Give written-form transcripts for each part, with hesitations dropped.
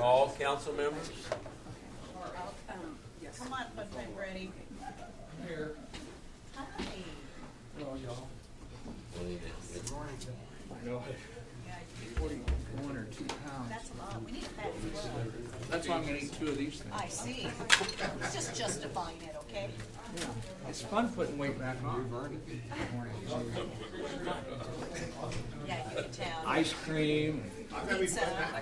all council members? Yes. Come on, put my ready. I'm here. Hi. Hello, y'all. Good morning. I know. Yeah, 41 or 2 pounds. that's a lot. We need a fat flow. That's why I'm going to eat 2 of these things. I see. It's just justifying it, okay? Yeah. It's fun putting weight back on. Yeah, you can tell. Ice cream. Pizza.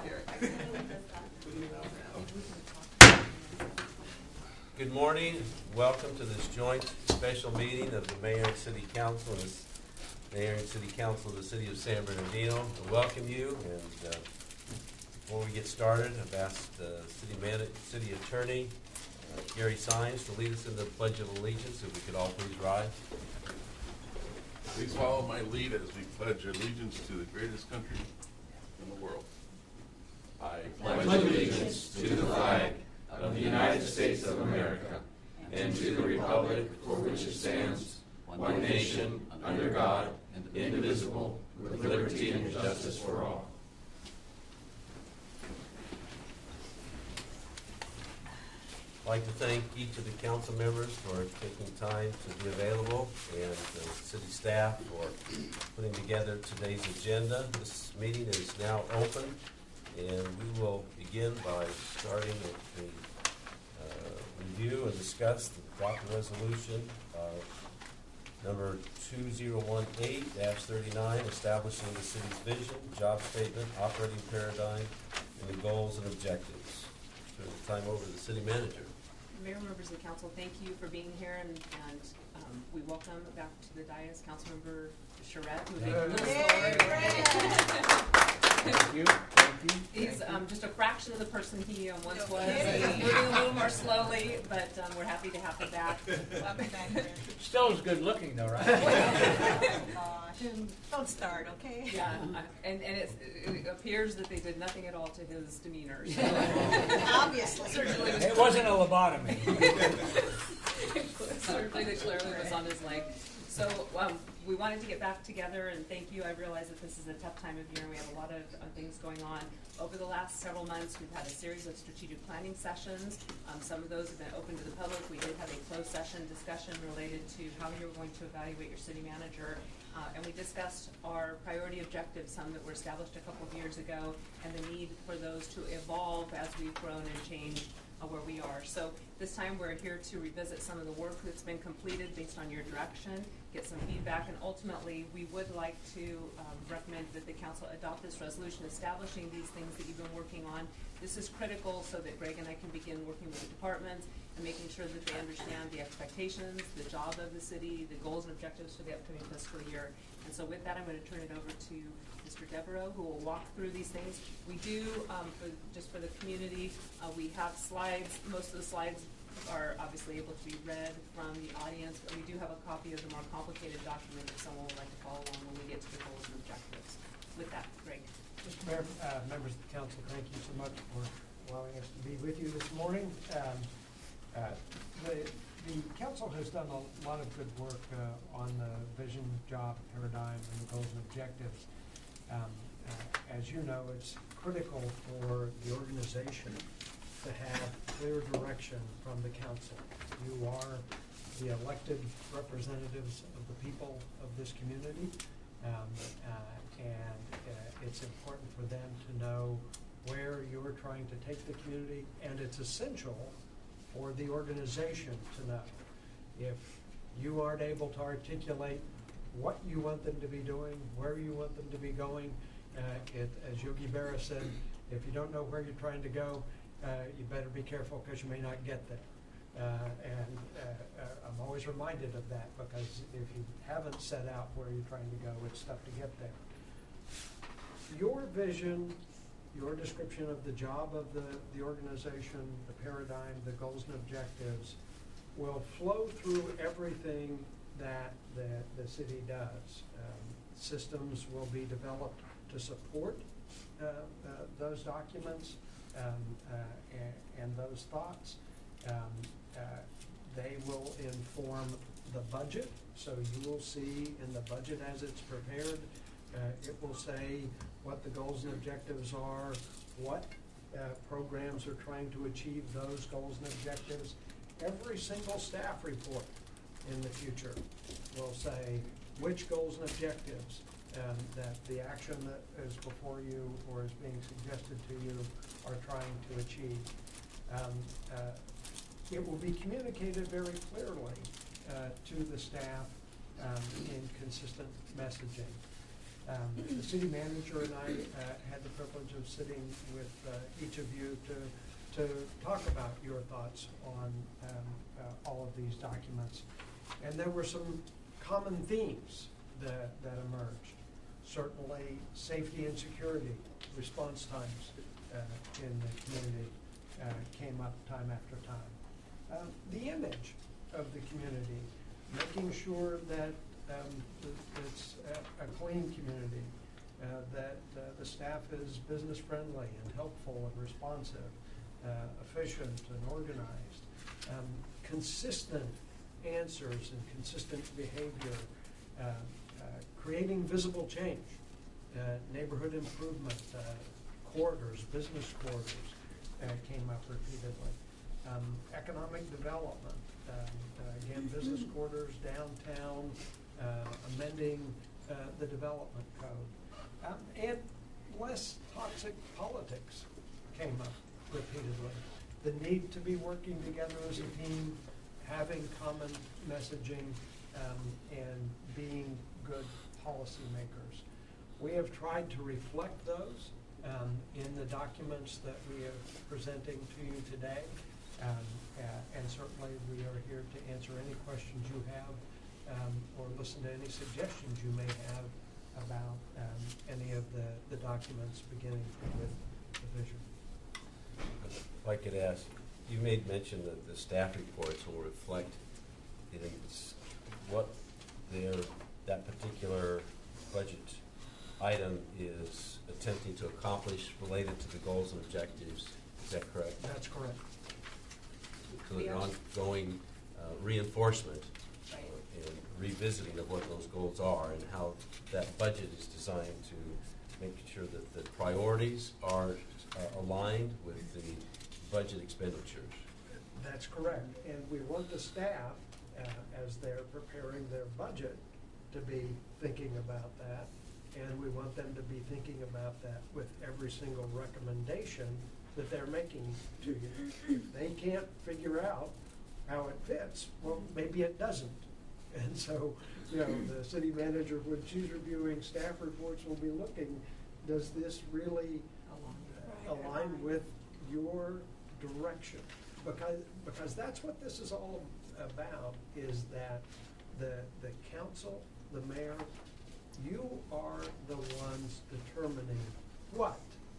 Good morning. Welcome to this joint special meeting of the Mayor and City Council and the Mayor and City Council of the City of San Bernardino. I welcome you. And before we get started, I've asked City Attorney Gary Sines to lead us in the Pledge of Allegiance. If we could all please rise. Please follow my lead as we pledge allegiance to the greatest country in the world. I pledge allegiance to the flag of the United States of America and to the republic for which it stands, one nation, under God, indivisible, with liberty and justice for all. I'd like to thank each of the council members for taking time to be available and the city staff for putting together today's agenda. This meeting is now open, and we will begin by starting with the review and discuss the proper resolution number 2018-39, establishing the city's vision, job statement, operating paradigm, and the goals and objectives. Turn the time over to the city manager. Mayor, members of the council, thank you for being here, and we welcome back to the dais Councilmember Charette, who Thank you. Thank you. He's just a fraction of the person he once was. He's moving a little more slowly, but we're happy to have him back. Still as good looking though, right? Oh, gosh. Don't start, okay? Yeah, and it appears that they did nothing at all to his demeanor. So. Obviously. It wasn't a lobotomy. Surgery that clearly was on his leg. So we wanted to get back together and thank you. I realize that this is a tough time of year and we have a lot of things going on. Over the last several months, we've had a series of strategic planning sessions. Some of those have been open to the public. We did have a closed session discussion related to how you're going to evaluate your city manager. And we discussed our priority objectives, some that were established a couple of years ago, and the need for those to evolve as we've grown and changed where we are. So this time we're here to revisit some of the work that's been completed based on your direction, get some feedback, and ultimately we would like to recommend that the council adopt this resolution establishing these things that you've been working on. This is critical so that Greg and I can begin working with the departments and making sure that they understand the expectations, the job of the city, the goals and objectives for the upcoming fiscal year. And so with that, I'm going to turn it over to Mr. Devereaux, who will walk through these things. We do, just for the community, we have slides. Most of the slides are obviously able to be read from the audience, but we do have a copy of the more complicated document if someone would like to follow along when we get to the goals and objectives. With that, Greg. Mr. Mayor, members of the council, thank you so much for allowing us to be with you this morning. The council has done a lot of good work on the vision, job, paradigm, and the goals and objectives. As you know, it's critical for the organization to have clear direction from the council. You are the elected representatives of the people of this community, and it's important for them to know where you're trying to take the community, and it's essential for the organization to know. If you aren't able to articulate what you want them to be doing, where you want them to be going, as Yogi Berra said, if you don't know where you're trying to go, you better be careful because you may not get there. I'm always reminded of that because if you haven't set out where you're trying to go, it's tough to get there. Your vision, your description of the job of the organization, the paradigm, the goals and objectives will flow through everything that the city does. Systems will be developed to support those documents and those thoughts. They will inform the budget, so you will see in the budget as it's prepared, it will say what the goals and objectives are, what programs are trying to achieve those goals and objectives. Every single staff report in the future will say which goals and objectives that the action that is before you or is being suggested to you are trying to achieve. It will be communicated very clearly to the staff in consistent messaging. The city manager and I had the privilege of sitting with each of you to talk about your thoughts on all of these documents. And there were some common themes that emerged. Certainly safety and security, response times in the community came up time after time. The image of the community, making sure that it's a clean community, that the staff is business friendly and helpful and responsive, efficient and organized, consistent answers and consistent behavior, creating visible change, neighborhood improvement, corridors, business corridors came up repeatedly. Economic development, again, business corridors, downtown, amending the development code, and less toxic politics came up repeatedly. The need to be working together as a team, having common messaging, and being good policymakers. We have tried to reflect those in the documents that we are presenting to you today. And certainly we are here to answer any questions you have or listen to any suggestions you may have about any of the documents beginning with the vision. If I could ask, you made mention that the staff reports will reflect what that particular budget item is attempting to accomplish related to the goals and objectives. Is that correct? That's correct. So the ongoing reinforcement Right. and revisiting of what those goals are and how that budget is designed to make sure that the priorities are aligned with the budget expenditures. That's correct. And we want the staff, as they're preparing their budget, to be thinking about that. And we want them to be thinking about that with every single recommendation that they're making to you. If they can't figure out how it fits, well, maybe it doesn't. And so, the city manager, when she's reviewing staff reports, will be looking, does this really align with your direction? Because that's what this is all about, is that the council, the mayor, you are the ones determining what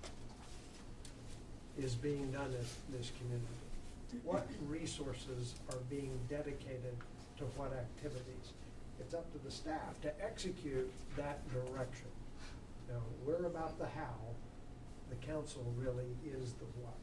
is being done in this community. What resources are being dedicated to what activities? It's up to the staff to execute that direction. We're about the how. The council really is the what.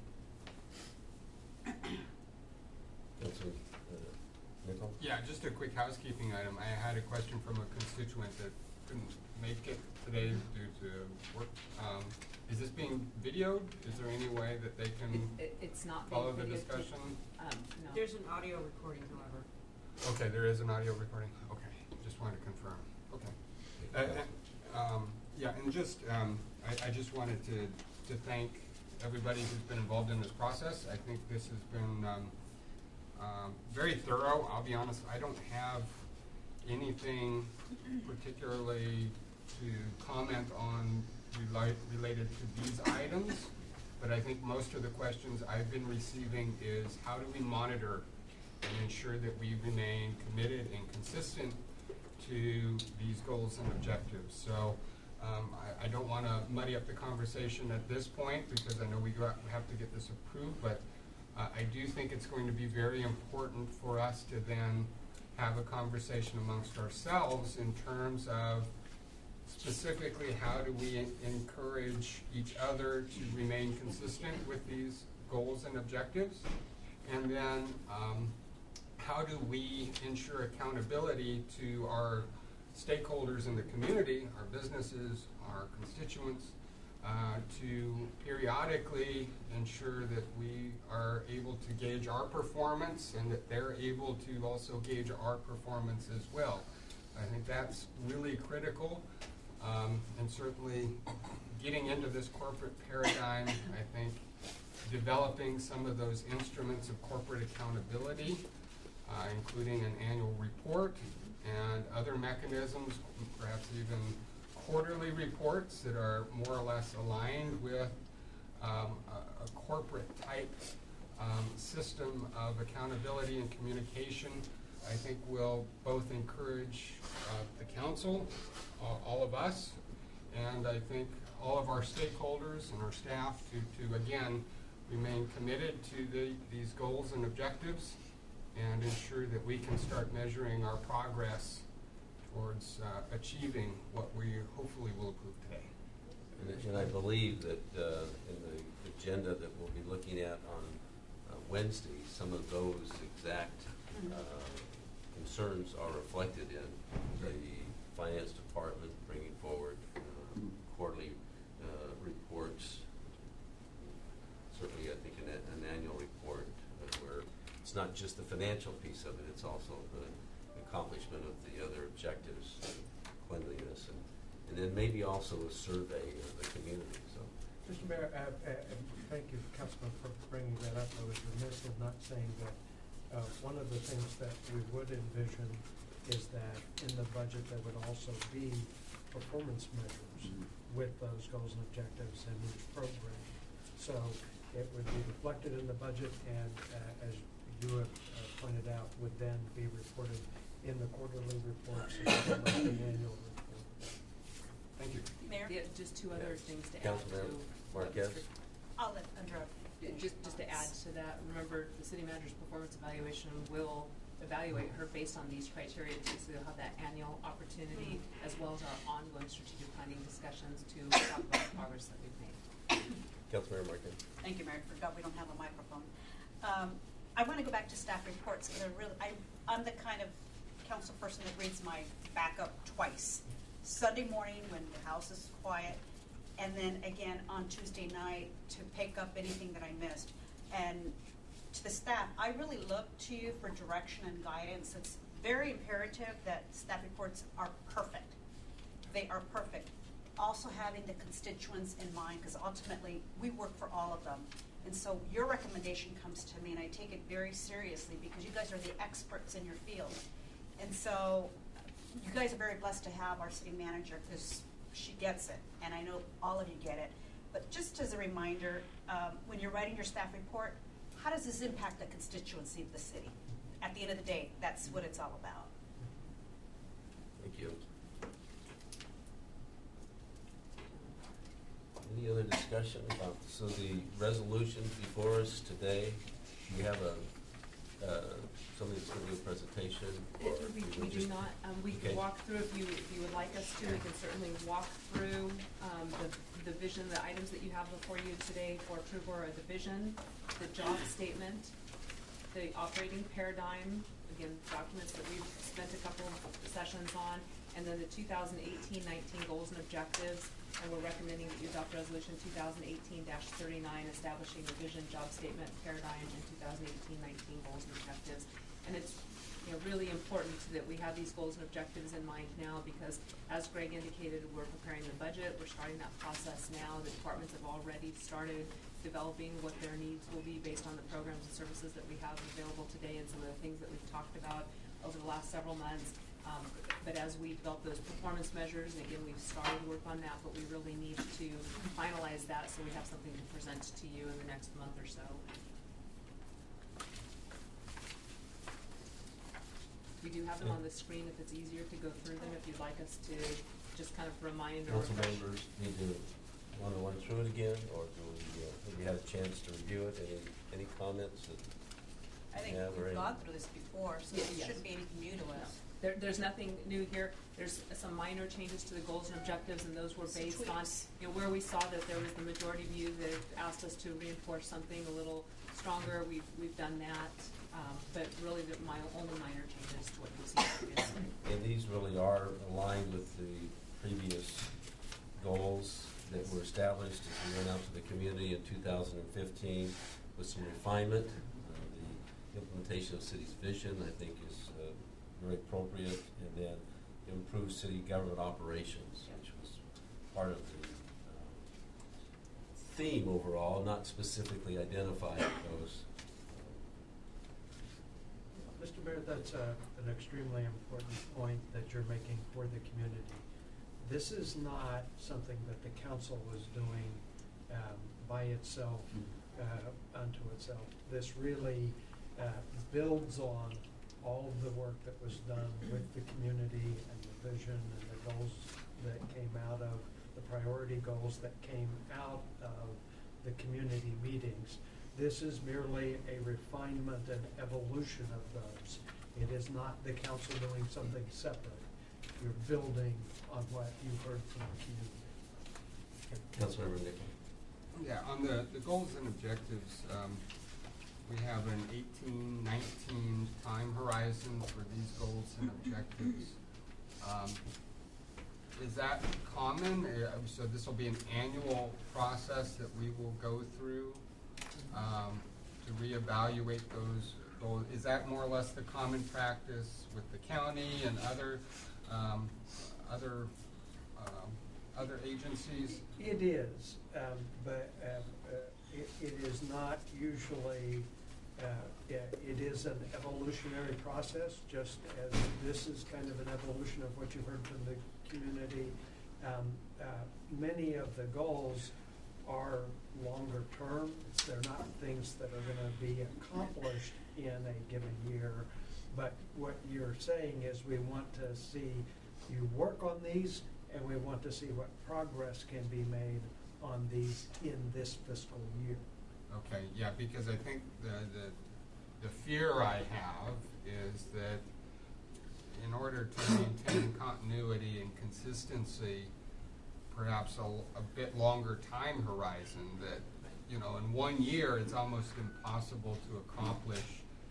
Councilor Nicol? Yeah, just a quick housekeeping item. I had a question from a constituent that couldn't make it today due to work. Is this being videoed? Is there any way that they can It's not follow the being videotaped. discussion? No. There's an audio recording, however. Okay, there is an audio recording. Okay, just wanted to confirm. Okay. Yeah, and just I just wanted to thank everybody who's been involved in this process. I think this has been very thorough. I'll be honest, I don't have anything particularly to comment on related to these items, but I think most of the questions I've been receiving is how do we monitor and ensure that we remain committed and consistent to these goals and objectives. So I don't want to muddy up the conversation at this point because I know we have to get this approved, but I do think it's going to be very important for us to then have a conversation amongst ourselves in terms of specifically how do we encourage each other to remain consistent with these goals and objectives, and then how do we ensure accountability to our stakeholders in the community, our businesses, our constituents, to periodically ensure that we are able to gauge our performance and that they're able to also gauge our performance as well. I think that's really critical, and certainly getting into this corporate paradigm, I think developing some of those instruments of corporate accountability, including an annual report and other mechanisms, perhaps even quarterly reports that are more or less aligned with a corporate type system of accountability and communication, I think will both encourage the council, all of us, and I think all of our stakeholders and our staff to again remain committed to these goals and objectives and ensure that we can start measuring our progress towards achieving what we hopefully will approve today. And I believe that in the agenda that we'll be looking at on Wednesday, some of those exact concerns are reflected in the finance department bringing forward quarterly reports. Certainly, I think an annual report where it's not just the financial piece of it, it's also the accomplishment of the other objectives, cleanliness, and then maybe also a survey of the community. So, Mr. Mayor, thank you, Councilman, for bringing that up. I was remiss in not saying that one of the things that we would envision is that in the budget there would also be performance measures with those goals and objectives in each program. So it would be reflected in the budget and, as you have pointed out, would then be reported in the quarterly reports as well as the annual report. Thank you. Mayor? Yeah, just two other things to add Councilmember to. Marquez? I'll let Andrea. Just to add to that, remember the city manager's performance evaluation will evaluate her based on these criteria too, so you'll have that annual opportunity as well as our ongoing strategic planning discussions to talk about the progress that we've made. Councilmember Marquez. Thank you, Mayor. I forgot we don't have a microphone. I want to go back to staff reports because I'm the kind of council person that reads my backup twice. Sunday morning when the house is quiet, and then again on Tuesday night to pick up anything that I missed. And to the staff, I really look to you for direction and guidance. It's very imperative that staff reports are perfect. They are perfect. Also having the constituents in mind, because ultimately we work for all of them. And so your recommendation comes to me and I take it very seriously because you guys are the experts in your field. And so you guys are very blessed to have our city manager because she gets it, and I know all of you get it. But just as a reminder, when you're writing your staff report, how does this impact the constituency of the city? At the end of the day, that's what it's all about. Thank you. Any other discussion about, so the resolution before us today, do you have somebody that's going to do a presentation? Or We do not. We can walk through, if you would like us to, we can certainly walk through the vision, the items that you have before you today for approval are the vision, the job statement, the operating paradigm, again, documents that we've spent a couple of sessions on, and then the 2018-19 goals and objectives, and we're recommending that you adopt resolution 2018-39 establishing the vision, job statement, paradigm, and 2018-19 goals and objectives. And it's really important that we have these goals and objectives in mind now because, as Greg indicated, we're preparing the budget. We're starting that process now. The departments have already started developing what their needs will be based on the programs and services that we have available today and some of the things that we've talked about over the last several months. But as we develop those performance measures, and again, we've started work on that, but we really need to finalize that so we have something to present to you in the next month or so. We do have them on the screen if it's easier to go through them, if you'd like us to just kind of remind or Council members need to want to run through it again, or do we, have you had a chance to review it? Any comments? I think we've gone through this before, so Yes. it shouldn't be anything new to us. There's nothing new here. There's some minor changes to the goals and objectives, and those were Some based on tweaks. where we saw that there was the majority view that asked us to reinforce something a little stronger. We've done that, but really my only minor changes to what you've seen previously. And these really are aligned with the previous goals that were established as we went out to the community in 2015 with some refinement. The implementation of city's vision, I think, is very appropriate, and then improved city government operations, which was part of the theme overall, not specifically identified those. Mr. Mayor, that's an extremely important point that you're making for the community. This is not something that the council was doing by itself, unto itself. This really builds on all of the work that was done with the community and the vision and the goals that came out of, the priority goals that came out of the community meetings. This is merely a refinement and evolution of those. It is not the council doing something separate. You're building on what you heard from the community. Councilmember Nickle. Yeah, on the goals and objectives, we have an 18-19 time horizon for these goals and objectives. Is that common? So this will be an annual process that we will go through to reevaluate those goals. Is that more or less the common practice with the county and other agencies? It is, but it is not usually, it is an evolutionary process, just as this is kind of an evolution of what you heard from the community. Many of the goals are longer term. They're not things that are going to be accomplished in a given year. But what you're saying is we want to see you work on these, and we want to see what progress can be made on these in this fiscal year. Okay, yeah, because I think the fear I have is that in order to maintain continuity and consistency, perhaps a bit longer time horizon, that, you know, in 1 year it's almost impossible to accomplish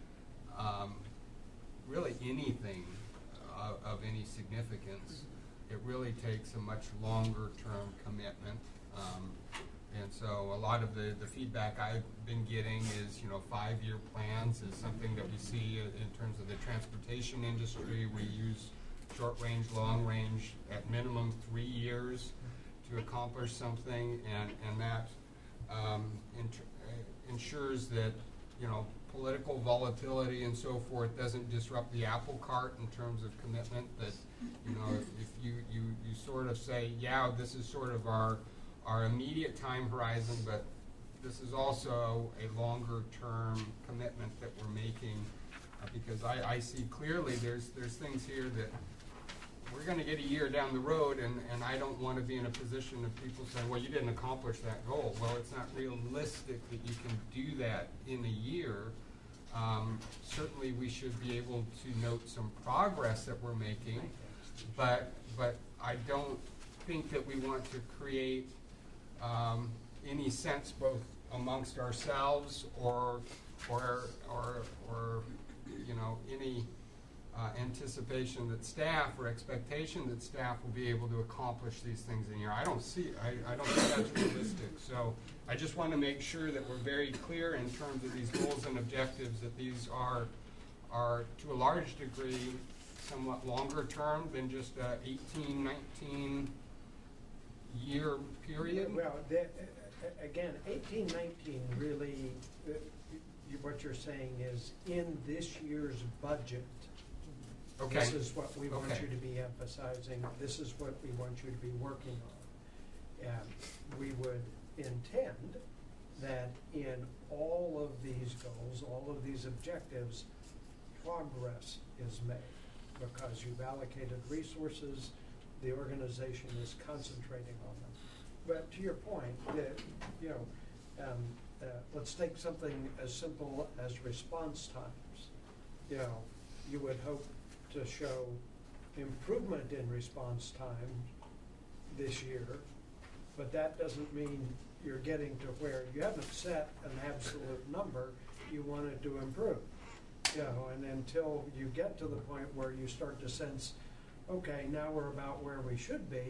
really anything of any significance. It really takes a much longer term commitment. And so a lot of the feedback I've been getting is, you know, 5-year plans is something that we see in terms of the transportation industry. We use short range, long range, at minimum 3 years to accomplish something, and that ensures that, you know, political volatility and so forth doesn't disrupt the apple cart in terms of commitment. That, you know, if you sort of say, yeah, this is sort of our immediate time horizon, but this is also a longer term commitment that we're making, because I see clearly there's things here that we're going to get a year down the road, and I don't want to be in a position of people saying, well, you didn't accomplish that goal. Well, it's not realistic that you can do that in a year. Certainly we should be able to note some progress that we're making, but I don't think that we want to create any sense both amongst ourselves or you know, any anticipation that staff or expectation that staff will be able to accomplish these things in a year. I don't think that's realistic. So I just want to make sure that we're very clear in terms of these goals and objectives, that these are to a large degree somewhat longer term than just a 18, 19 year period. Well, again, 18, 19 really, what you're saying is in this year's budget, okay, this is what we want okay. you to be emphasizing. This is what we want you to be working on. And we would intend that in all of these goals, all of these objectives, progress is made because you've allocated resources, the organization is concentrating on them. But to your point, that, you know, let's take something as simple as response times. You know, you would hope to show improvement in response time this year, but that doesn't mean you're getting to where you haven't set an absolute number. You want it to improve, you know, and until you get to the point where you start to sense, okay, now we're about where we should be,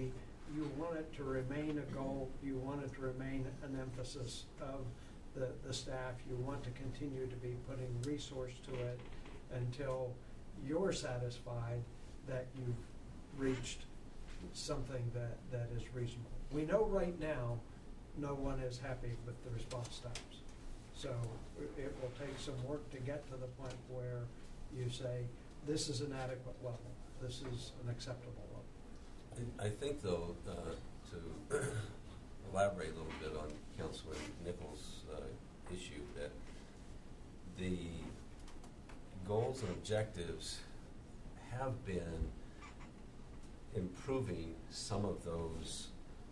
you want it to remain a goal, you want it to remain an emphasis of the staff, you want to continue to be putting resource to it until you're satisfied that you've reached something that is reasonable. We know right now, no one is happy with the response times. So it will take some work to get to the point where you say, this is an adequate level, this is an acceptable level. I think, though, to elaborate a little bit on Councilman Nichols' issue, that the goals and objectives have been improving some of those,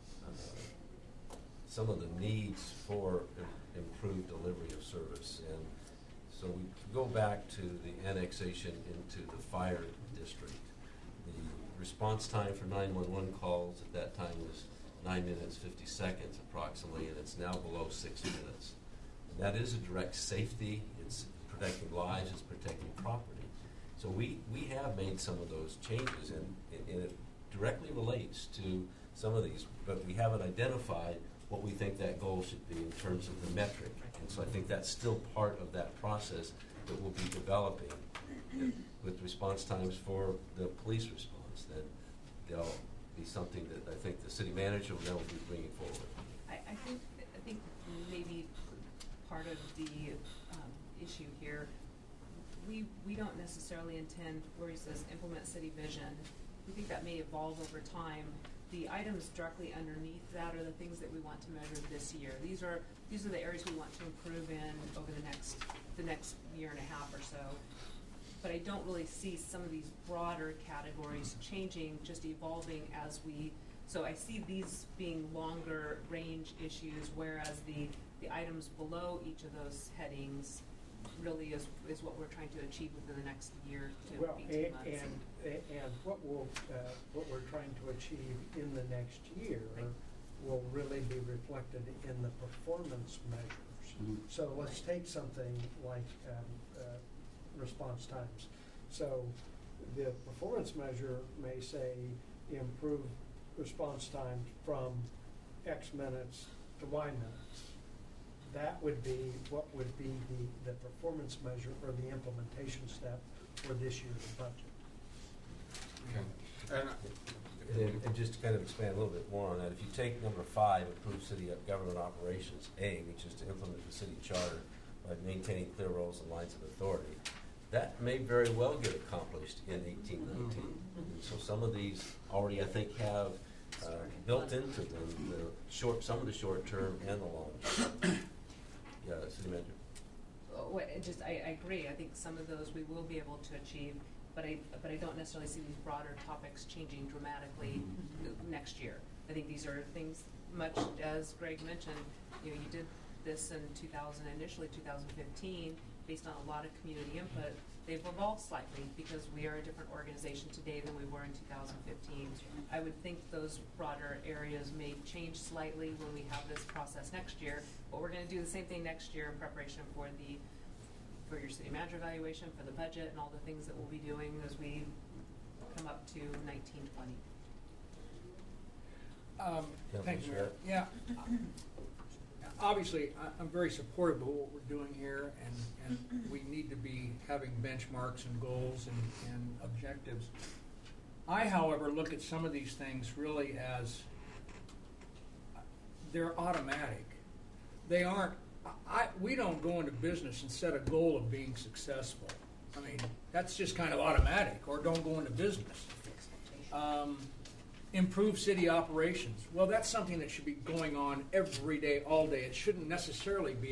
some of the needs for improved delivery of service. And so we go back to the annexation into the fire district. The response time for 911 calls at that time was 9 minutes, 50 seconds approximately, and it's now below 6 minutes. And that is a direct safety. It's protecting lives, it's protecting property. So we have made some of those changes, and it directly relates to some of these, but we haven't identified what we think that goal should be in terms of the metric. And so I think that's still part of that process that we'll be developing with response times for the police response. That there'll be something that I think the city manager will now be bringing forward. I think maybe part of the issue here, we don't necessarily intend, where he says implement city vision, we think that may evolve over time. The items directly underneath that are the things that we want to measure this year. These are the areas we want to improve in over the next year and a half or so. But I don't really see some of these broader categories changing, just evolving as we. So I see these being longer range issues, whereas the items below each of those headings really is what we're trying to achieve within the next year to 18 months. And what we're trying to achieve in the next year will really be reflected in the performance measures. Mm-hmm. So let's take something like response times. So the performance measure may say improve response time from X minutes to Y minutes. That would be what would be the performance measure or the implementation step for this year's budget. Okay. And just to kind of expand a little bit more on that, if you take number 5, improve city government operations, A, which is to implement the city charter by maintaining clear roles and lines of authority, that may very well get accomplished in 1819. And so some of these already, I think, have built into them some of the short term and the long term. Yeah, city manager. I agree. I think some of those we will be able to achieve, but I don't necessarily see these broader topics changing dramatically next year. I think these are things, much as Greg mentioned, you did this in initially 2015, based on a lot of community input. They've evolved slightly because we are a different organization today than we were in 2015. I would think those broader areas may change slightly when we have this process next year, but we're going to do the same thing next year in preparation for your city manager evaluation, for the budget, and all the things that we'll be doing as we come up to 1920. Thank you, Mayor. Yeah. Obviously, I'm very supportive of what we're doing here, and we need to be having benchmarks and goals and objectives. I, however, look at some of these things really as they're automatic. They aren't. We don't go into business and set a goal of being successful. I mean, that's just kind of automatic, or don't go into business. Improve city operations. Well, that's something that should be going on every day, all day. It shouldn't necessarily be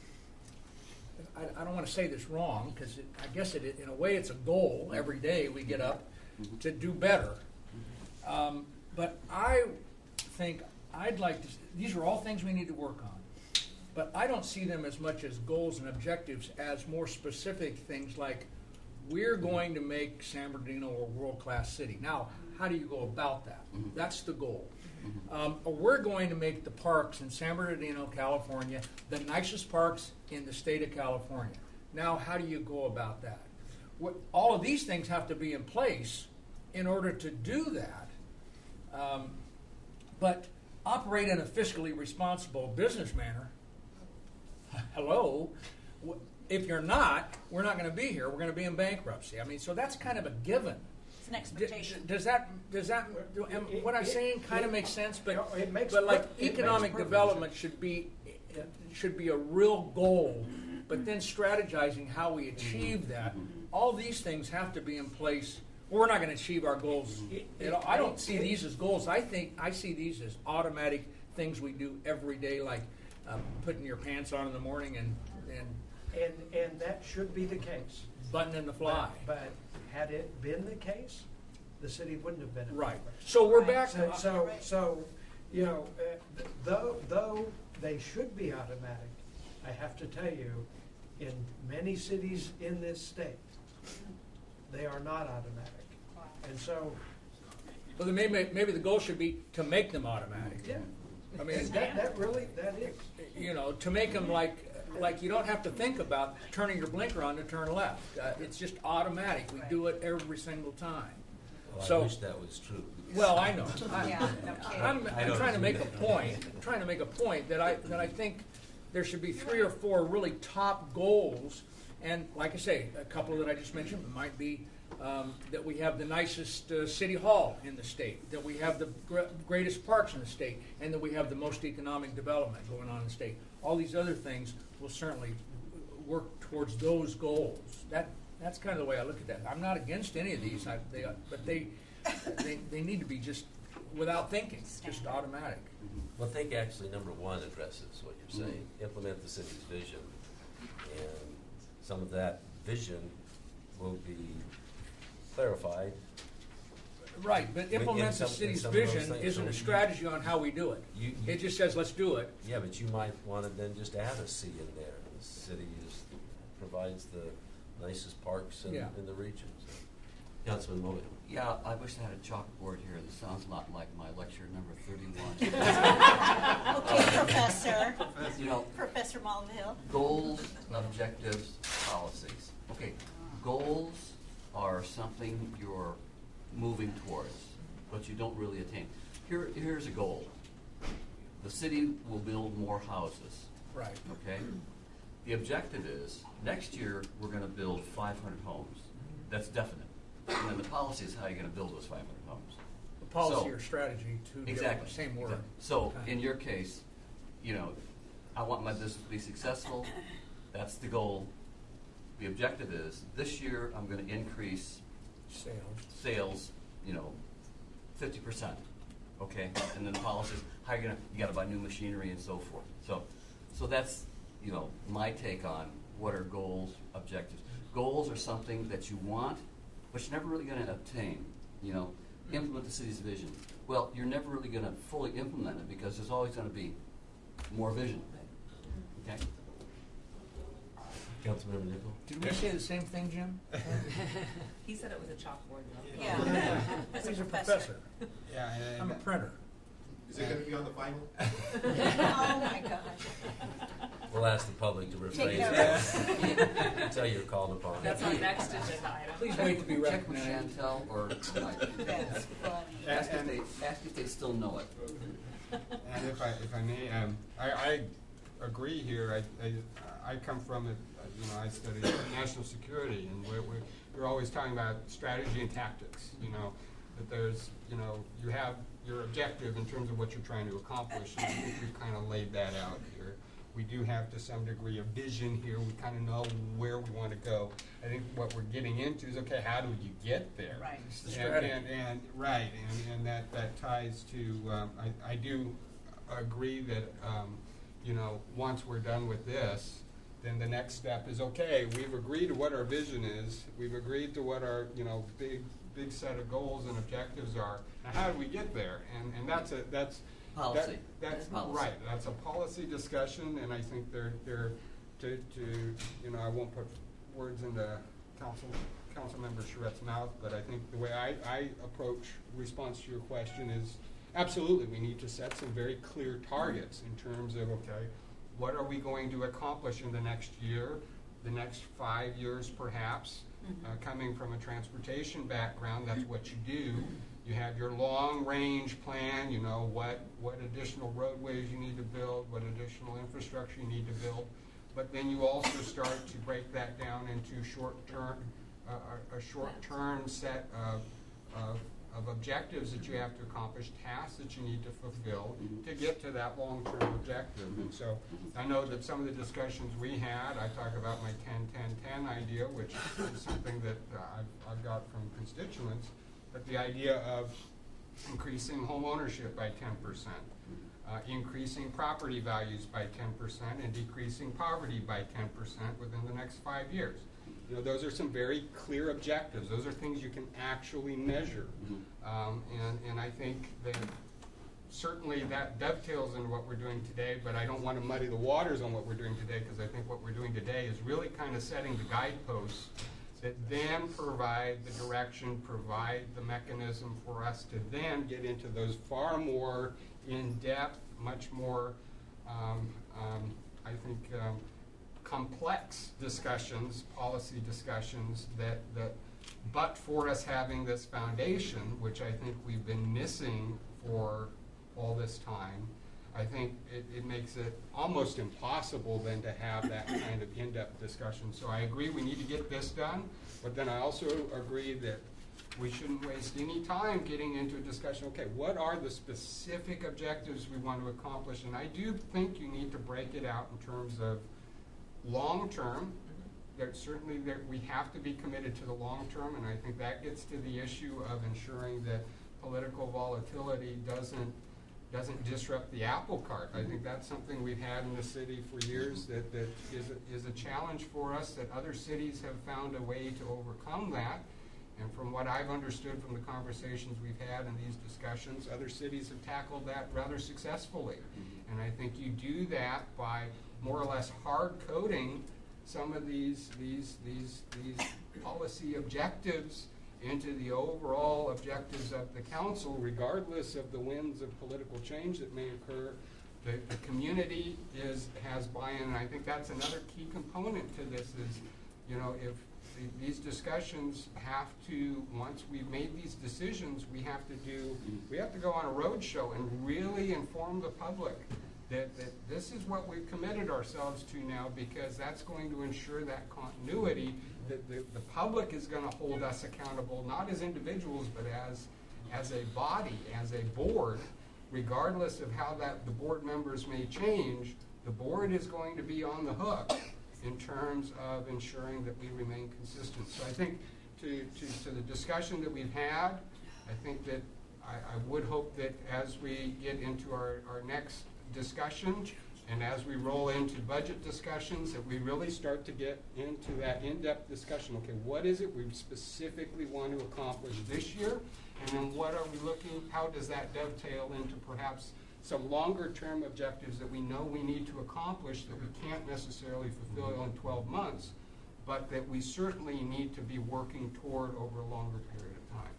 I don't want to say this wrong, because I guess in a way it's a goal. Every day we get up to do better. But I think these are all things we need to work on. But I don't see them as much as goals and objectives as more specific things like, we're going to make San Bernardino a world-class city. Now, how do you go about that? That's the goal. Or we're going to make the parks in San Bernardino, California, the nicest parks in the state of California. Now, how do you go about that? All of these things have to be in place in order to do that. but operate in a fiscally responsible business manner. Hello? If you're not, we're not going to be here. We're going to be in bankruptcy. I mean, so that's kind of a given. It's an expectation. Does that what I'm saying kind of makes sense? But It makes but like it makes economic perfect development should be a real goal. But then strategizing how we achieve that, all these things have to be in place. We're not going to achieve our goals. I don't see these as goals. I see these as automatic things we do every day, like putting your pants on in the morning and And that should be the case. buttoning the fly. But had it been the case, the city wouldn't have been in Right. bankruptcy. So we're Right. back So, to so, you know, though they should be automatic, I have to tell you, in many cities in this state, they are not automatic. Wow. And so, well, then maybe the goal should be to make them automatic. yeah, I mean, that is. you know, to make them like you don't have to think about turning your blinker on to turn left. It's just automatic. We do it every single time. Well, So- I wish that was true. Well, I know. Yeah, no kidding. I'm I know trying to you make mean. a point. I'm trying to make a point that I think there should be 3 or 4 really top goals, and like I say, a couple that I just mentioned might be that we have the nicest city hall in the state, that we have the greatest parks in the state, and that we have the most economic development going on in the state. All these other things will certainly work towards those goals. That's kind of the way I look at that. I'm not against any of these, but they need to be just without thinking, just automatic. Well, I think actually number 1 addresses what you're saying. Implement the city's vision, and some of that vision will be clarified. Right, but implement the some- in city's some of those vision things, isn't so a you- strategy on how we do it. It just says, let's do it. Yeah, but you might want to then just add a C in there. The city provides the nicest parks in Yeah. the region. So. Councilman Mobile. Yeah, I wish I had a chalkboard here. This sounds a lot like my lecture number 31. Okay, Professor. You know, Professor Malville. goals, objectives, policies. Okay, goals are something you're moving towards, but you don't really attain. Here's a goal. The city will build more houses, Right. okay? The objective is, next year, we're gonna build 500 homes. That's definite. And then the policy is how you're gonna build those 500 homes. The policy So- or strategy, two different, Exactly. same word. Exactly. So, Okay. in your case, you know, I want my business to be successful. That's the goal. The objective is, this year, I'm gonna increase sales, you know, 50%, okay? And then the policy is, how you gotta buy new machinery and so forth. So that's, you know, my take on what are goals, objectives. Goals are something that you want, but you're never really gonna obtain, you know? Implement the city's vision. Well, you're never really gonna fully implement it because there's always gonna be more vision, okay? Councilmember Nichol. Did we say the same thing, Jim? He said it was a chalkboard, though. Yeah. As a He's a professor. professor. Yeah, I'm a printer. Is it going to be on the final? Oh, my gosh. We'll ask the public to rephrase Take it until you're called upon. That's our next agenda item. Please wait to be Check with recognized. Chantel or tonight. That's funny. Ask if they still know it. And if I may, I agree here. I come from I studied national security, and we're always talking about strategy and tactics. You know, that there's you have your objective in terms of what you're trying to accomplish, and I think we've kind of laid that out here. We do have to some degree of vision here. We kind of know where we want to go. I think what we're getting into is, okay, how do you get there? Right. It's the strategy. And that ties to, I do agree that, once we're done with this, then the next step is, okay, we've agreed to what our vision is, we've agreed to what our, big set of goals and objectives are, now how do we get there? And that's Policy. That's Policy. right, that's a policy discussion, and I think they're I won't put words into Councilmember Charette's mouth, but I think the way I approach response to your question is, absolutely, we need to set some very clear targets in terms of, okay, what are we going to accomplish in the next year, the next 5 years perhaps? Coming from a transportation background, that's what you do. You have your long-range plan, you know, what additional roadways you need to build, what additional infrastructure you need to build. But then you also start to break that down into short-term, a short-term set of objectives that you have to accomplish, tasks that you need to fulfill to get to that long-term objective. And so I know that some of the discussions we had, I talk about my 10-10-10 idea, which is something that I've got from constituents, but the idea of increasing home ownership by 10%, increasing property values by 10%, and decreasing poverty by 10% within the next 5 years. You know, those are some very clear objectives. Those are things you can actually measure. And I think that certainly that dovetails into what we're doing today, but I don't want to muddy the waters on what we're doing today, because I think what we're doing today is really kind of setting the guideposts that then provide the direction, provide the mechanism for us to then get into those far more in-depth, much more, I think, complex discussions, policy discussions that but for us having this foundation, which I think we've been missing for all this time, I think it makes it almost impossible then to have that kind of in-depth discussion. So I agree we need to get this done, but then I also agree that we shouldn't waste any time getting into a discussion, okay, what are the specific objectives we want to accomplish? And I do think you need to break it out in terms of long-term. Certainly we have to be committed to the long-term, and I think that gets to the issue of ensuring that political volatility doesn't disrupt the apple cart. I think that's something we've had in the city for years that is a challenge for us, that other cities have found a way to overcome that. And from what I've understood from the conversations we've had in these discussions, other cities have tackled that rather successfully. And I think you do that by more or less hard-coding some of these policy objectives into the overall objectives of the council, regardless of the winds of political change that may occur. The community has buy-in, and I think that's another key component to this is, you know, if these discussions have to, once we've made these decisions, we have to go on a road show and really inform the public that this is what we've committed ourselves to now, because that's going to ensure that continuity, that the public is going to hold us accountable, not as individuals, but as a body, as a board, regardless of how the board members may change. The board is going to be on the hook in terms of ensuring that we remain consistent. So I think to the discussion that we've had, I think that I would hope that as we get into our next discussion and as we roll into budget discussions, that we really start to get into that in-depth discussion. Okay, what is it we specifically want to accomplish this year? And then what are we how does that dovetail into perhaps some longer-term objectives that we know we need to accomplish that we can't necessarily fulfill in 12 months, but that we certainly need to be working toward over a longer period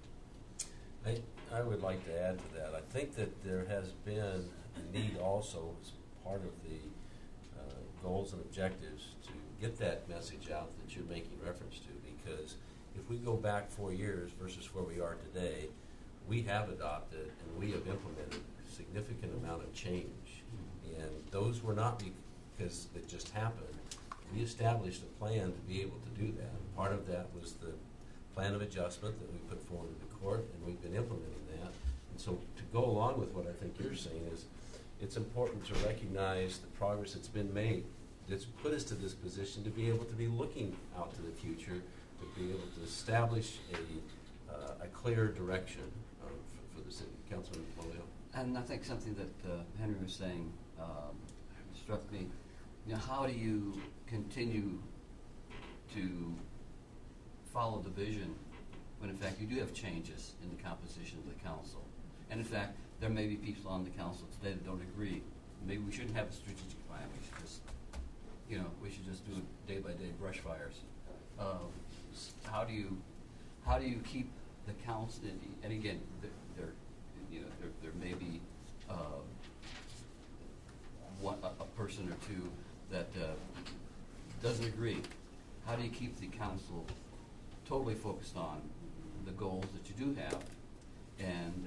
of time? I would like to add to that. I think that there has been a need also as part of the goals and objectives to get that message out that you're making reference to, because if we go back 4 years versus where we are today, we have adopted and we have implemented a significant amount of change. And those were not because it just happened. We established a plan to be able to do that. And part of that was the plan of adjustment that we put forward to the court, and we've been implementing that. And so to go along with what I think you're saying is, it's important to recognize the progress that's been made that's put us to this position to be able to be looking out to the future, to be able to establish a clear direction for the city. Councilman Polio. And I think something that Henry was saying struck me. You know, how do you continue to follow the vision when, in fact, you do have changes in the composition of the council? And, in fact, there may be people on the council today that don't agree. Maybe we shouldn't have a strategic plan. We should just, we should just do day-by-day brush fires. How do you keep the council? And again, there may be a person or two that doesn't agree. How do you keep the council totally focused on the goals that you do have, and,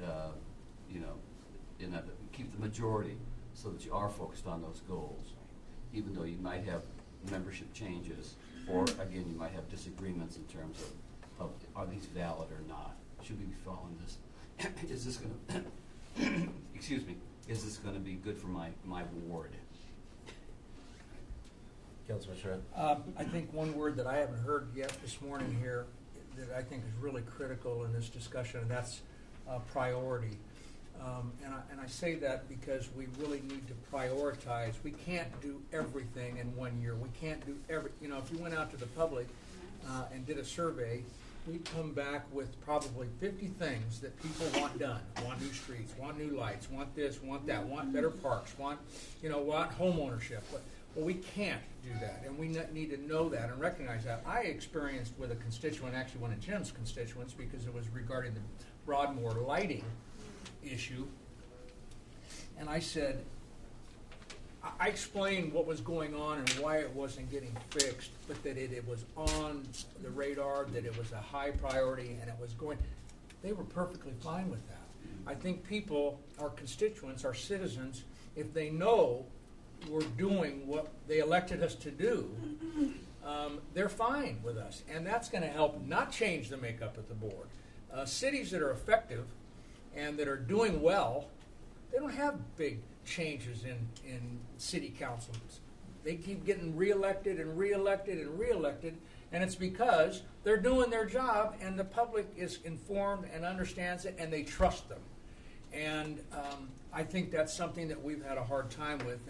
keep the majority so that you are focused on those goals, even though you might have membership changes, or again, you might have disagreements in terms of are these valid or not? Should we be following this? Is this going to, excuse me, is this going to be good for my ward? Councilman Shred? I think one word that I haven't heard yet this morning here that I think is really critical in this discussion, and that's priority. And I say that because we really need to prioritize. We can't do everything in 1 year. We can't do if you went out to the public and did a survey, we'd come back with probably 50 things that people want done. Want new streets, want new lights, want this, want that, want better parks, want home ownership. Well, we can't do that, and we need to know that and recognize that. I experienced with a constituent, actually one of Jim's constituents, because it was regarding the Broadmoor lighting issue, and I said, I explained what was going on and why it wasn't getting fixed, but that it was on the radar, that it was a high priority, and it was going. They were perfectly fine with that. I think people, our constituents, our citizens, if they know we're doing what they elected us to do, they're fine with us, and that's going to help not change the makeup of the board. Cities that are effective and that are doing well, they don't have big changes in city councils. They keep getting reelected and reelected and reelected, and it's because they're doing their job and the public is informed and understands it and they trust them. And I think that's something that we've had a hard time with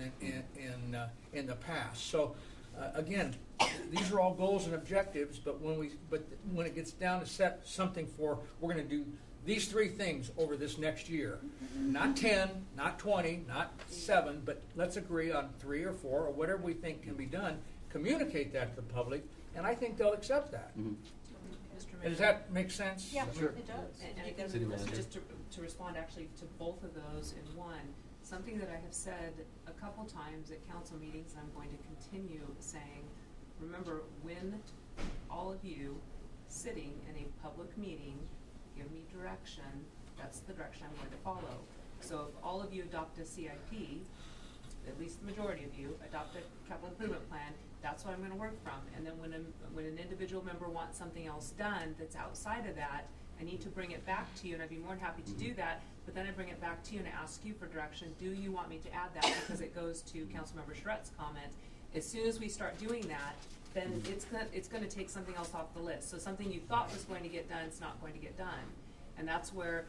in the past. So again, these are all goals and objectives, but when it gets down to set something for, we're going to do these 3 things over this next year. Not 10, not 20, not 7, but let's agree on 3 or 4 or whatever we think can be done. Communicate that to the public, and I think they'll accept that. Mr. Mayor. Does that make sense? Yeah, Sure. it does. And I City guess Manager. just to respond actually to both of those in one, something that I have said a couple times at council meetings, I'm going to continue saying, remember, when all of you sitting in a public meeting give me direction, that's the direction I'm going to follow. So if all of you adopt a CIP, at least the majority of you adopt a capital improvement plan, that's what I'm going to work from. And then when an individual member wants something else done that's outside of that, I need to bring it back to you, and I'd be more than happy to do that. But then I bring it back to you and ask you for direction. Do you want me to add that? Because it goes to Councilmember Shret's comment. As soon as we start doing that, then it's going to take something else off the list. So something you thought was going to get done, it's not going to get done. And that's where,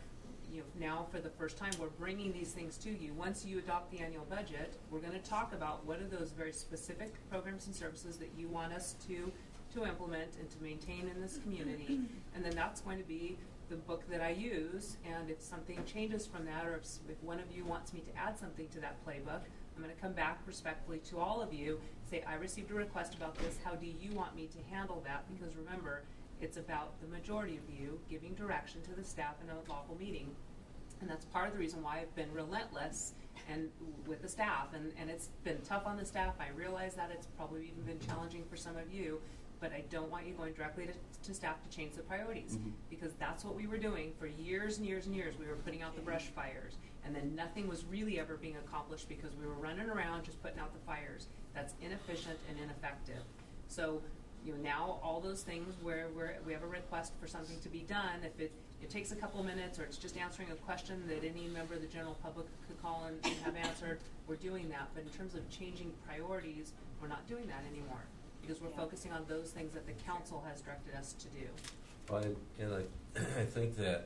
now for the first time, we're bringing these things to you. Once you adopt the annual budget, we're going to talk about what are those very specific programs and services that you want us to implement and to maintain in this community. And then that's going to be the book that I use. And if something changes from that, or if one of you wants me to add something to that playbook, I'm going to come back respectfully to all of you, say, I received a request about this. How do you want me to handle that? Because remember, it's about the majority of you giving direction to the staff in a lawful meeting. And that's part of the reason why I've been relentless and with the staff. And it's been tough on the staff. I realize that it's probably even been challenging for some of you. But I don't want you going directly to staff to change the priorities. Because that's what we were doing for years and years and years. We were putting out the brush fires. And then nothing was really ever being accomplished because we were running around just putting out the fires. That's inefficient and ineffective. So now all those things where we have a request for something to be done, if it takes a couple minutes or it's just answering a question that any member of the general public could call and have answered, we're doing that. But in terms of changing priorities, we're not doing that anymore because we're focusing on those things that the council has directed us to do. Well, and I think that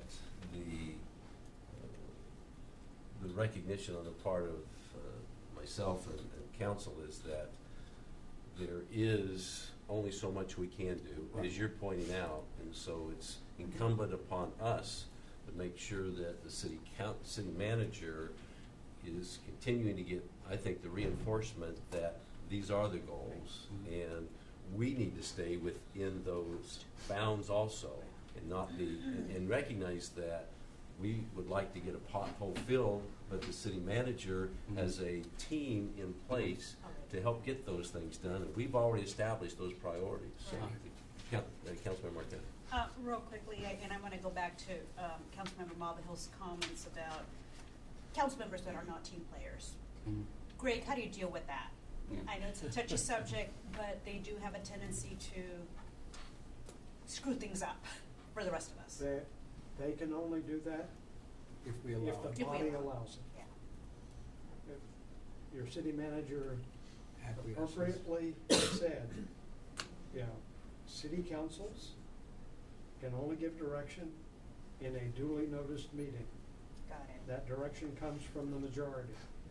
the recognition on the part of myself and council is that there is only so much we can do, as you're pointing out, and so it's incumbent upon us to make sure that the city manager is continuing to get, I think, the reinforcement that these are the goals, and we need to stay within those bounds also, and not be and recognize that we would like to get a pothole filled, but the city manager has a team in place to help get those things done, and we've already established those priorities. So, Councilmember Martin. Real quickly, and I'm gonna go back to, Councilmember Malvahill's comments about council members that are not team players. Greg, how do you deal with that? I know it's a touchy subject, but they do have a tendency to screw things up for the rest of us. They can only do that If we if allow the it. If we body allow it. allows it. Yeah. If your city manager Acquiesces. appropriately said, city councils can only give direction in a duly noticed meeting. Got it. That direction comes from the majority.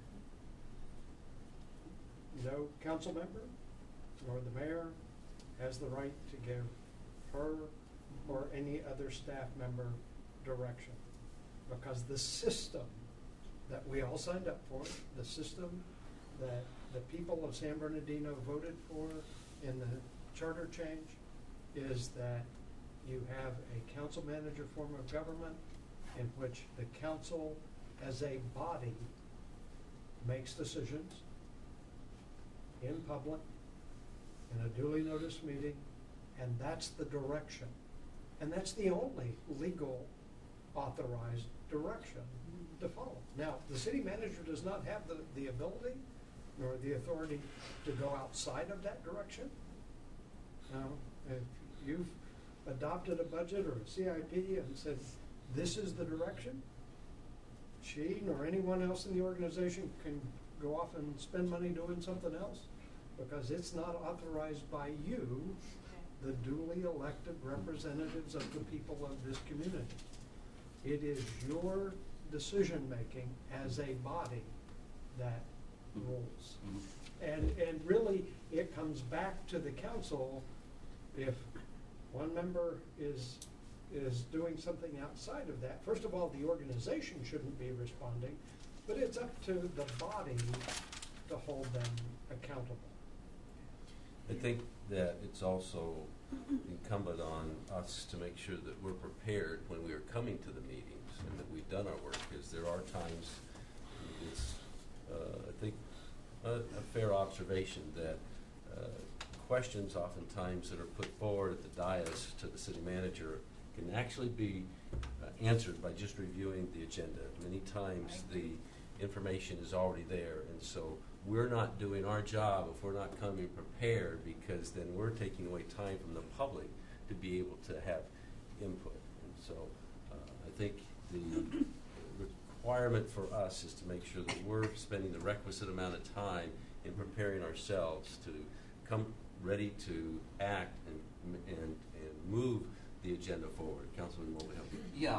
No council member nor the mayor has the right to give her or any other staff member direction. Because the system that we all signed up for, the system that the people of San Bernardino voted for in the charter change, is that you have a council manager form of government in which the council as a body makes decisions in public, in a duly noticed meeting, and that's the direction. And that's the only legal authorized direction to follow. Now, the city manager does not have the ability nor the authority to go outside of that direction. Now, if you've adopted a budget or a CIP and said, this is the direction, she nor anyone else in the organization can go off and spend money doing something else, because it's not authorized by you, the duly elected representatives of the people of this community. It is your decision-making as a body that rules. And really, it comes back to the council. If one member is doing something outside of that, first of all, the organization shouldn't be responding, but it's up to the body to hold them accountable. I think that it's also incumbent on us to make sure that we're prepared when we are coming to the meetings and that we've done our work, because there are times, it's, I think, a fair observation that questions oftentimes that are put forward at the dais to the city manager can actually be answered by just reviewing the agenda. Many times the information is already there, and so we're not doing our job if we're not coming prepared, because then we're taking away time from the public to be able to have input. And so I think the requirement for us is to make sure that we're spending the requisite amount of time in preparing ourselves to come ready to act and move the agenda forward. Councilman Mulvihill. Yeah,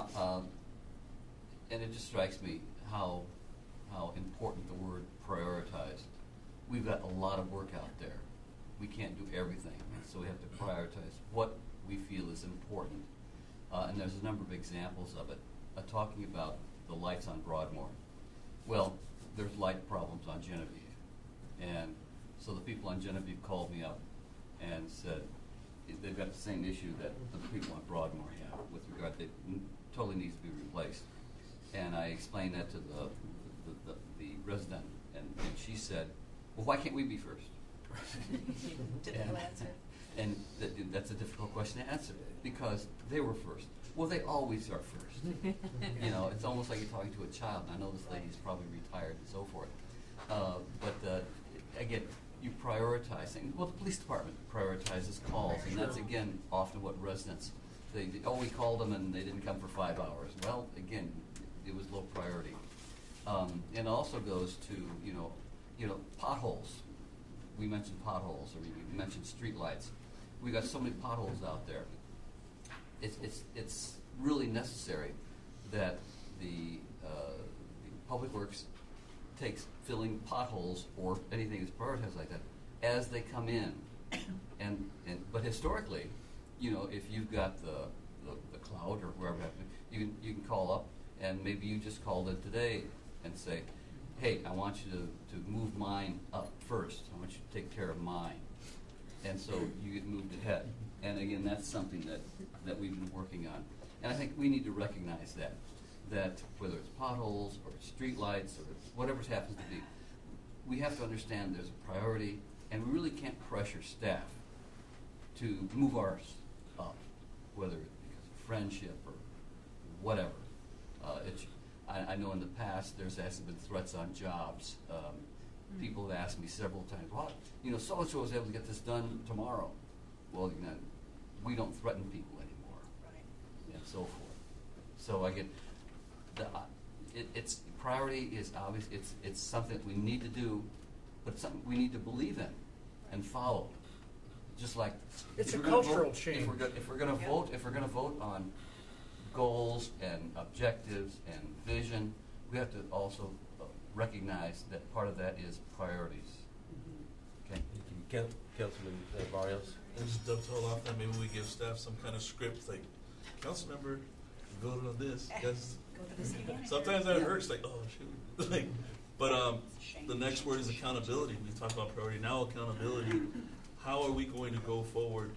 and it just strikes me how important the word prioritized. We've got a lot of work out there. We can't do everything, so we have to prioritize what we feel is important. And there's a number of examples of it. Talking about the lights on Broadmoor. Well, there's light problems on Genevieve. And so the people on Genevieve called me up and said they've got the same issue that the people on Broadmoor have with regard to it totally needs to be replaced. And I explained that to the resident, and she said, well, why can't we be first? Typical answer. And that's a difficult question to answer, because they were first. Well, they always are first. You know, it's almost like you're talking to a child, and I know this lady's probably retired and so forth. But again, you prioritize things. Well, the police department prioritizes calls, and that's, again, often what residents, we called them and they didn't come for 5 hours. Well, again, it was low priority. And also goes to, you know, potholes. We mentioned potholes, or we mentioned street lights. We got so many potholes out there. It's really necessary that the Public Works takes filling potholes or anything that's prioritized like that as they come in. But historically, you know, if you've got the cloud or wherever, you can call up, and maybe you just called it today and say, hey, I want you to move mine up first. I want you to take care of mine. And so you get moved ahead. And again, that's something that we've been working on. And I think we need to recognize that whether it's potholes or street lights or whatever it happens to be, we have to understand there's a priority, and we really can't pressure staff to move ours up, whether it's because friendship or whatever. I know in the past there's actually been threats on jobs. People have asked me several times, well, so-and-so was able to get this done tomorrow. Well, we don't threaten people anymore, and so forth. So I get it's priority is obvious. It's something that we need to do, but it's something we need to believe in and follow. Just like It's if a we're gonna cultural vote- change. If we're going to vote on goals and objectives and vision, we have to also recognize that part of that is priorities. Okay. Councilman Barrios? And just dovetail off that, maybe we give staff some kind of script, like, council member, you voted on this, because Go to the city manager. sometimes that hurts, like, oh, shoot. Like, but Shame. the next word is accountability. We talked about priority, now accountability. How are we going to go forward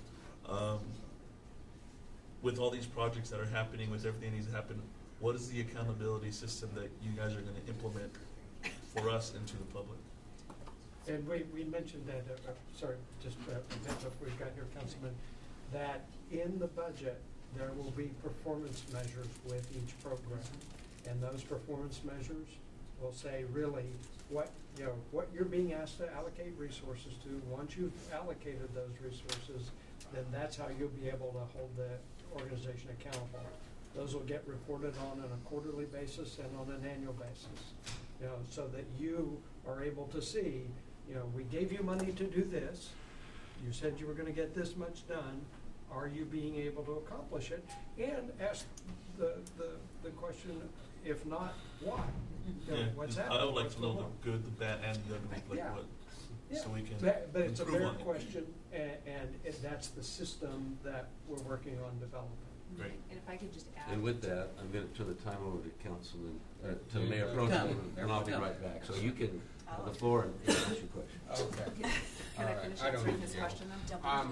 with all these projects that are happening, with everything that needs to happen? What is the accountability system that you guys are going to implement for us and to the public? And we mentioned that, sorry, just we've got here, Councilman, that in the budget, there will be performance measures with each program. And those performance measures will say really what you're being asked to allocate resources to. Once you've allocated those resources, then that's how you'll be able to hold the organization accountable. Those will get reported on a quarterly basis and on an annual basis, so that you are able to see, we gave you money to do this. You said you were going to get this much done. Are you being able to accomplish it? And ask the question, if not, why? What's happening? I would like What's to know going on? the good, the bad, and the ugly, like Yeah. what, Yeah. so we can But it's a improve fair on it. question, and that's the system that we're working on developing. Great. And if I could just add. And with that, I'm going to turn the time over to Councilman, to Mayor Pro Tem, and I'll be right back. So you can have the floor and ask your question. Okay. Can I finish answering his question though?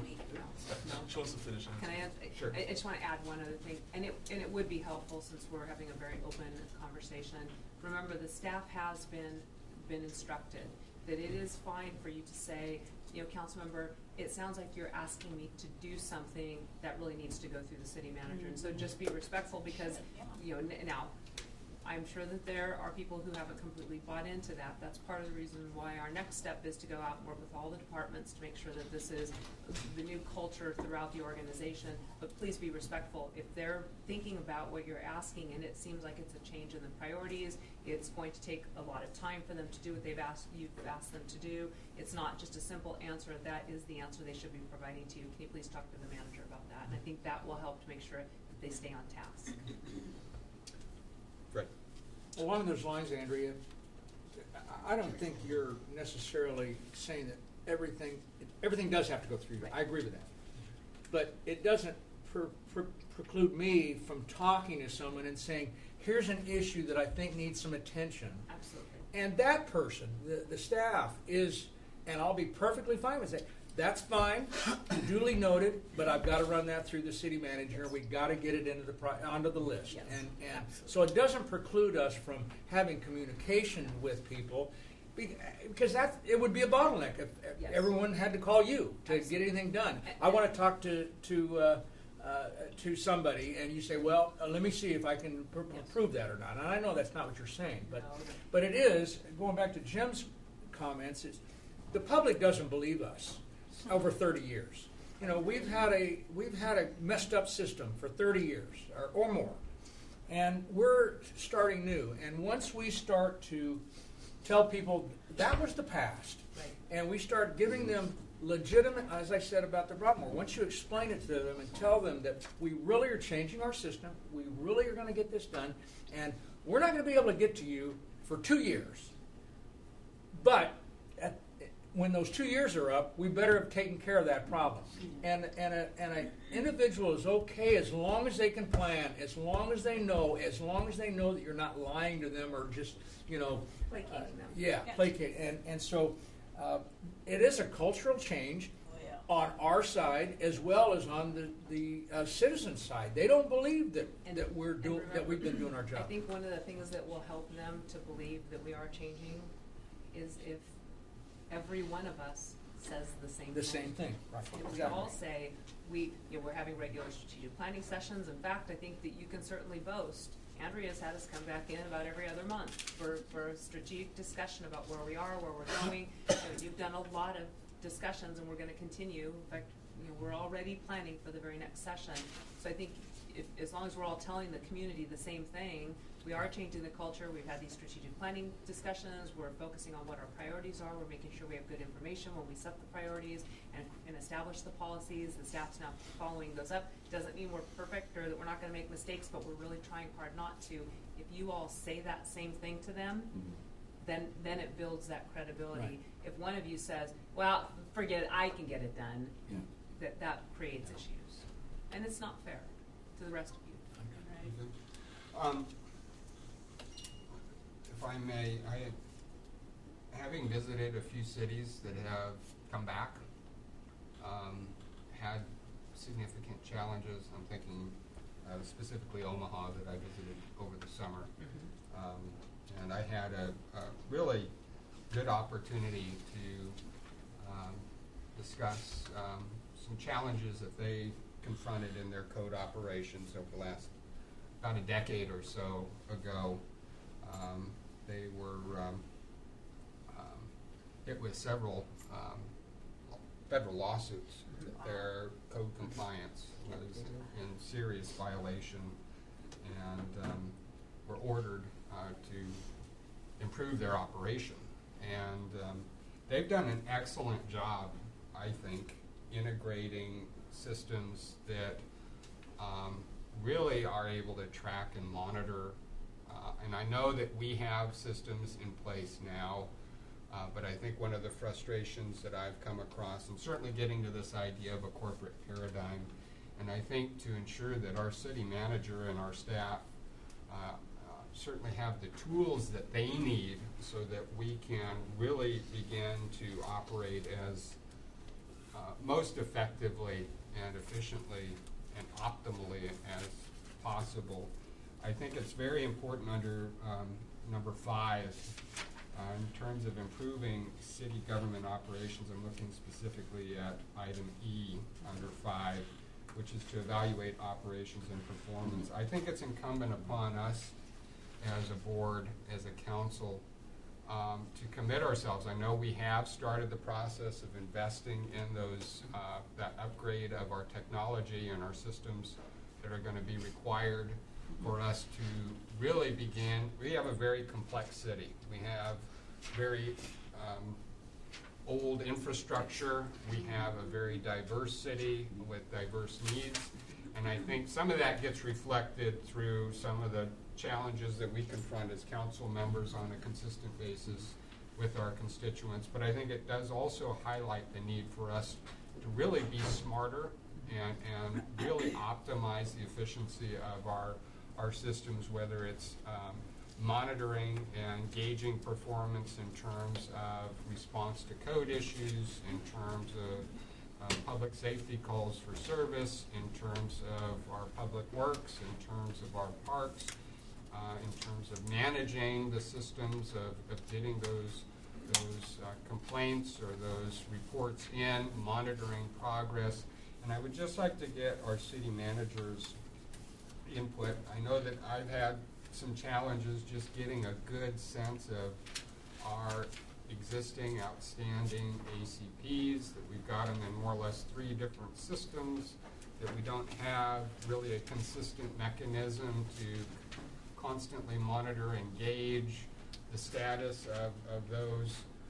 She wants to finish. Can I add, Sure. I just want to add one other thing, and it would be helpful since we're having a very open conversation. Remember, the staff has been instructed that it is fine for you to say, council member, it sounds like you're asking me to do something that really needs to go through the city manager. And so just be respectful because, now, I'm sure that there are people who haven't completely bought into that. That's part of the reason why our next step is to go out and work with all the departments to make sure that this is the new culture throughout the organization. But please be respectful. If they're thinking about what you're asking and it seems like it's a change in the priorities, it's going to take a lot of time for them to do what you've asked them to do. It's not just a simple answer. That is the answer they should be providing to you. Can you please talk to the manager about that? And I think that will help to make sure that they stay on task. Right. Along those lines, Andrea, I don't think you're necessarily saying that everything does have to go through you. I agree with that. But it doesn't preclude me from talking to someone and saying, here's an issue that I think needs some attention. Absolutely. And that person, the staff, is, and I'll be perfectly fine with it. That's fine, duly noted, but I've got to run that through the city manager. We've got to get it into onto the list. Yes, and so it doesn't preclude us from having communication with people, because it would be a bottleneck if Yes. everyone had to call you to Absolutely. get anything done. I want to talk to somebody, and you say, well, let me see if I can prove that or not. And I know that's not what you're saying, but it is, going back to Jim's comments, the public doesn't believe us. Over 30 years, we've had a messed up system for 30 years or more, and we're starting new. And once we start to tell people that was the past, Right. and we start giving them legitimate, as I said about the Broadmoor, once you explain it to them and tell them that we really are changing our system, we really are going to get this done, and we're not going to be able to get to you for 2 years, but when those 2 years are up, we better have taken care of that problem. And an individual is okay as long as they can plan, as long as they know that you're not lying to them or just, Placating them. Yeah, placate. And so it is a cultural change on our side as well as on the citizen side. They don't believe that we've been doing our job. I think one of the things that will help them to believe that we are changing is if every one of us says the same thing. The same thing, right, It would exactly. all say, we're having regular strategic planning sessions. In fact, I think that you can certainly boast, Andrea's had us come back in about every other month for a strategic discussion about where we are, where we're going. You've done a lot of discussions, and we're gonna continue. In fact, we're already planning for the very next session. So I think as long as we're all telling the community the same thing, we are changing the culture. We've had these strategic planning discussions. We're focusing on what our priorities are. We're making sure we have good information when we set the priorities and establish the policies. The staff's now following those up. Doesn't mean we're perfect or that we're not going to make mistakes, but we're really trying hard not to. If you all say that same thing to them, then it builds that credibility. Right. If one of you says, well, forget it, I can get it done, that creates issues. And it's not fair to the rest of you. Right? If I may, having visited a few cities that have come back, had significant challenges. I'm thinking specifically Omaha that I visited over the summer. And I had a really good opportunity to discuss some challenges that they confronted in their code operations over the last about a decade or so ago. They were hit with several federal lawsuits that their code compliance was in serious violation, and were ordered to improve their operation. And they've done an excellent job, I think, integrating systems that really are able to track and monitor. And I know that we have systems in place now, but I think one of the frustrations that I've come across, and certainly getting to this idea of a corporate paradigm, and I think to ensure that our city manager and our staff certainly have the tools that they need so that we can really begin to operate as most effectively and efficiently and optimally as possible. I think it's very important under number 5, in terms of improving city government operations. I'm looking specifically at item E under 5, which is to evaluate operations and performance. I think it's incumbent upon us as a board, as a council, to commit ourselves. I know we have started the process of investing in those that upgrade of our technology and our systems that are going to be required for us to really begin. We have a very complex city. We have very old infrastructure. We have a very diverse city with diverse needs. And I think some of that gets reflected through some of the challenges that we confront as council members on a consistent basis with our constituents. But I think it does also highlight the need for us to really be smarter and really optimize the efficiency of our systems, whether it's monitoring and gauging performance in terms of response to code issues, in terms of public safety calls for service, in terms of our public works, in terms of our parks, in terms of managing the systems of getting those complaints or those reports in, monitoring progress. And I would just like to get our city manager's input. I know that I've had some challenges just getting a good sense of our existing outstanding ACPs, that we've got them in more or less 3 different systems, that we don't have really a consistent mechanism to constantly monitor and gauge the status of those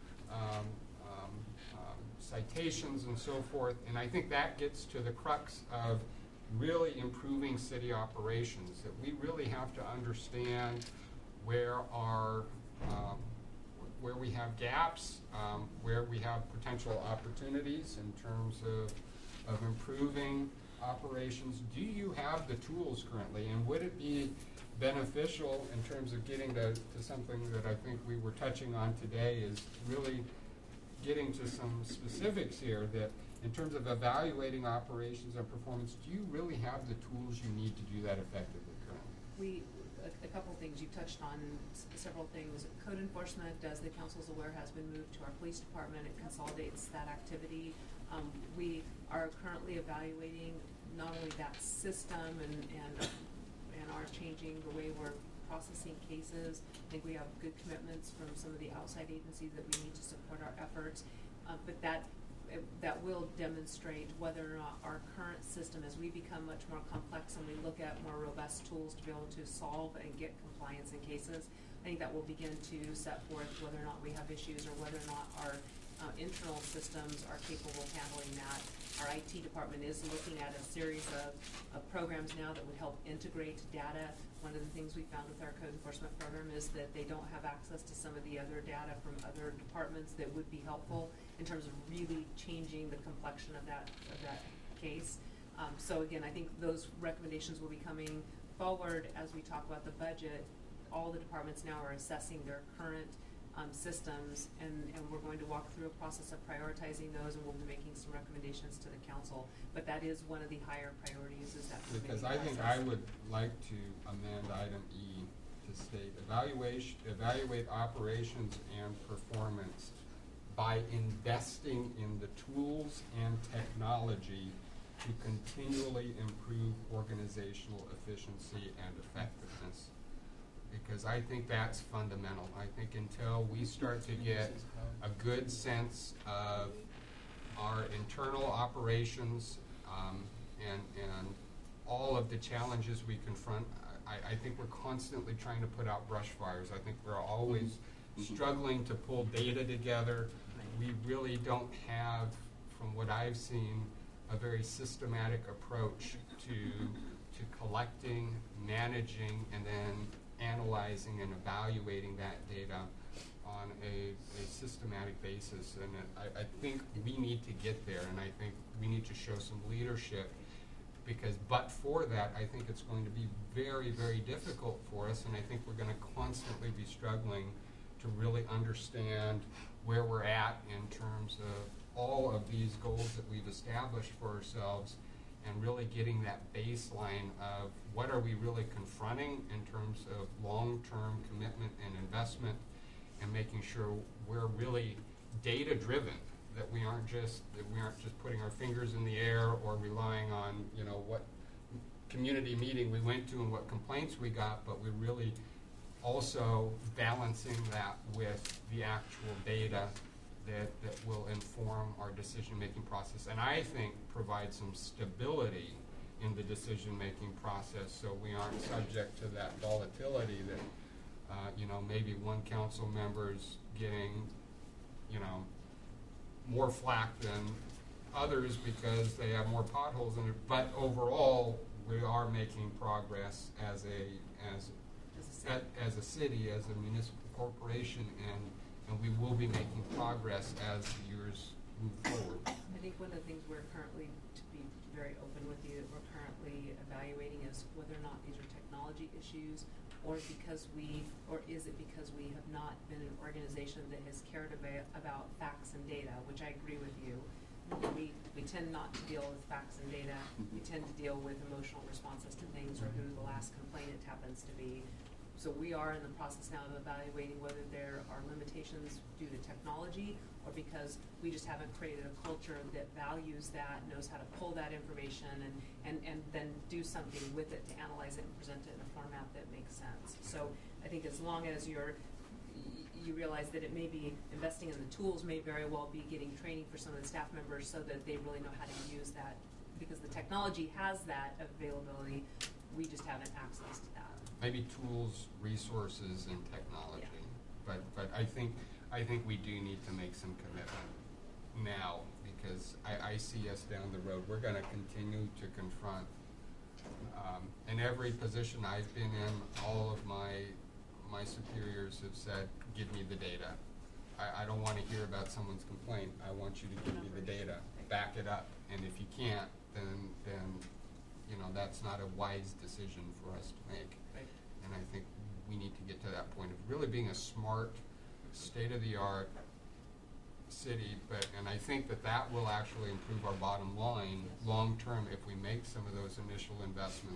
citations and so forth. And I think that gets to the crux of really improving city operations, that we really have to understand where we have gaps, where we have potential opportunities in terms of improving operations. Do you have the tools currently, and would it be beneficial in terms of getting to something that I think we were touching on today, is really getting to some specifics here, that in terms of evaluating operations and performance, do you really have the tools you need to do that effectively currently? a couple of things. You touched on several things. Code enforcement, as the council's aware, has been moved to our police department. It consolidates that activity. We are currently evaluating not only that system and are changing the way we're processing cases. I think we have good commitments from some of the outside agencies that we need to support our efforts. But that will demonstrate whether or not our current system, as we become much more complex and we look at more robust tools to be able to solve and get compliance in cases, I think that will begin to set forth whether or not we have issues or whether or not our internal systems are capable of handling that. Our IT department is looking at a series of programs now that would help integrate data. One of the things we found with our code enforcement program is that they don't have access to some of the other data from other departments that would be helpful in terms of really changing the complexion of that case. So again, I think those recommendations will be coming forward as we talk about the budget. All the departments now are assessing their current systems, and we're going to walk through a process of prioritizing those, and we'll be making some recommendations to the council. But that is one of the higher priorities, is that Because committee I think process. I would like to amend item E to state evaluate operations and performance by investing in the tools and technology to continually improve organizational efficiency and effectiveness. Because I think that's fundamental. I think until we start to get a good sense of our internal operations and all of the challenges we confront, I think we're constantly trying to put out brush fires. I think we're always struggling to pull data together. We really don't have, from what I've seen, a very systematic approach to collecting, managing, and then analyzing and evaluating that data on a systematic basis. And I think we need to get there, and I think we need to show some leadership, because but for that, I think it's going to be very, very difficult for us, and I think we're going to constantly be struggling to really understand where we're at in terms of all of these goals that we've established for ourselves, and really getting that baseline of what are we really confronting in terms of long-term commitment and investment, and making sure we're really data-driven, that we aren't just putting our fingers in the air or relying on, you know, what community meeting we went to and what complaints we got, but we're really also balancing that with the actual data that will inform our decision-making process, and I think provide some stability in the decision-making process, so we aren't subject to that volatility that, maybe one council member's getting, more flack than others because they have more potholes in it. But overall, we are making progress as a city, as a municipal corporation, and we will be making progress as years move forward. I think one of the things we're currently, to be very open with you, that we're currently evaluating is whether or not these are technology issues, or is it because we have not been an organization that has cared about facts and data, which I agree with you. We tend not to deal with facts and data. We tend to deal with emotional responses to things, or who the last complainant happens to be. So we are in the process now of evaluating whether there are limitations due to technology, or because we just haven't created a culture that values that, knows how to pull that information and then do something with it to analyze it and present it in a format that makes sense. So I think as long as you realize that it may be investing in the tools, may very well be getting training for some of the staff members so that they really know how to use that, because the technology has that availability, we just haven't access to that. Maybe tools, resources, and technology. Yeah. But I think we do need to make some commitment now, because I see us down the road. We're going to continue to confront, in every position I've been in, all of my superiors have said, give me the data. I don't want to hear about someone's complaint. I want you to give me the data, back it up. And if you can't, then that's not a wise decision for us to make. Right. And I think we need to get to that point of really being a smart, state-of-the-art city, and I think that will actually improve our bottom line long-term if we make some of those initial investments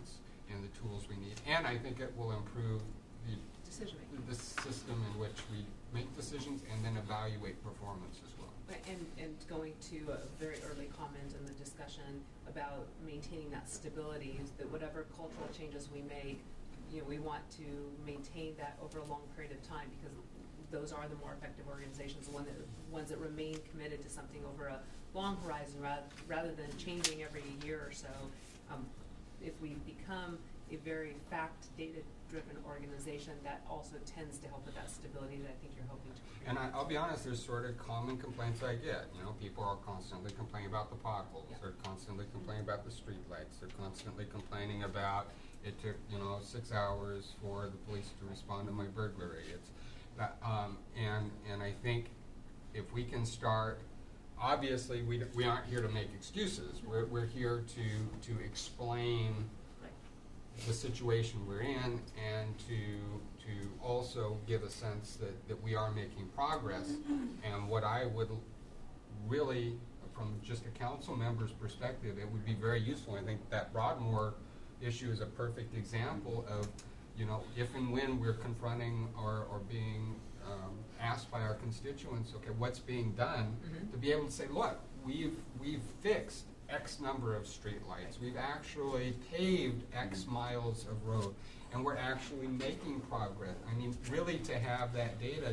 and the tools we need. And I think it will improve Decision making. the system in which we make decisions and then evaluate performance as well. Right, and going to a very early comment in the discussion about maintaining that stability, is that whatever cultural changes we make, we want to maintain that over a long period of time, because those are the more effective organizations, the ones that remain committed to something over a long horizon rather than changing every year or so. If we become a very fact, data-driven organization, that also tends to help with that stability that I think you're hoping to create. And I'll be honest, there's sort of common complaints I get. People are constantly complaining about the potholes. Yeah. They're constantly complaining about the streetlights. They're constantly complaining about it took 6 hours for the police to respond to my burglary. It's that, and I think if we can start, obviously we aren't here to make excuses. We're here to explain the situation we're in, and to also give a sense that we are making progress. And what I would really, from just a council member's perspective, it would be very useful. I think that Broadmoor issue is a perfect example of, if and when we're confronting or being asked by our constituents, okay, what's being done, to be able to say, look, we've fixed X number of streetlights. We've actually paved X miles of road, and we're actually making progress. I mean, really, to have that data,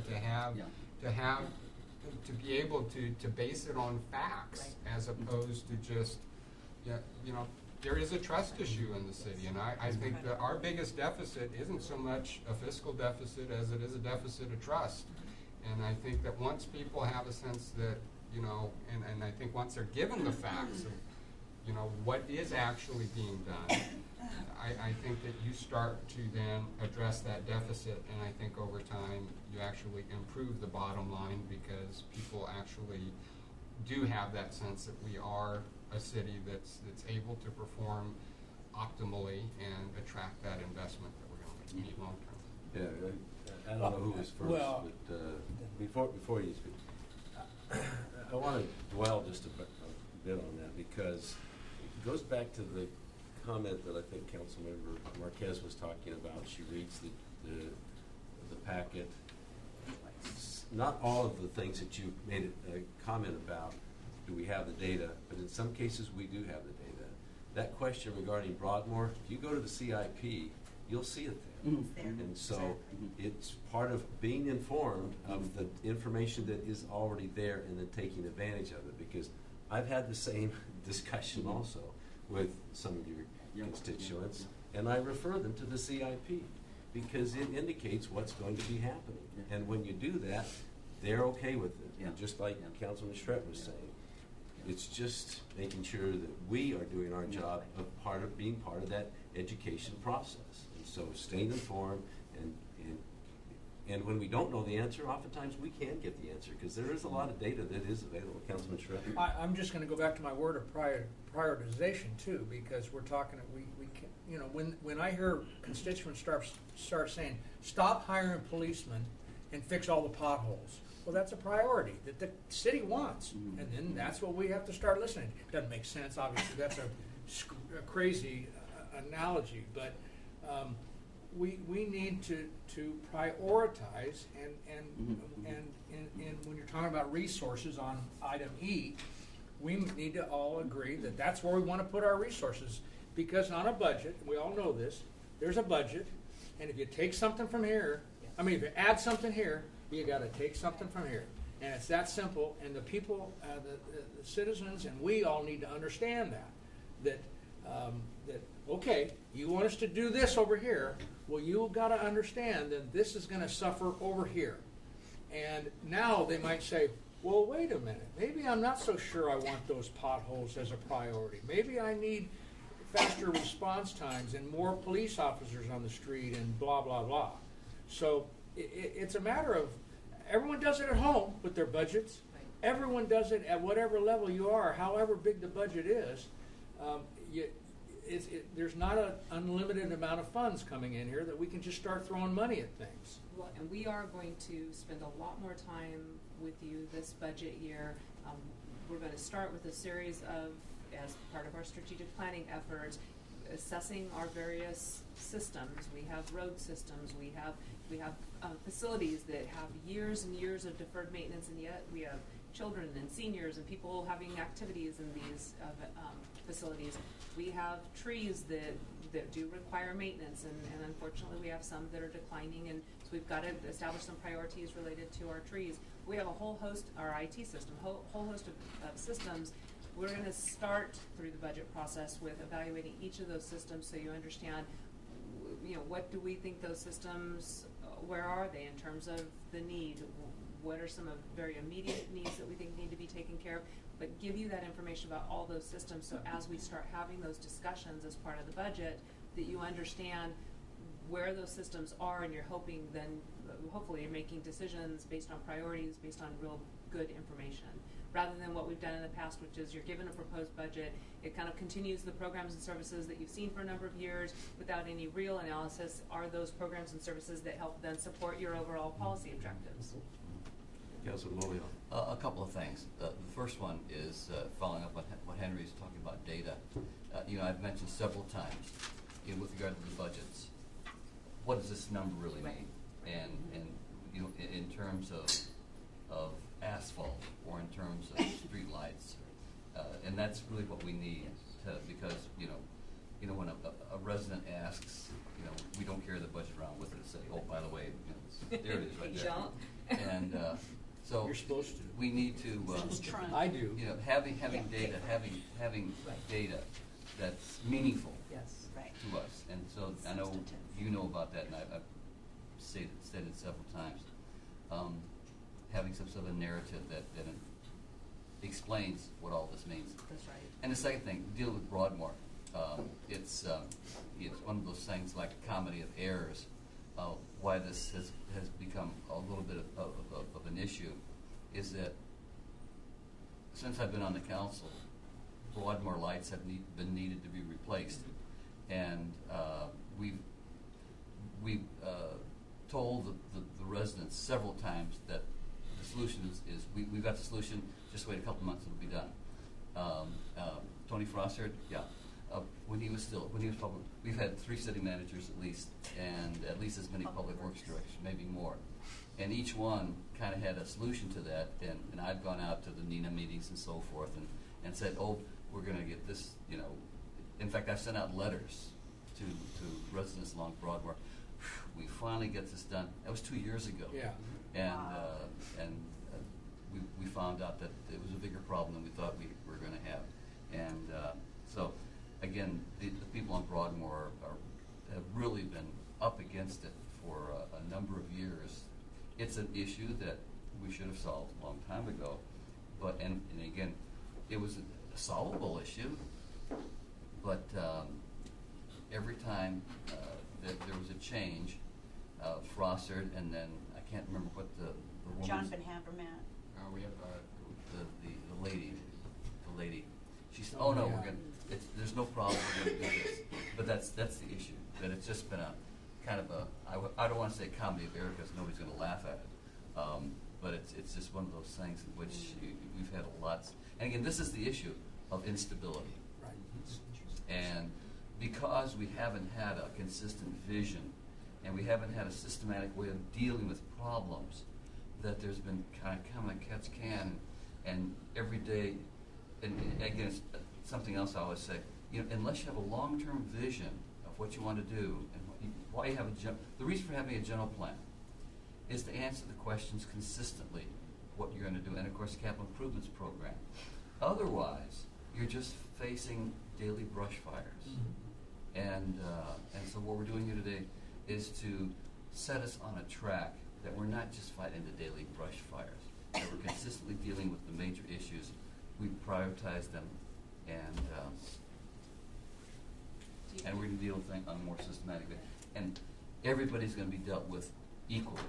to be able to base it on facts, as opposed to just, there is a trust issue in the city, and I think that our biggest deficit isn't so much a fiscal deficit as it is a deficit of trust. And I think that once people have a sense that, and I think once they're given the facts of, what is actually being done, I think that you start to then address that deficit, and I think over time you actually improve the bottom line, because people actually do have that sense that we are a city that's able to perform optimally and attract that investment that we're going to need long term. Yeah, I don't know who was first, Well, but before you speak, I want to dwell just a bit on that, because it goes back to the comment that I think Councilmember Marquez was talking about. She reads the packet. Not all of the things that you made a comment about do we have the data, but in some cases we do have the data. That question regarding Broadmoor, if you go to the CIP, you'll see it there. It's there. And so it's part of being informed of the information that is already there, and then taking advantage of it, because I've had the same discussion also with some of your constituents, and I refer them to the CIP because it indicates what's going to be happening. And when you do that, they're okay with it. And just like Councilman Stret was saying, it's just making sure that we are doing our job of being part of that education process. And so staying informed, and when we don't know the answer, oftentimes we can get the answer, because there is a lot of data that is available. Councilman Stret? I'm just going to go back to my word of prioritization too, because we're talking, we can, when I hear constituents start saying, stop hiring policemen and fix all the potholes, well, that's a priority that the city wants, and then that's what we have to start listening. Doesn't make sense, obviously. That's a crazy analogy, but we need to prioritize, and when you're talking about resources on item E, we need to all agree that that's where we want to put our resources, because on a budget, we all know this, there's a budget, and if you take something from here, if you add something here, you got to take something from here, and it's that simple. And the people, the citizens, and we all need to understand that okay, you want us to do this over here. Well, you got to understand that this is going to suffer over here. And now they might say, well, wait a minute. Maybe I'm not so sure I want those potholes as a priority. Maybe I need faster response times and more police officers on the street and blah, blah, blah. So it's a matter of, everyone does it at home with their budgets. Everyone does it at whatever level you are, however big the budget is. There's not an unlimited amount of funds coming in here that we can just start throwing money at things. Well, and we are going to spend a lot more time with you this budget year. We're going to start with a series of, as part of our strategic planning efforts, assessing our various systems. We have road systems, we have facilities that have years and years of deferred maintenance, and yet we have children and seniors and people having activities in these facilities. We have trees that do require maintenance, and unfortunately we have some that are declining, and so we've got to establish some priorities related to our trees. We have a whole host, our IT system, whole host of systems. We're going to start through the budget process with evaluating each of those systems so you understand, what do we think those systems, where are they in terms of the need? What are some of very immediate needs that we think need to be taken care of? But give you that information about all those systems so as we start having those discussions as part of the budget, that you understand where those systems are, and you're hoping then, hopefully you're making decisions based on priorities, based on real good information. Rather than what we've done in the past, which is you're given a proposed budget, it kind of continues the programs and services that you've seen for a number of years without any real analysis. Are those programs and services that help then support your overall policy objectives? Councilor Lolio. A couple of things. The first one is following up on what Henry is talking about, data. I've mentioned several times, with regard to the budgets, what does this number really mean? And in terms of asphalt or in terms of street lights, and that's really what we need because when a resident asks, we don't carry the budget around with us. Say, oh, by the way, there it is right there. And so You're supposed to. we need to. I do. Having data, having data that's meaningful Yes. Right. to us, and so I know you know about that, and I've said it several times. Having some sort of narrative that explains what all this means. That's right. And the second thing, dealing with Broadmoor, it's one of those things like a comedy of errors. Why this has become a little bit of an issue is that since I've been on the council, Broadmoor lights have been needed to be replaced, and we've told the residents several times that the solution is we've got the solution. Just wait a couple months, it'll be done. Tony Frossard, yeah. When he was public, we've had 3 city managers at least, and at least as many public works directors, maybe more. And each one kind of had a solution to that, and I've gone out to the NENA meetings and so forth and said, oh, we're going to get this, In fact, I've sent out letters to residents along Broadmoor. We finally get this done. That was 2 years ago. Yeah. And we found out that it was a bigger problem than we thought we were going to have. And so, again, the people on Broadmoor have really been up against it for a number of years. It's an issue that we should have solved a long time ago. But and again, it was a solvable issue. But every time that there was a change, Frossard, and then I can't remember what the woman's... John Van Havermaet. We have the lady. She said, "Oh no, we're going. There's no problem. We're going to do this." But that's the issue. That it's just been a kind of I don't want to say comedy of error because nobody's going to laugh at it. But it's just one of those things in which we've had a lot. And again, this is the issue of instability. Right. And because we haven't had a consistent vision, and we haven't had a systematic way of dealing with problems, that there's been kind of catch can, and every day, and again, it's something else I always say, unless you have a long-term vision of what you want to do, and why you have the reason for having a general plan is to answer the questions consistently, what you're going to do, and of course, the capital improvements program. Otherwise, you're just facing daily brush fires. And so what we're doing here today is to set us on a track that we're not just fighting the daily brush fires, that we're consistently dealing with the major issues. We prioritize them, and we're going to deal with things on a more systematic basis. And everybody's going to be dealt with equally.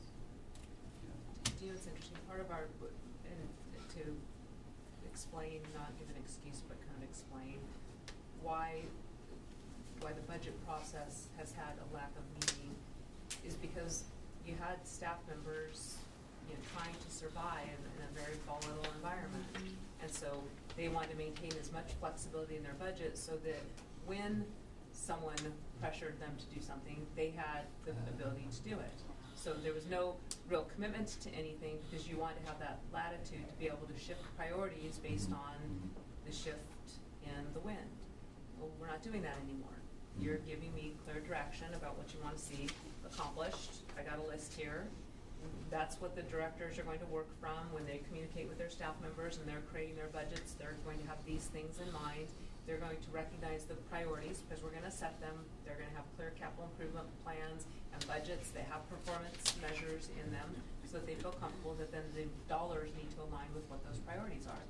It's interesting. Part of our, and to explain, not give an excuse, but kind of explain why the budget process has had a lack of meaning is because you had staff members, trying to survive in a very volatile environment. And so they wanted to maintain as much flexibility in their budget so that when someone pressured them to do something, they had the ability to do it. So there was no real commitment to anything because you want to have that latitude to be able to shift priorities based on the shift in the wind. Well, we're not doing that anymore. You're giving me clear direction about what you want to see accomplished. I got a list here. That's what the directors are going to work from when they communicate with their staff members and they're creating their budgets. They're going to have these things in mind. They're going to recognize the priorities because we're going to set them. They're going to have clear capital improvement plans and budgets. They have performance measures in them so that they feel comfortable that then the dollars need to align with what those priorities are.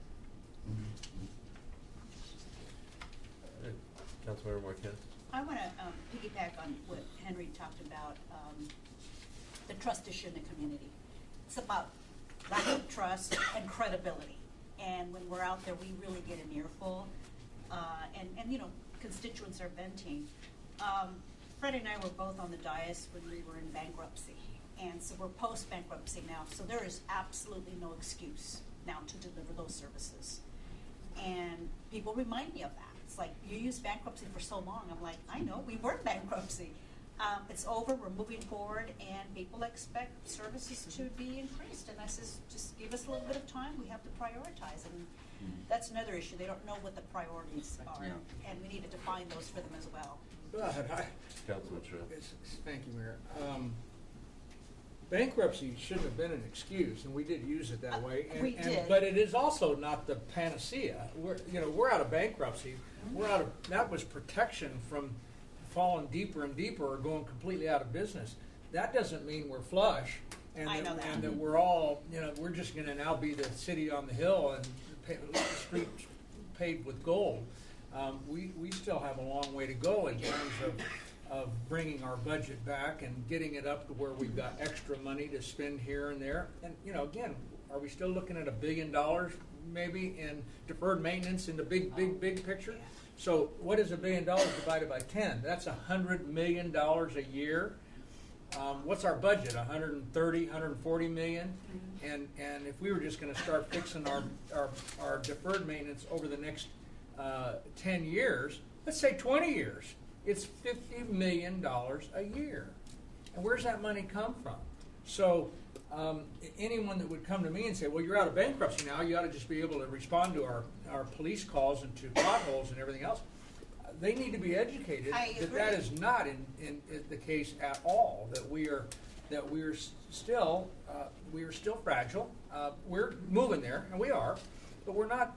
Councilmember Marquez? I want to piggyback on what Henry talked about, the trust issue in the community. It's about lack of trust and credibility. And when we're out there, we really get an earful. And you know, constituents are venting. Fred and I were both on the dais when we were in bankruptcy. And so we're post-bankruptcy now. So there is absolutely no excuse now to deliver those services. And people remind me of that. It's like, you used bankruptcy for so long. I'm like, I know, we were in bankruptcy. It's over, we're moving forward, and people expect services to be increased. And I says, just give us a little bit of time, we have to prioritize. And that's another issue, they don't know what the priorities are. And we need to define those for them as well. But Councilman Trill? thank you, Mayor. Bankruptcy shouldn't have been an excuse, and we did use it that way. And, we did. But it is also not the panacea. We're out of bankruptcy. We're out of, that was protection from falling deeper and deeper or going completely out of business. That doesn't mean we're flush, and I know that. and that we're all, we're just going to now be the city on the hill and the street paved with gold. We still have a long way to go in terms of bringing our budget back and getting it up to where we've got extra money to spend here and there. And, again, are we still looking at $1 billion maybe in deferred maintenance in the big picture? So what is $1 billion divided by 10? That's $100 million a year. What's our budget? 130, 140 million? And if we were just going to start fixing our deferred maintenance over the next 10 years, let's say 20 years, it's $50 million a year. And where's that money come from? So anyone that would come to me and say, well, you're out of bankruptcy now, you ought to just be able to respond to our police calls and to potholes and everything else, they need to be educated that is not in the case at all, that we are still fragile. We're moving there, and we are, but we're not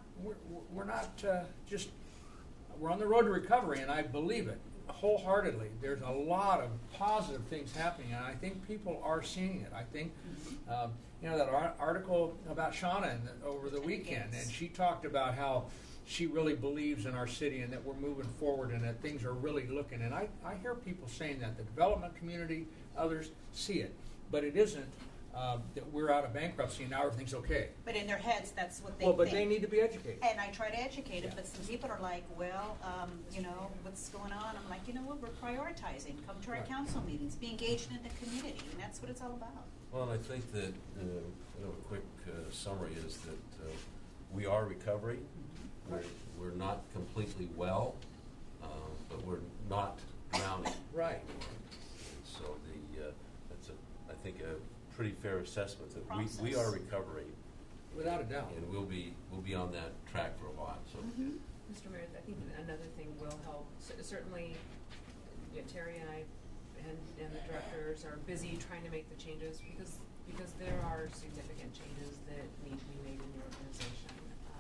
just, we're on the road to recovery, and I believe it wholeheartedly. There's a lot of positive things happening, and I think people are seeing it. I think, that article about Shauna over the weekend, and she talked about how she really believes in our city and that we're moving forward and that things are really looking. And I hear people saying that, the development community, others see it, but it isn't that we're out of bankruptcy and now everything's okay. But in their heads, that's what they Well, but think. they need to be educated. And I try to educate them, but some people are like, well, what's going on? I'm like, you know what, we're prioritizing. Come to our Right. council meetings, be engaged in the community, and that's what it's all about. Well, and I think that, a quick summary is that we are recovering. We're not completely well, but we're not drowning. Right. So that's I think a pretty fair assessment that we are recovering, Without a doubt. and we'll be on that track for a while. So. Mr. Mayor, I think another thing will help. Certainly, Terry and I and the directors are busy trying to make the changes because there are significant changes that need to be made in the organization.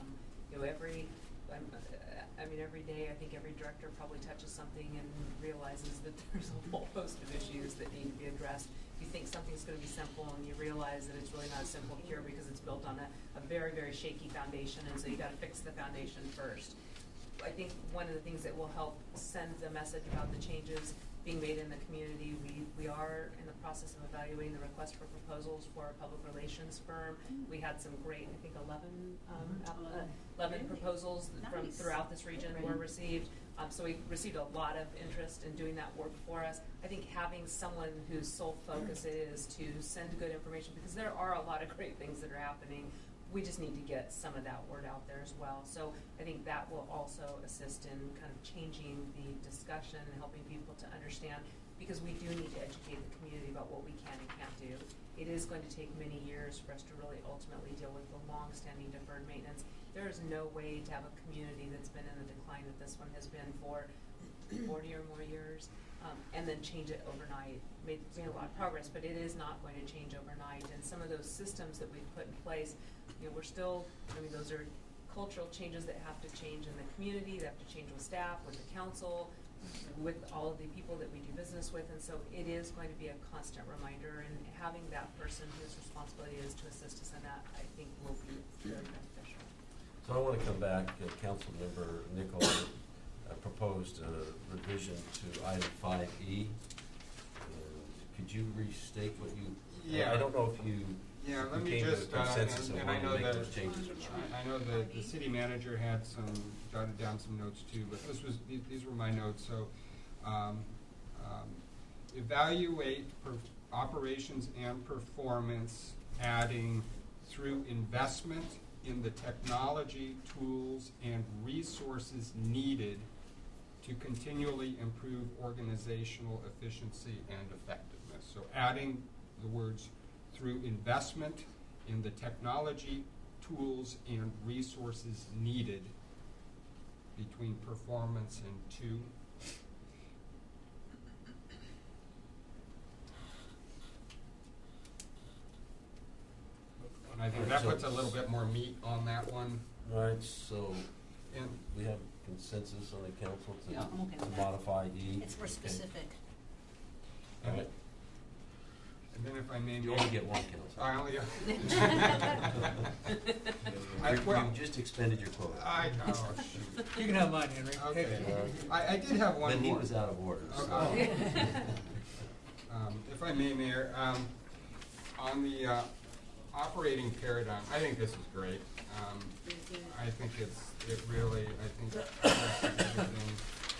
Every day I think every director probably touches something and realizes that there's a whole host of issues that need to be addressed. You think something's going to be simple and you realize that it's really not a simple cure because it's built on a very, very shaky foundation, and so you got to fix the foundation first. I think one of the things that will help send the message about the changes being made in the community, we are in the process of evaluating the request for proposals for a public relations firm. We had some great, I think 11 proposals from Nice. throughout this region were received. So we received a lot of interest in doing that work for us. I think having someone whose sole focus is to send good information, because there are a lot of great things that are happening, we just need to get some of that word out there as well. So I think that will also assist in kind of changing the discussion and helping people to understand, because we do need to educate the community about what we can and can't do. It is going to take many years for us to really ultimately deal with the long-standing deferred maintenance. There is no way to have a community that's been in the decline that this one has been for 40 or more years, and then change it overnight. Made a lot of progress, but it is not going to change overnight. And some of those systems that we've put in place, we're still, those are cultural changes that have to change in the community, that have to change with staff, with the council, with all of the people that we do business with. And so it is going to be a constant reminder, and having that person whose responsibility is to assist us in that, I think, will be very beneficial. So I want to come back, Councilmember Nichol proposed a revision to item 5E. Could you restate what you? Yeah. I don't know if you. Yeah, let you me came to a just, consensus of and I wanting to know make that, those changes or not. I know that the city manager had jotted down some notes too, but these were my notes. So, evaluate operations and performance, adding through investment in the technology, tools, and resources needed to continually improve organizational efficiency and effectiveness. So adding the words through investment in the technology, tools, and resources needed between performance and two. And I think that puts a little bit more meat on that one. All right, so And we have consensus on the council to, Yeah, I'm okay with to that. modify E. It's more specific. All right. And then if I may, You only get one council. I only. You've just expended your quota. Oh, shoot. You can have mine, Henry. Okay. Take it. I did have one Then more. he was out of order. So. Okay. If I may, Mayor, on the operating paradigm, I think this is great. I think it addresses everything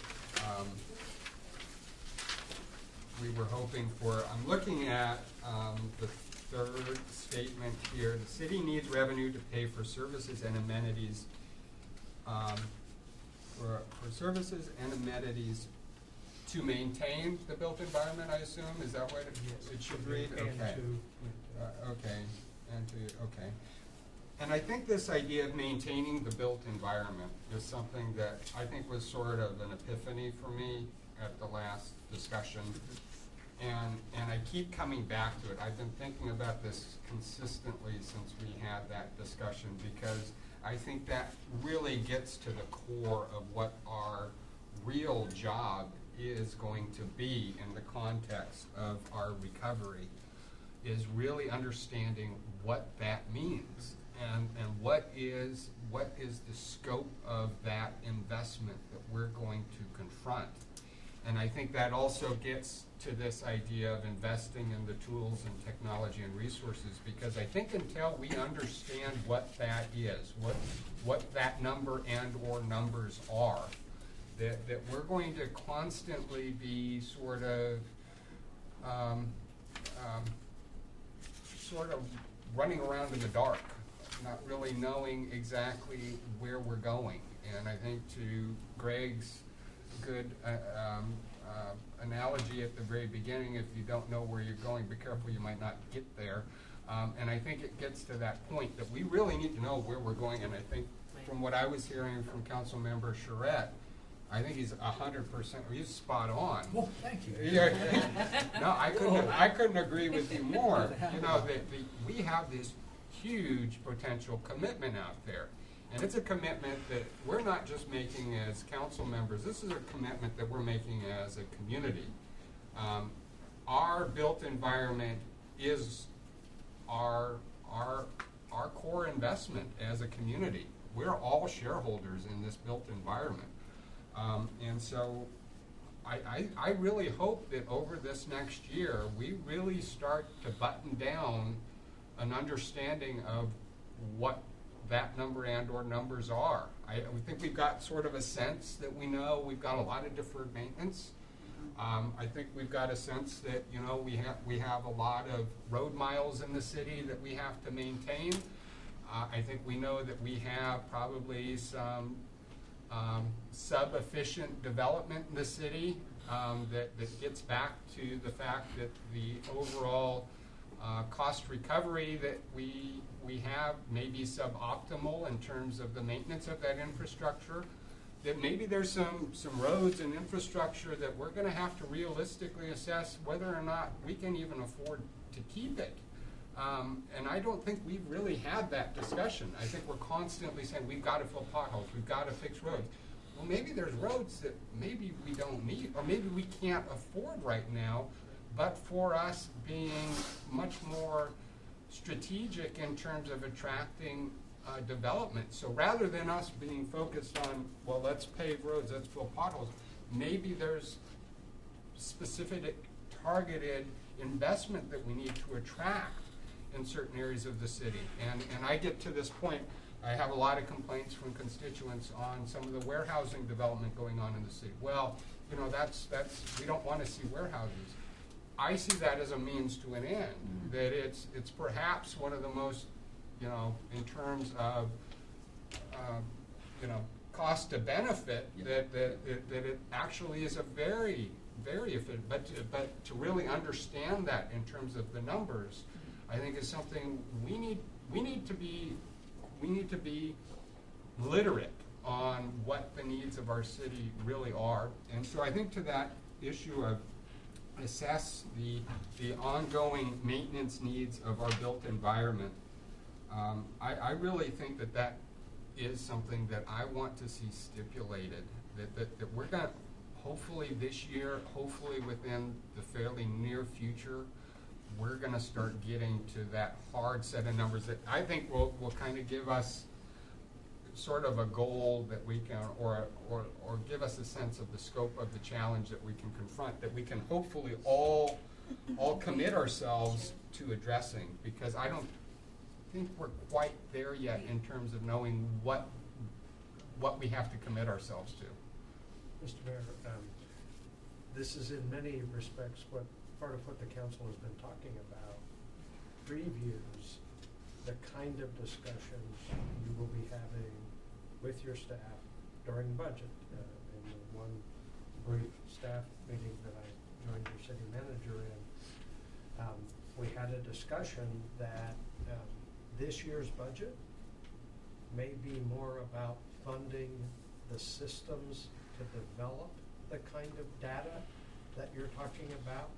we were hoping for. I'm looking at the third statement here. The city needs revenue to pay for services and amenities, for services and amenities to maintain the built environment, I assume? Is that what it should read? And Okay. Okay. Okay. And I think this idea of maintaining the built environment is something that I think was sort of an epiphany for me at the last discussion. And I keep coming back to it. I've been thinking about this consistently since we had that discussion, because I think that really gets to the core of what our real job is going to be in the context of our recovery, is really understanding what that means and what is the scope of that investment that we're going to confront. And I think that also gets to this idea of investing in the tools and technology and resources, because I think until we understand what that is, what that number and or numbers are, that we're going to constantly be sort of running around in the dark, not really knowing exactly where we're going. And I think to Greg's good analogy at the very beginning, if you don't know where you're going, be careful, you might not get there. And I think it gets to that point that we really need to know where we're going. And I think from what I was hearing from Councilmember Charette, I think he's 100%, he's spot on. Oh, thank you. Yeah. No, I couldn't agree with you more. You know, we have this huge potential commitment out there. And it's a commitment that we're not just making as council members. This is a commitment that we're making as a community. Our built environment is our core investment as a community. We're all shareholders in this built environment. And so I really hope that over this next year, we really start to button down an understanding of what that number and or numbers are. We think we've got sort of a sense that we know we've got a lot of deferred maintenance. I think we've got a sense that, you know, we have a lot of road miles in the city that we have to maintain. I think we know that we have probably some sub-efficient development in the city that gets back to the fact that the overall cost recovery that we have may be suboptimal in terms of the maintenance of that infrastructure. That maybe there's some roads and infrastructure that we're going to have to realistically assess whether or not we can even afford to keep it. And I don't think we've really had that discussion. I think we're constantly saying we've got to fill potholes, we've got to fix roads. Well, maybe there's roads that maybe we don't need, or maybe we can't afford right now, but for us being much more strategic in terms of attracting development. So rather than us being focused on, well, let's pave roads, let's fill potholes, maybe there's specific targeted investment that we need to attract in certain areas of the city. And I get to this point, I have a lot of complaints from constituents on some of the warehousing development going on in the city. Well, you know, that's we don't want to see warehouses. I see that as a means to an end, that it's perhaps one of the most, you know, in terms of, you know, cost to benefit, that it actually is a very, very efficient, but to really understand that in terms of the numbers, I think is something we need to be literate on what the needs of our city really are. And so I think to that issue of assess the ongoing maintenance needs of our built environment, I really think that is something that I want to see stipulated, that we're going to, hopefully this year, hopefully within the fairly near future, we're going to start getting to that hard set of numbers that I think will kind of give us sort of a goal that we can, or give us a sense of the scope of the challenge that we can confront, that we can hopefully all commit ourselves to addressing, because I don't think we're quite there yet in terms of knowing what we have to commit ourselves to. Mr. Mayor, this is in many respects part of what the council has been talking about, previews the kind of discussions you will be having with your staff during budget. In the one brief staff meeting that I joined your city manager in, we had a discussion that this year's budget may be more about funding the systems to develop the kind of data that you're talking about,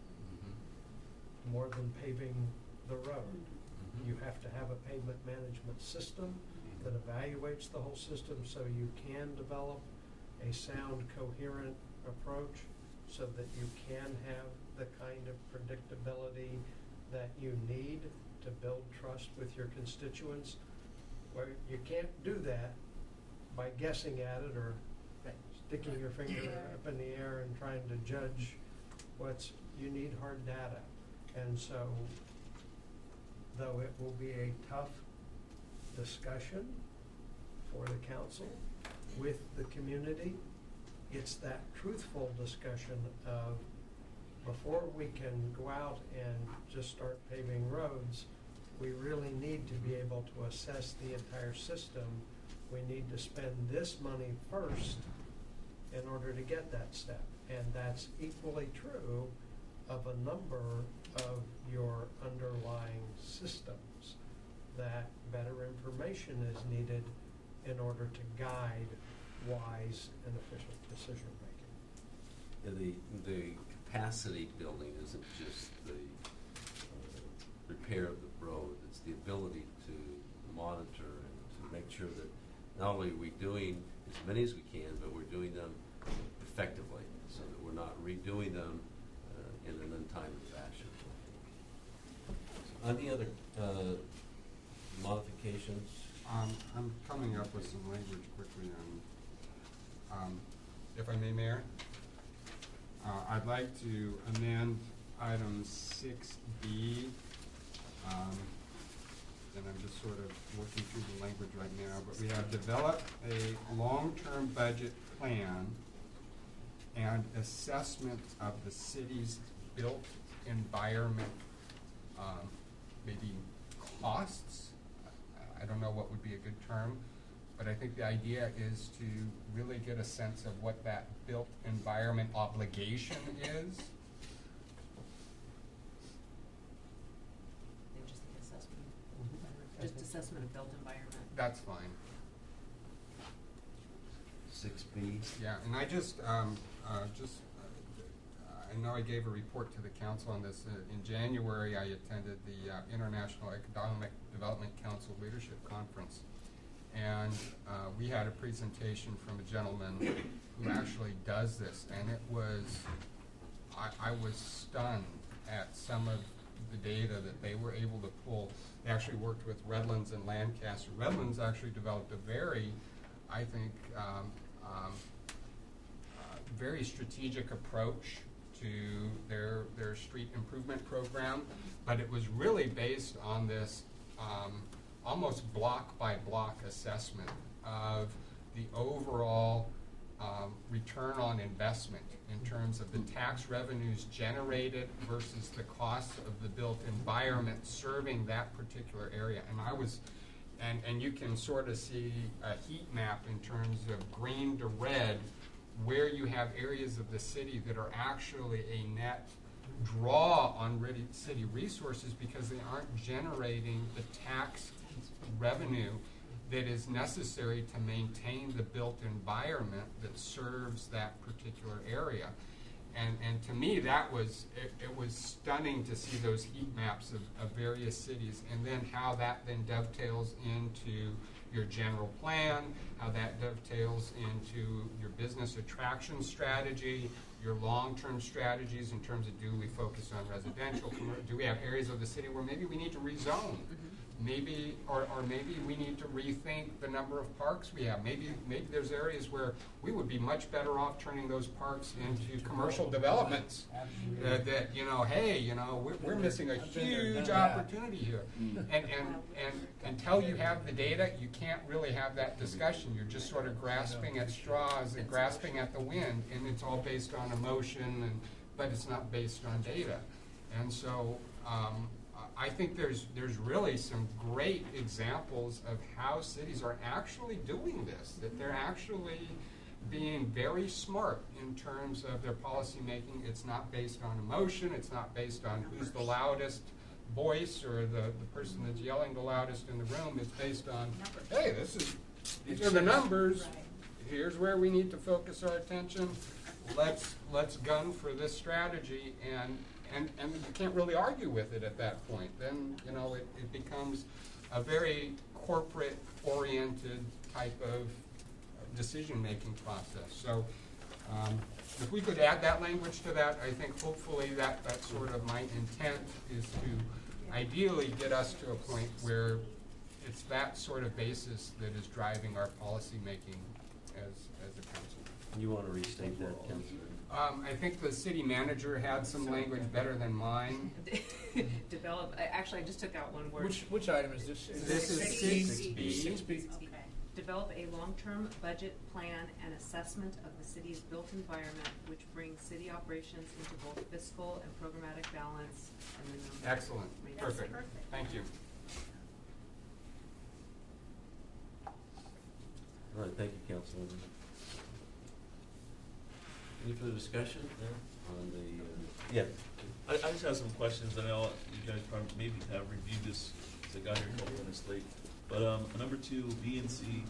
more than paving the road. You have to have a pavement management system that evaluates the whole system so you can develop a sound, coherent approach so that you can have the kind of predictability that you need to build trust with your constituents. Well, you can't do that by guessing at it or sticking your finger up in the air and trying to judge you need hard data. And so, though it will be a tough discussion for the council with the community, it's that truthful discussion of, before we can go out and just start paving roads, we really need to be able to assess the entire system. We need to spend this money first in order to get that step. And that's equally true of a number of your underlying systems, that better information is needed in order to guide wise and efficient decision making. The capacity building isn't just the repair of the road, it's the ability to monitor and to make sure that not only are we doing as many as we can, but we're doing them effectively, so that we're not redoing them in an untimely fashion. Any other modifications? I'm coming up with some language quickly on, if I may, Mayor. I'd like to amend item 6B, and I'm just sort of working through the language right now, but we have developed a long-term budget plan and assessment of the city's built environment, maybe costs. I don't know what would be a good term, but I think the idea is to really get a sense of what that built environment obligation is. Then just the assessment, just assessment of built environment. That's fine. 6B. Yeah, and I I know I gave a report to the council on this. In January, I attended the International Economic Development Council Leadership Conference. And we had a presentation from a gentleman who actually does this. And it was, I was stunned at some of the data that they were able to pull. They actually worked with Redlands and Lancaster. Redlands actually developed a very, I think, very strategic approach to their street improvement program, but it was really based on this almost block by block assessment of the overall return on investment in terms of the tax revenues generated versus the cost of the built environment serving that particular area. And I was, and you can sort of see a heat map in terms of green to red, where you have areas of the city that are actually a net draw on city resources because they aren't generating the tax revenue that is necessary to maintain the built environment that serves that particular area. And to me, that was, it was stunning to see those heat maps of various cities, and then how that then dovetails into your general plan, how that dovetails into your business attraction strategy, your long-term strategies in terms of, do we focus on residential, do we have areas of the city where maybe we need to rezone? Maybe, or maybe we need to rethink the number of parks we have. Maybe there's areas where we would be much better off turning those parks into commercial developments. That, you know, hey, you know, we're missing a huge opportunity here. And until you have the data, you can't really have that discussion. You're just sort of grasping at straws and grasping at the wind, and it's all based on emotion, but it's not based on data. And so, I think there's really some great examples of how cities are actually doing this, that they're actually being very smart in terms of their policy making. It's not based on emotion, it's not based on who's the loudest voice or the person that's yelling the loudest in the room. It's based on, hey, these are the numbers, here's where we need to focus our attention, let's gun for this strategy, and you can't really argue with it at that point. Then, you know, it becomes a very corporate-oriented type of decision-making process. So if we could add that language to that, I think hopefully that's sort of my intent, is to ideally get us to a point where it's that sort of basis that is driving our policy-making as a council. You want to restate that, Councilor? I think the city manager had some language better than mine. Develop, actually, I just took out one word. Which item is this? This is 6B. 6B. Okay. Develop a long-term budget plan and assessment of the city's built environment, which brings city operations into both fiscal and programmatic balance. And the Excellent. That's Perfect. Thank you. All right, thank you, Councilwoman. Any further discussion on the, yeah? I just have some questions. I know you guys probably maybe have reviewed this, because I got here a couple minutes late. But number 2, B and C,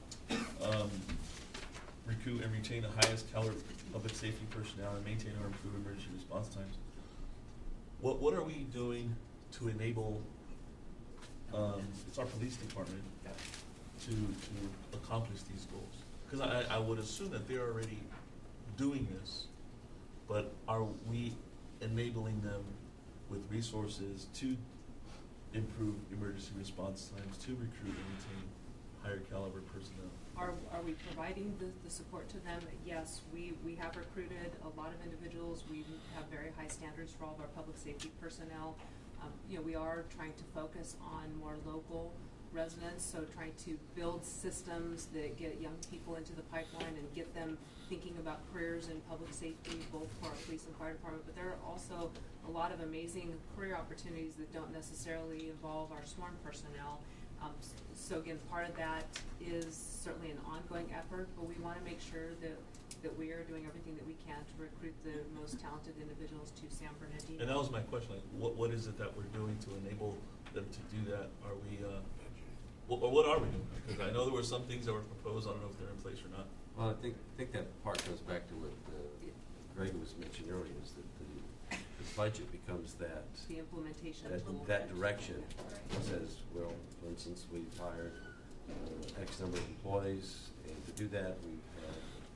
recruit and retain the highest caliber public safety personnel and maintain or improve emergency response times. What are we doing to enable, it's our police department, to accomplish these goals? Because I would assume that they're already doing this, but are we enabling them with resources to improve emergency response times, to recruit and retain higher caliber personnel? Are we providing the support to them? Yes, we have recruited a lot of individuals. We have very high standards for all of our public safety personnel. You know, we are trying to focus on more local residents, so trying to build systems that get young people into the pipeline and get them thinking about careers in public safety, both for our police and fire department. But there are also a lot of amazing career opportunities that don't necessarily involve our sworn personnel. So again, part of that is certainly an ongoing effort, but we want to make sure that we are doing everything that we can to recruit the most talented individuals to San Bernardino. And that was my question, like, what is it that we're doing to enable them to do that? Are we, or what are we doing? Because I know there were some things that were proposed, I don't know if they're in place or not. Well, I think that part goes back to what Greg was mentioning earlier, is that the budget becomes that. The implementation. That direction. It says, well, for instance, we've hired X number of employees, and to do that, we've had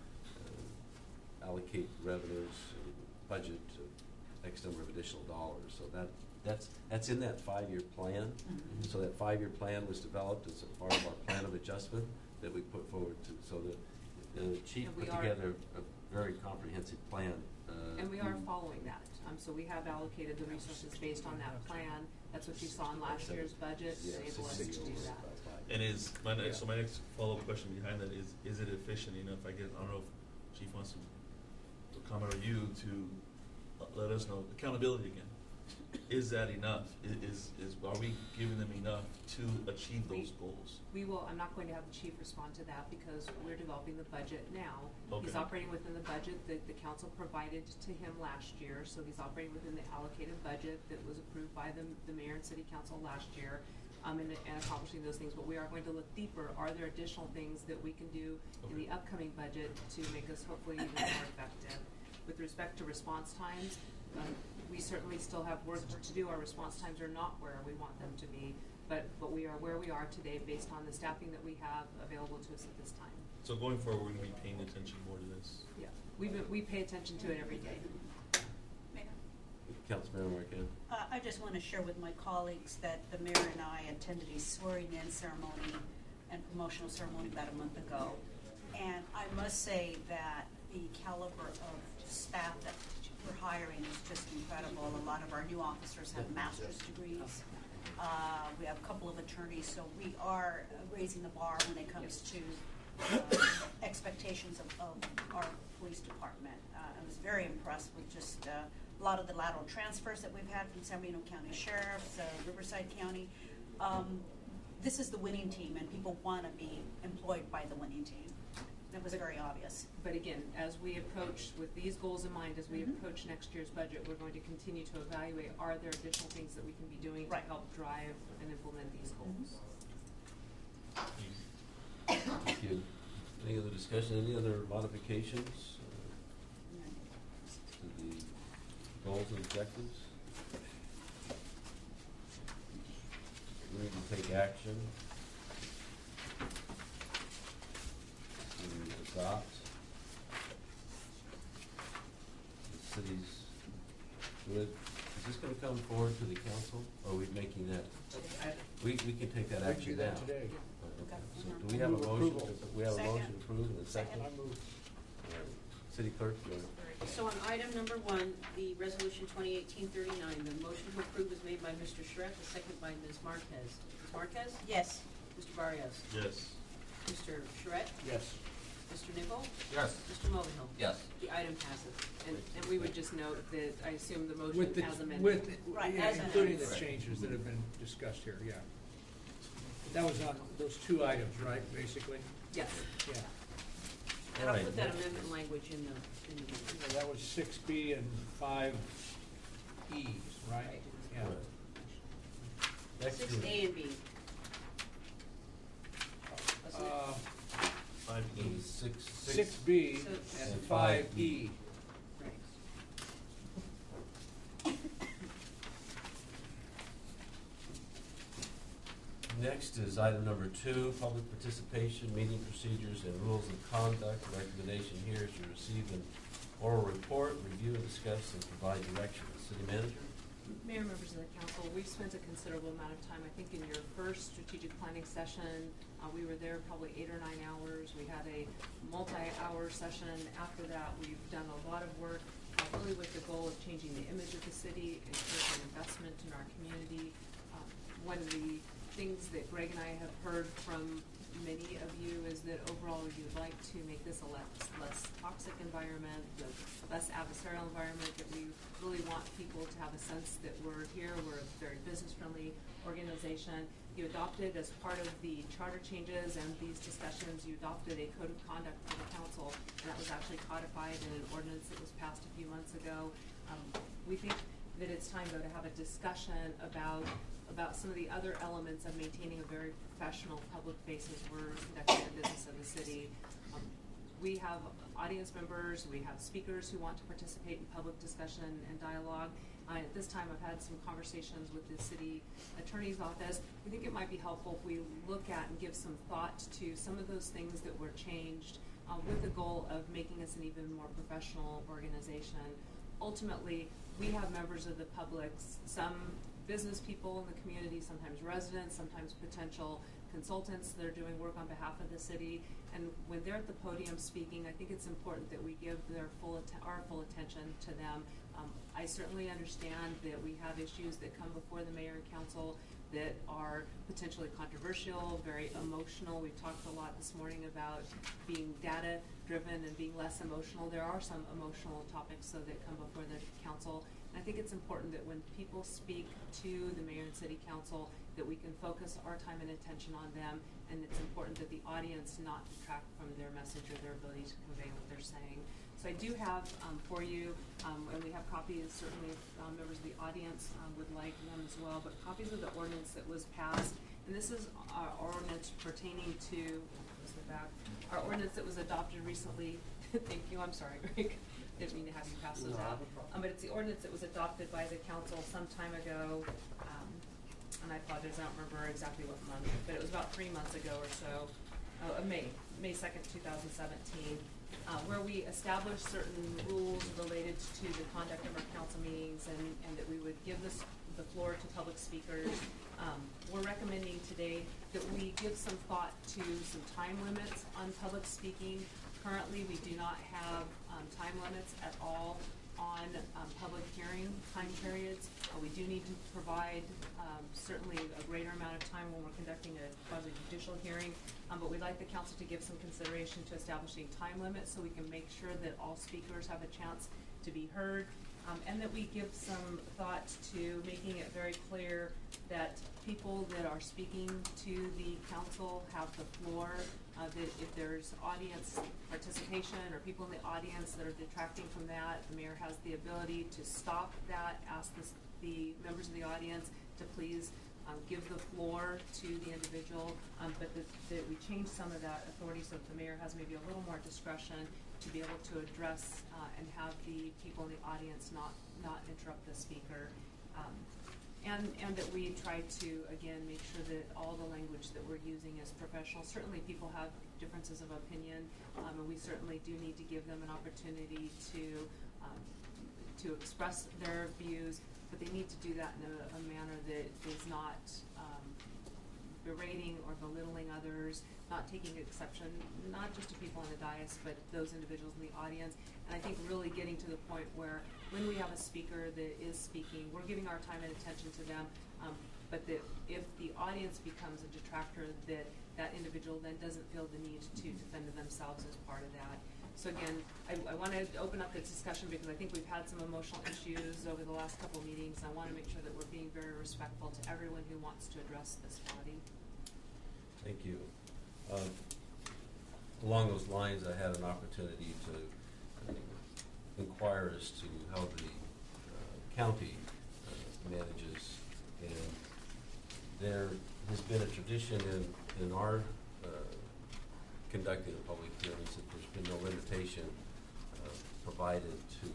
allocate revenues, budget X number of additional dollars. So that's in that 5-year plan. Mhm. So that 5-year plan was developed as a part of our plan of adjustment that we put forward to, so that the chief And we put are- together a very comprehensive plan. And we are following that. So we have allocated the resources based on that plan. That's what you saw in last year's budget to enable us to do that. And is, my next follow-up question behind that is it efficient enough? I don't know if Chief wants to comment, or you to let us know, accountability again. Is that enough? Are we giving them enough to achieve those goals? We will, I'm not going to have the chief respond to that because we're developing the budget now. Okay. He's operating within the budget that the council provided to him last year, so he's operating within the allocated budget that was approved by the mayor and city council last year, and accomplishing those things. But we are going to look deeper. Are there additional things that we can do in the upcoming budget to make us hopefully even more effective? With respect to response times, we certainly still have work to do. Our response times are not where we want them to be, but we are where we are today based on the staffing that we have available to us at this time. So going forward, we're going to be paying attention more to this. Yeah, we pay attention to it every day. Mayor? Councilmember Marquez. I just want to share with my colleagues that the mayor and I attended a swearing-in ceremony and promotional ceremony about a month ago. And I must say that the caliber of staff that we're hiring is just incredible. A lot of our new officers have master's degrees. We have a couple of attorneys, so we are raising the bar when it comes to expectations of our police department. I was very impressed with just a lot of the lateral transfers that we've had from San Bernardino County Sheriffs, Riverside County. This is the winning team, and people want to be employed by the winning team. That was very obvious. But again, as we approach, with these goals in mind, as we approach next year's budget, we're going to continue to evaluate, are there additional things that we can be doing to help drive and implement these goals? Thank you. Any other discussion, any other modifications to the goals and objectives? We need to take action to adopt the city's good. Is this going to come forward to the council, or are we making that? We can take that action do that now. today. Okay. So do we have a Move motion? approval. We have a Second. motion to approve and a second? I move. All right. City clerk, you want to? So on item number 1, the resolution 2018-39, the motion to approve was made by Mr. Charette, the second by Ms. Marquez. Ms. Marquez? Yes. Mr. Barrios? Yes. Mr. Charette? Yes. Mr. Nichol? Yes. Mr. Mulvihill? Yes. The item passes. And we would just note that I assume the motion With the, as amended. with, Right, yeah, as including the amended. changes that have been discussed here, yeah. That was on those 2 items, right, basically? Yes. Yeah. And I'll Right. put that amendment language in the minutes. Yeah, that was 6B and 5Es, right? Yeah. Next is- 6A and B. Wasn't it? 5E. Six. 6B So- and And 5E. Right. Next is item number 2, public participation, meeting procedures and rules of conduct. The recommendation here is to receive an oral report, review and discuss, and provide direction. City manager? Mayor, members of the council, we've spent a considerable amount of time, I think in your first strategic planning session, we were there probably 8 or 9 hours. We had a multi-hour session. After that, we've done a lot of work, really with the goal of changing the image of the city, encouraging investment in our community. One of the things that Greg and I have heard from many of you is that overall you'd like to make this a less toxic environment, a less adversarial environment, that we really want people to have a sense that we're here, we're a very business-friendly organization, You adopted, as part of the charter changes and these discussions, you adopted a code of conduct for the council, and that was actually codified in an ordinance that was passed a few months ago. We think that it's time, though, to have a discussion about some of the other elements of maintaining a very professional public face as we're conducting the business of the city. We have audience members, we have speakers who want to participate in public discussion and dialogue. At this time, I've had some conversations with the city attorney's office. We think it might be helpful if we look at and give some thought to some of those things that were changed with the goal of making us an even more professional organization. Ultimately, we have members of the public, some business people in the community, sometimes residents, sometimes potential consultants that are doing work on behalf of the city. And when they're at the podium speaking, I think it's important that we give our full attention to them. I certainly understand that we have issues that come before the mayor and council that are potentially controversial, very emotional. We've talked a lot this morning about being data driven and being less emotional. There are some emotional topics though that come before the council. And I think it's important that when people speak to the mayor and city council, that we can focus our time and attention on them, and it's important that the audience not detract from their message or their ability to convey what they're saying. So I do have for you, and we have copies, certainly if members of the audience would like them as well, but copies of the ordinance that was passed. And this is our ordinance pertaining to, our ordinance that was adopted recently. Thank you, I'm sorry, Greg. Didn't mean to have you pass those out. But it's the ordinance that was adopted by the council some time ago. And I apologize, I don't remember exactly what month, but it was about 3 months ago or so, May 2nd, 2017, where we established certain rules related to the conduct of our council meetings and that we would give the floor to public speakers. We're recommending today that we give some thought to some time limits on public speaking. Currently, we do not have time limits at all on public hearing time periods. We do need to provide certainly a greater amount of time when we're conducting a quasi-judicial hearing, but we'd like the council to give some consideration to establishing time limits so we can make sure that all speakers have a chance to be heard, and that we give some thought to making it very clear that people that are speaking to the council have the floor, that if there's audience participation or people in the audience that are detracting from that, the mayor has the ability to stop that, ask the members of the audience to please give the floor to the individual, but that we change some of that authority so that the mayor has maybe a little more discretion to be able to address and have the people in the audience not interrupt the speaker. And that we try to, again, make sure that all the language that we're using is professional. Certainly people have differences of opinion, and we certainly do need to give them an opportunity to express their views, but they need to do that in a manner that is not berating or belittling others, not taking exception, not just to people on the dais, but those individuals in the audience. And I think really getting to the point where when we have a speaker that is speaking, we're giving our time and attention to them, but that if the audience becomes a detractor, that individual then doesn't feel the need to defend themselves as part of that. So again, I want to open up the discussion because I think we've had some emotional issues over the last couple of meetings. I want to make sure that we're being very respectful to everyone who wants to address this body. Thank you. Along those lines, I had an opportunity to inquire as to how the county manages, and there has been a tradition in our conducting the public hearings that there's been no limitation provided to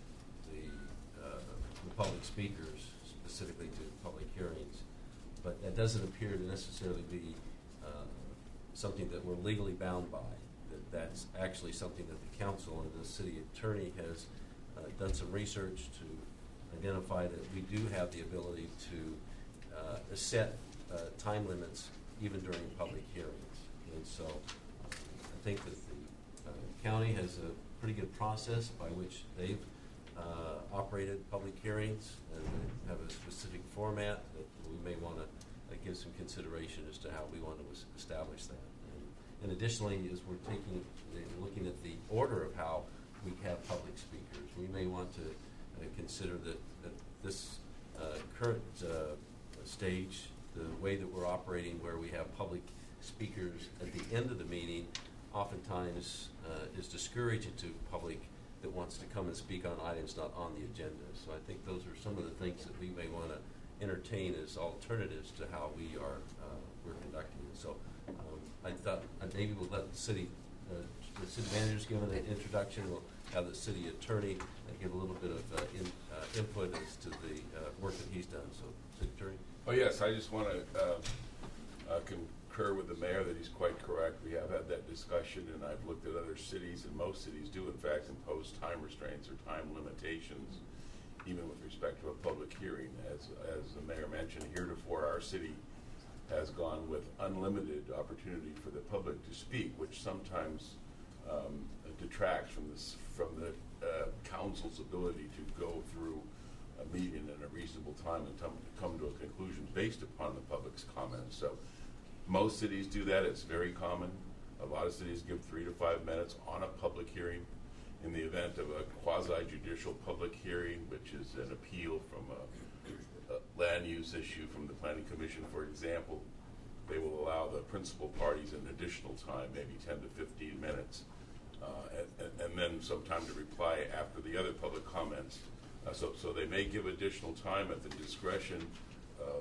the public speakers, specifically to public hearings. But that doesn't appear to necessarily be something that we're legally bound by. That's actually something that the council and the city attorney has done some research to identify that we do have the ability to set time limits even during public hearings. And so I think that the county has a pretty good process by which they've operated public hearings, and they have a specific format that we may want to give some consideration as to how we want to establish that. And additionally, as we're looking at the order of how we have public speakers, we may want to consider that this current stage, the way that we're operating, where we have public speakers at the end of the meeting, oftentimes is discouraging to public that wants to come and speak on items not on the agenda. So I think those are some of the things that we may want to entertain as alternatives to how we're conducting it. So I thought maybe we'll let the city managers give an introduction. We'll have the city attorney give a little bit of input as to the work that he's done. So, city attorney. Oh, yes, I just want to concur with the mayor that he's quite correct. We have had that discussion, and I've looked at other cities, and most cities do, in fact, impose time restraints or time limitations, even with respect to a public hearing. As the mayor mentioned, heretofore our city has gone with unlimited opportunity for the public to speak, which sometimes detracts from the council's ability to go through a meeting in a reasonable time and come to a conclusion based upon the public's comments. So most cities do that. It's very common. A lot of cities give 3 to 5 minutes on a public hearing. In the event of a quasi-judicial public hearing, which is an appeal from a land use issue from the Planning Commission, for example, they will allow the principal parties an additional time, maybe 10 to 15 minutes, and then some time to reply after the other public comments. So they may give additional time at the discretion of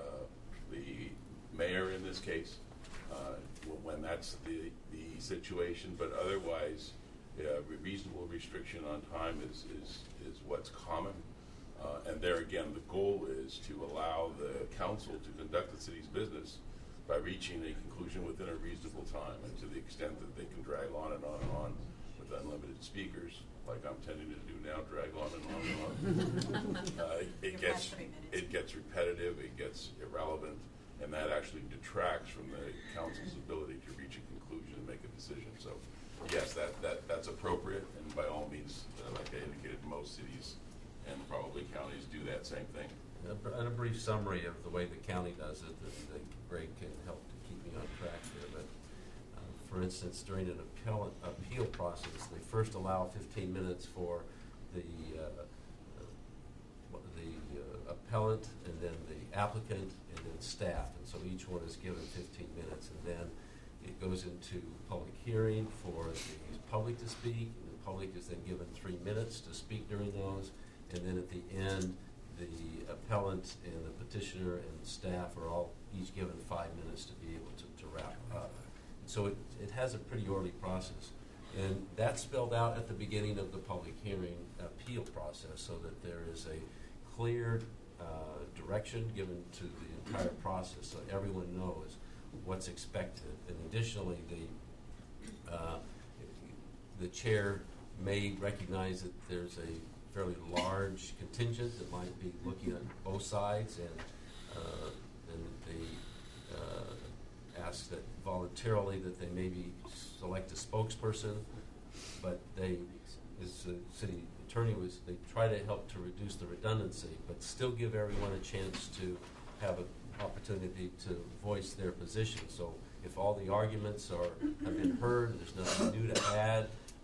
the mayor in this case, when that's the situation, but otherwise reasonable restriction on time is what's common. And there again, the goal is to allow the council to conduct the city's business by reaching a conclusion within a reasonable time, and to the extent that they can drag on and on and on with unlimited speakers, like I'm tending to do now, drag on and on and on. It gets repetitive, it gets irrelevant, and that actually detracts from the council's ability to reach a conclusion and make a decision. So yes, that's appropriate, and by all means, like I indicated, most cities and probably counties do that same thing. And a brief summary of the way the county does it, that Greg can help to keep me on track here. But for instance, during an appeal process, they first allow 15 minutes for the appellant, and then the applicant, and then staff. And so each one is given 15 minutes, and then it goes into public hearing for the public to speak. And the public is then given 3 minutes to speak during those, and then at the end, the appellant and the petitioner and the staff are all each given 5 minutes to be able to wrap up. So it has a pretty orderly process. And that's spelled out at the beginning of the public hearing appeal process, so that there is a clear direction given to the entire process, so everyone knows what's expected. And additionally, the chair may recognize that there's a fairly large contingent that might be looking at both sides, and they ask that voluntarily that they maybe select a spokesperson, but they, as the city attorney was, they try to help to reduce the redundancy, but still give everyone a chance to have an opportunity to voice their position. So if all the arguments have been heard, there's nothing new to add,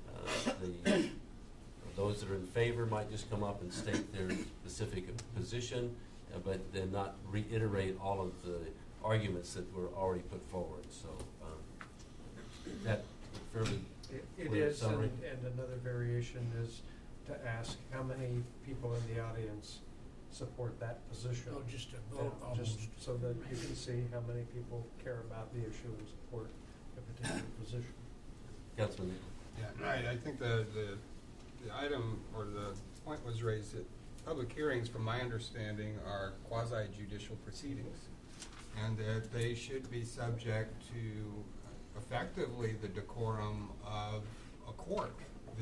those that are in favor might just come up and state their specific position, but then not reiterate all of the arguments that were already put forward. So that fairly It clear is, summary. and another variation is to ask how many people in the audience support that position. Oh, just a Yeah, vote almost. just so that you can see how many people care about the issue and support a particular position. Councilman. Yeah, right. I think the item or the point was raised that public hearings, from my understanding, are quasi-judicial proceedings, and that they should be subject to effectively the decorum of a court.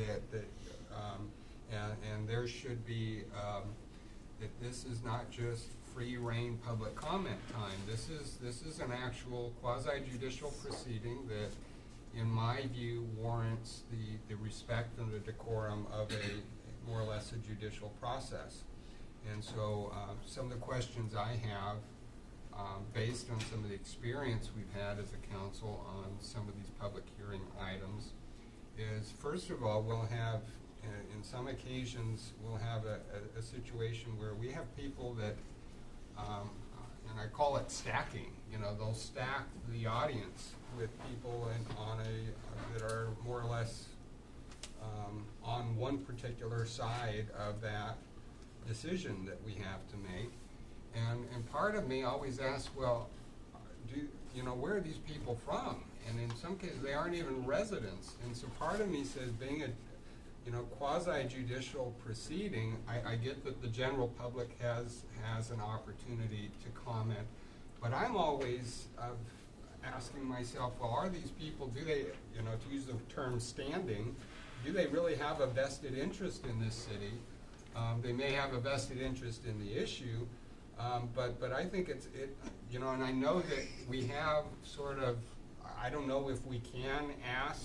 And there should be that this is not just free reign public comment time. This is an actual quasi-judicial proceeding that, in my view, warrants the respect and the decorum of a more or less a judicial process. And so some of the questions I have, based on some of the experience we've had as a council on some of these public hearing items, is first of all, we'll have, in some occasions, we'll have a situation where we have people that, and I call it stacking. You know, they'll stack the audience with people that are more or less on one particular side of that decision that we have to make. And part of me always asks, well, where are these people from? And in some cases, they aren't even residents. And so part of me says, being a quasi-judicial proceeding, I get that the general public has an opportunity to comment, but I'm always asking myself, well, are these people, do they, to use the term standing, do they really have a vested interest in this city? They may have a vested interest in the issue, but I think and I know that we have sort of, I don't know if we can ask,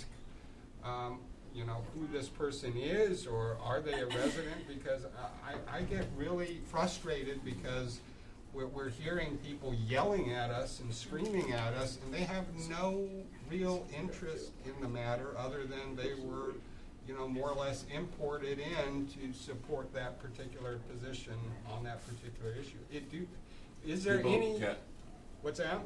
who this person is, or are they a resident, because I get really frustrated because we're hearing people yelling at us and screaming at us, and they have no real interest in the matter other than they were, more or less imported in to support that particular position on that particular issue. Is there any? What's that?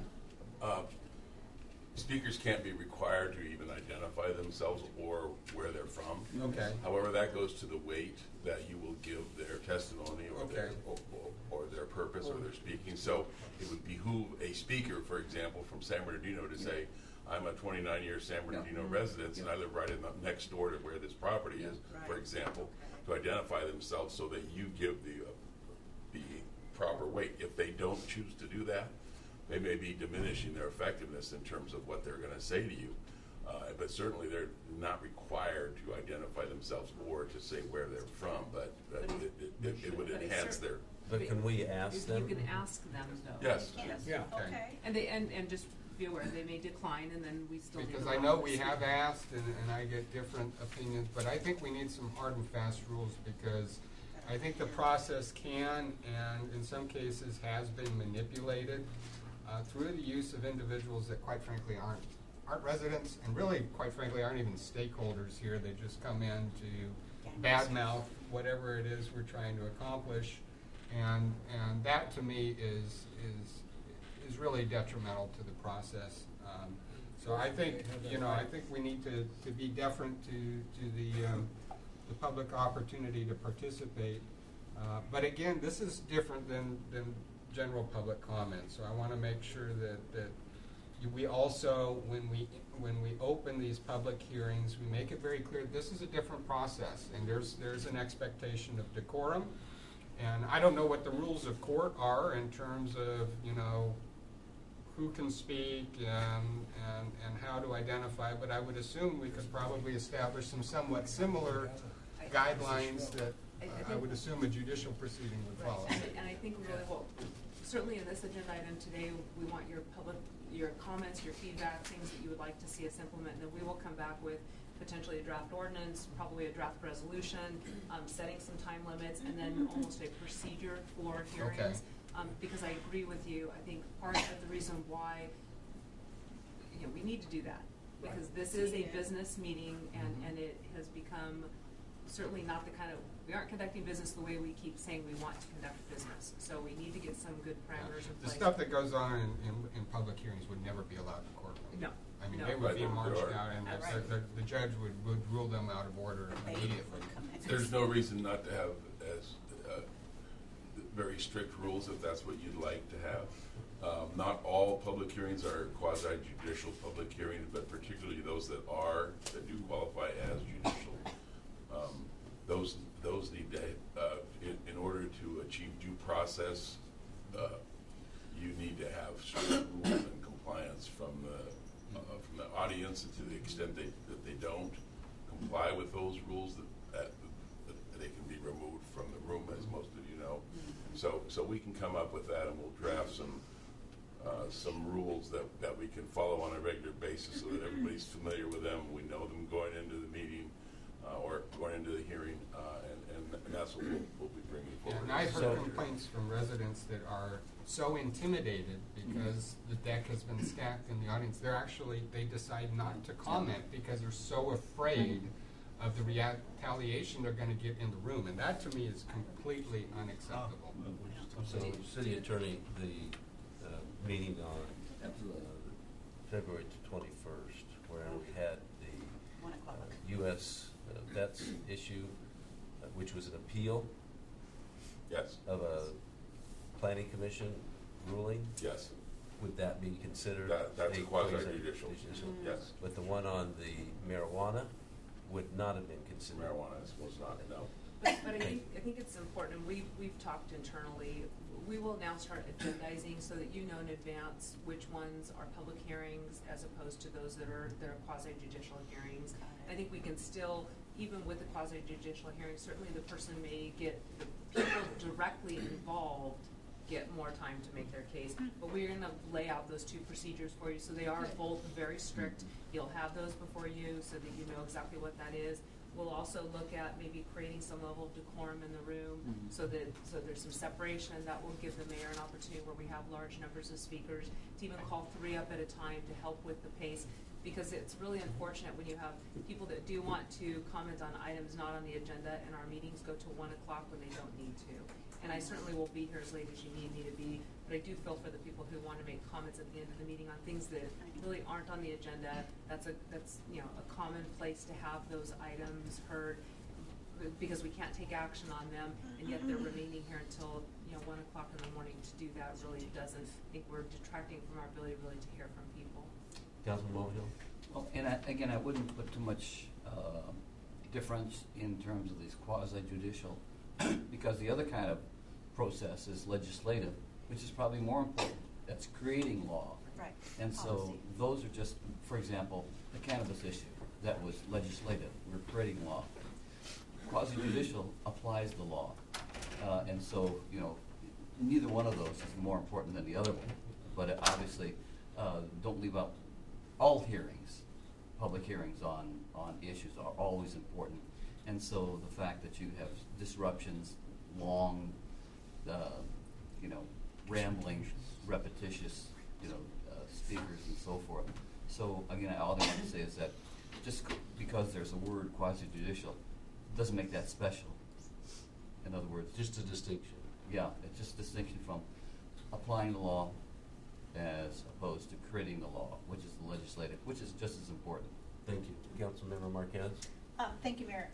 Speakers can't be required to even identify themselves or where they're from. Okay. However, that goes to the weight that you will give their testimony or their purpose or their speaking. So it would behoove a speaker, for example, from San Bernardino to say, I'm a 29-year San Bernardino resident, and I live right next door to where this property is, for example, to identify themselves so that you give the proper weight. If they don't choose to do that, they may be diminishing their effectiveness in terms of what they're going to say to you. But certainly they're not required to identify themselves or to say where they're from, but it would enhance their... But can we ask them? You can ask them, though. Yes. Yeah. Okay. And just be aware, they may decline, and then we still... Because I know we have asked, and I get different opinions, but I think we need some hard and fast rules, because I think the process can, and in some cases has been manipulated through the use of individuals that quite frankly aren't residents, and really quite frankly aren't even stakeholders here. They just come in to badmouth whatever it is we're trying to accomplish, and that to me is really detrimental to the process. So I think I think we need to be deferent to the public opportunity to participate. But again, this is different than general public comment. So I want to make sure that we also, when we open these public hearings, we make it very clear this is a different process, and there's an expectation of decorum. And I don't know what the rules of court are in terms of who can speak and how to identify, but I would assume we could probably establish some somewhat similar guidelines that I would assume a judicial proceeding would follow. And I think really certainly in this agenda item today, we want your comments, your feedback, things that you would like to see us implement, and then we will come back with potentially a draft ordinance, probably a draft resolution, setting some time limits, and then almost a procedure for hearings. Because I agree with you, I think part of the reason why we need to do that, because this is a business meeting, and it has become certainly not the kind of, we aren't conducting business the way we keep saying we want to conduct business. So we need to get some good parameters in place. The stuff that goes on in public hearings would never be allowed in court. No. I mean, No. they would be marched out, and Right. the judge would rule them out of order immediately. There's no reason not to have as very strict rules if that's what you'd like to have. Not all public hearings are quasi-judicial public hearings, but particularly those that do qualify as judicial. Those need to, in order to achieve due process, you need to have strict rules and compliance from the audience, and to the extent that they don't comply with those rules, that they can be removed from the room, as most of you know. So we can come up with that, and we'll draft some rules that we can follow on a regular basis so that everybody's familiar with them. We know them going into the meeting or going into the hearing, and that's what we'll be bringing forward. And I've heard complaints from residents that are so intimidated because the deck has been stacked in the audience, they decide not to comment because they're so afraid of the retaliation they're going to get in the room, and that to me is completely unacceptable. So, City Attorney, meeting on Absolutely. February 21st, where we had the 1 o'clock. U.S. Vets issue, which was an appeal Yes, of a planning commission ruling. yes. Would that be considered? That's a quasi-judicial. Mm-hmm. Yes. But the one on the marijuana would not have been considered. Marijuana was not, no. But I think it's important, and we've talked internally, we will now start agendizing so that you know in advance which ones are public hearings as opposed to those that are quasi-judicial hearings. I think we can still, even with the quasi-judicial hearings, certainly the person may get, the people directly involved get more time to make their case. But we're gonna lay out those two procedures for you, so they are both very strict. You'll have those before you so that you know exactly what that is. We'll also look at maybe creating some level of decorum in the room so there's some separation. That will give the mayor an opportunity where we have large numbers of speakers to even call 3 up at a time to help with the pace. Because it's really unfortunate when you have people that do want to comment on items not on the agenda and our meetings go to 1 o'clock when they don't need to. And I certainly will be here as late as you need me to be, but I do feel for the people who want to make comments at the end of the meeting on things that really aren't on the agenda. That's you know, a common place to have those items heard because we can't take action on them, and yet they're remaining here until 1 o'clock in the morning. To do that really doesn't, I think we're detracting from our ability really to hear from people. Councilman Mulvihill? Well, and again, I wouldn't put too much difference in terms of these quasi-judicial, because the other kind of process is legislative, which is probably more important. That's creating law. Right. And so Policy. those are just, for example, the cannabis issue. That was legislative. We're creating law. Quasi-judicial applies the law. And so, neither one of those is more important than the other one. But obviously, don't leave out all hearings. Public hearings on issues are always important. And so the fact that you have disruptions, long, rambling, repetitious, speakers and so forth. So again, all I want to say is that just because there's a word quasi-judicial doesn't make that special. In other words, Just a distinction. yeah, it's just a distinction from applying the law as opposed to creating the law, which is the legislative, which is just as important. Thank you. Councilmember Marquez? Thank you, Mayor.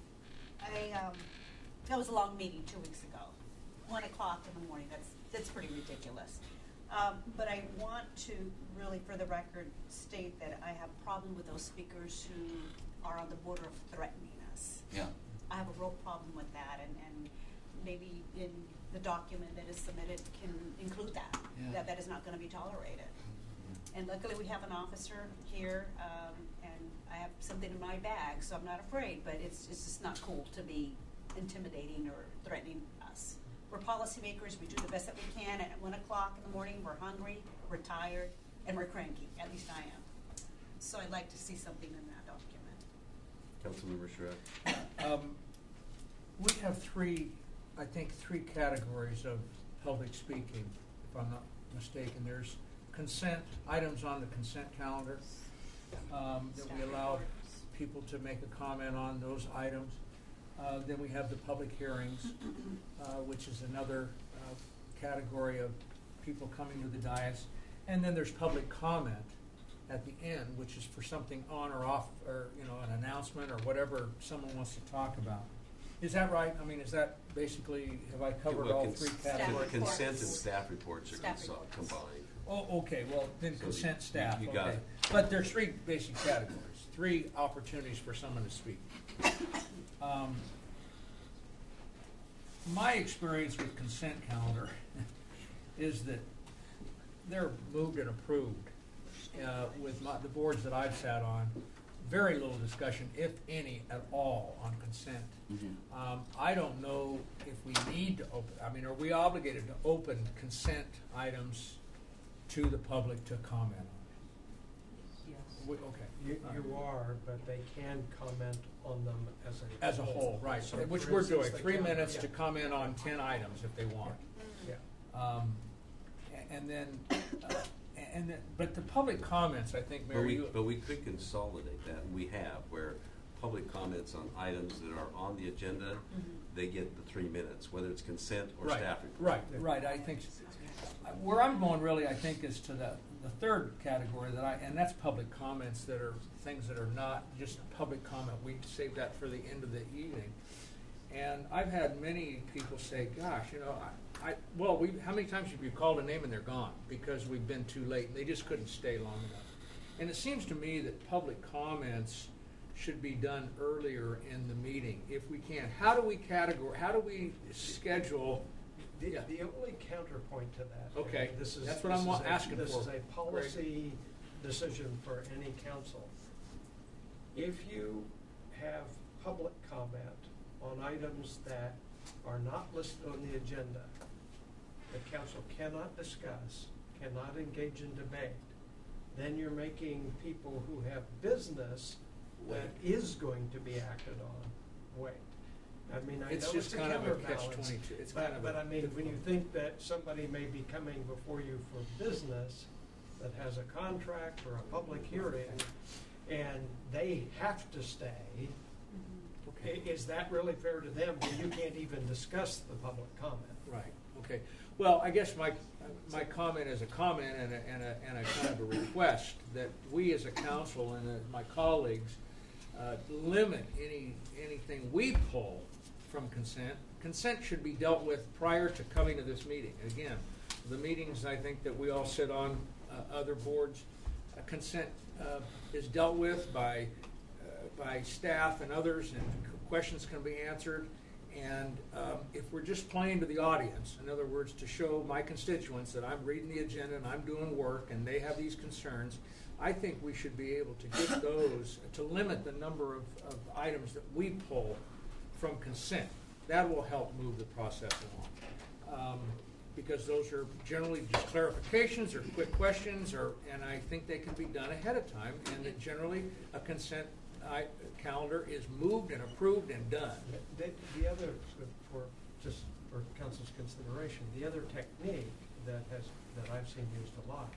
That was a long meeting 2 weeks ago. 1 o'clock in the morning, that's pretty ridiculous. But I want to really, for the record, state that I have a problem with those speakers who are on the border of threatening us. Yeah. I have a real problem with that, and maybe in the document that is submitted can include that, Yeah. that is not gonna be tolerated. And luckily, we have an officer here, and I have something in my bag, so I'm not afraid, but it's just not cool to be intimidating or threatening us. We're policymakers, we do the best that we can, and at 1 o'clock in the morning, we're hungry, we're tired, and we're cranky, at least I am. So I'd like to see something in that document. Councilmember Shrek? We have three categories of public speaking, if I'm not mistaken. There's consent, items on the consent calendar, that we allow people to make a comment on those items. Then we have the public hearings, which is another category of people coming to the dais. And then there's public comment at the end, which is for something on or off, or an announcement or whatever someone wants to talk about. Is that right? I mean, is that basically, have I covered Well, all three categories? Consent and staff reports are Staff reports. combined. Oh, okay, well, then So consent staff, you got okay. it. But there's three basic categories, 3 opportunities for someone to speak. My experience with consent calendar is that they're moved and approved with the boards that I've sat on. Very little discussion, if any, at all on consent. I don't know if we need to open, are we obligated to open consent items to the public to comment on? Yes. Okay. You are, but they can comment on them As a whole, right, So, which for we're instance, doing, they 3 can- minutes to yeah. comment on 10 items if they want. Yeah. But the public comments, I think, Mayor, But we could consolidate that, and we have, where public comments on items that are on the agenda, they get the 3 minutes, whether it's consent or Right, staff report. right, I think, where I'm going really, I think, is to the third category and that's public comments that are things that are not just public comment. We save that for the end of the evening. And I've had many people say, gosh, how many times have you called a name and they're gone because we've been too late and they just couldn't stay long enough. And it seems to me that public comments should be done earlier in the meeting if we can. How do we schedule? The only counterpoint to that. Okay, this is, that's what I'm asking This for. is a policy decision for any council. If you have public comment on items that are not listed on the agenda, the council cannot discuss, cannot engage in debate, then you're making people who have business that is going to be acted on wait. I mean, I It's know just it's a kind of a counterbalance, catch-22. It's kind of but a I mean, when you difficult- think that somebody may be coming before you for business that has a contract or a public hearing, and they have to stay, Okay. is that really fair to them when you can't even discuss the public comment? Right, okay. Well, I guess my comment is a comment and a kind of a request that we as a council and my colleagues limit anything we pull from consent. Consent should be dealt with prior to coming to this meeting. Again, the meetings I think that we all sit on, other boards, consent is dealt with by staff and others, and questions can be answered. And if we're just playing to the audience, in other words, to show my constituents that I'm reading the agenda and I'm doing work and they have these concerns, I think we should be able to get those, to limit the number of items that we pull from consent. That will help move the process along. Because those are generally just clarifications or quick questions, and I think they can be done ahead of time, and that generally a consent calendar is moved and approved and done. The other, for council's consideration, the other technique that I've seen used a lot,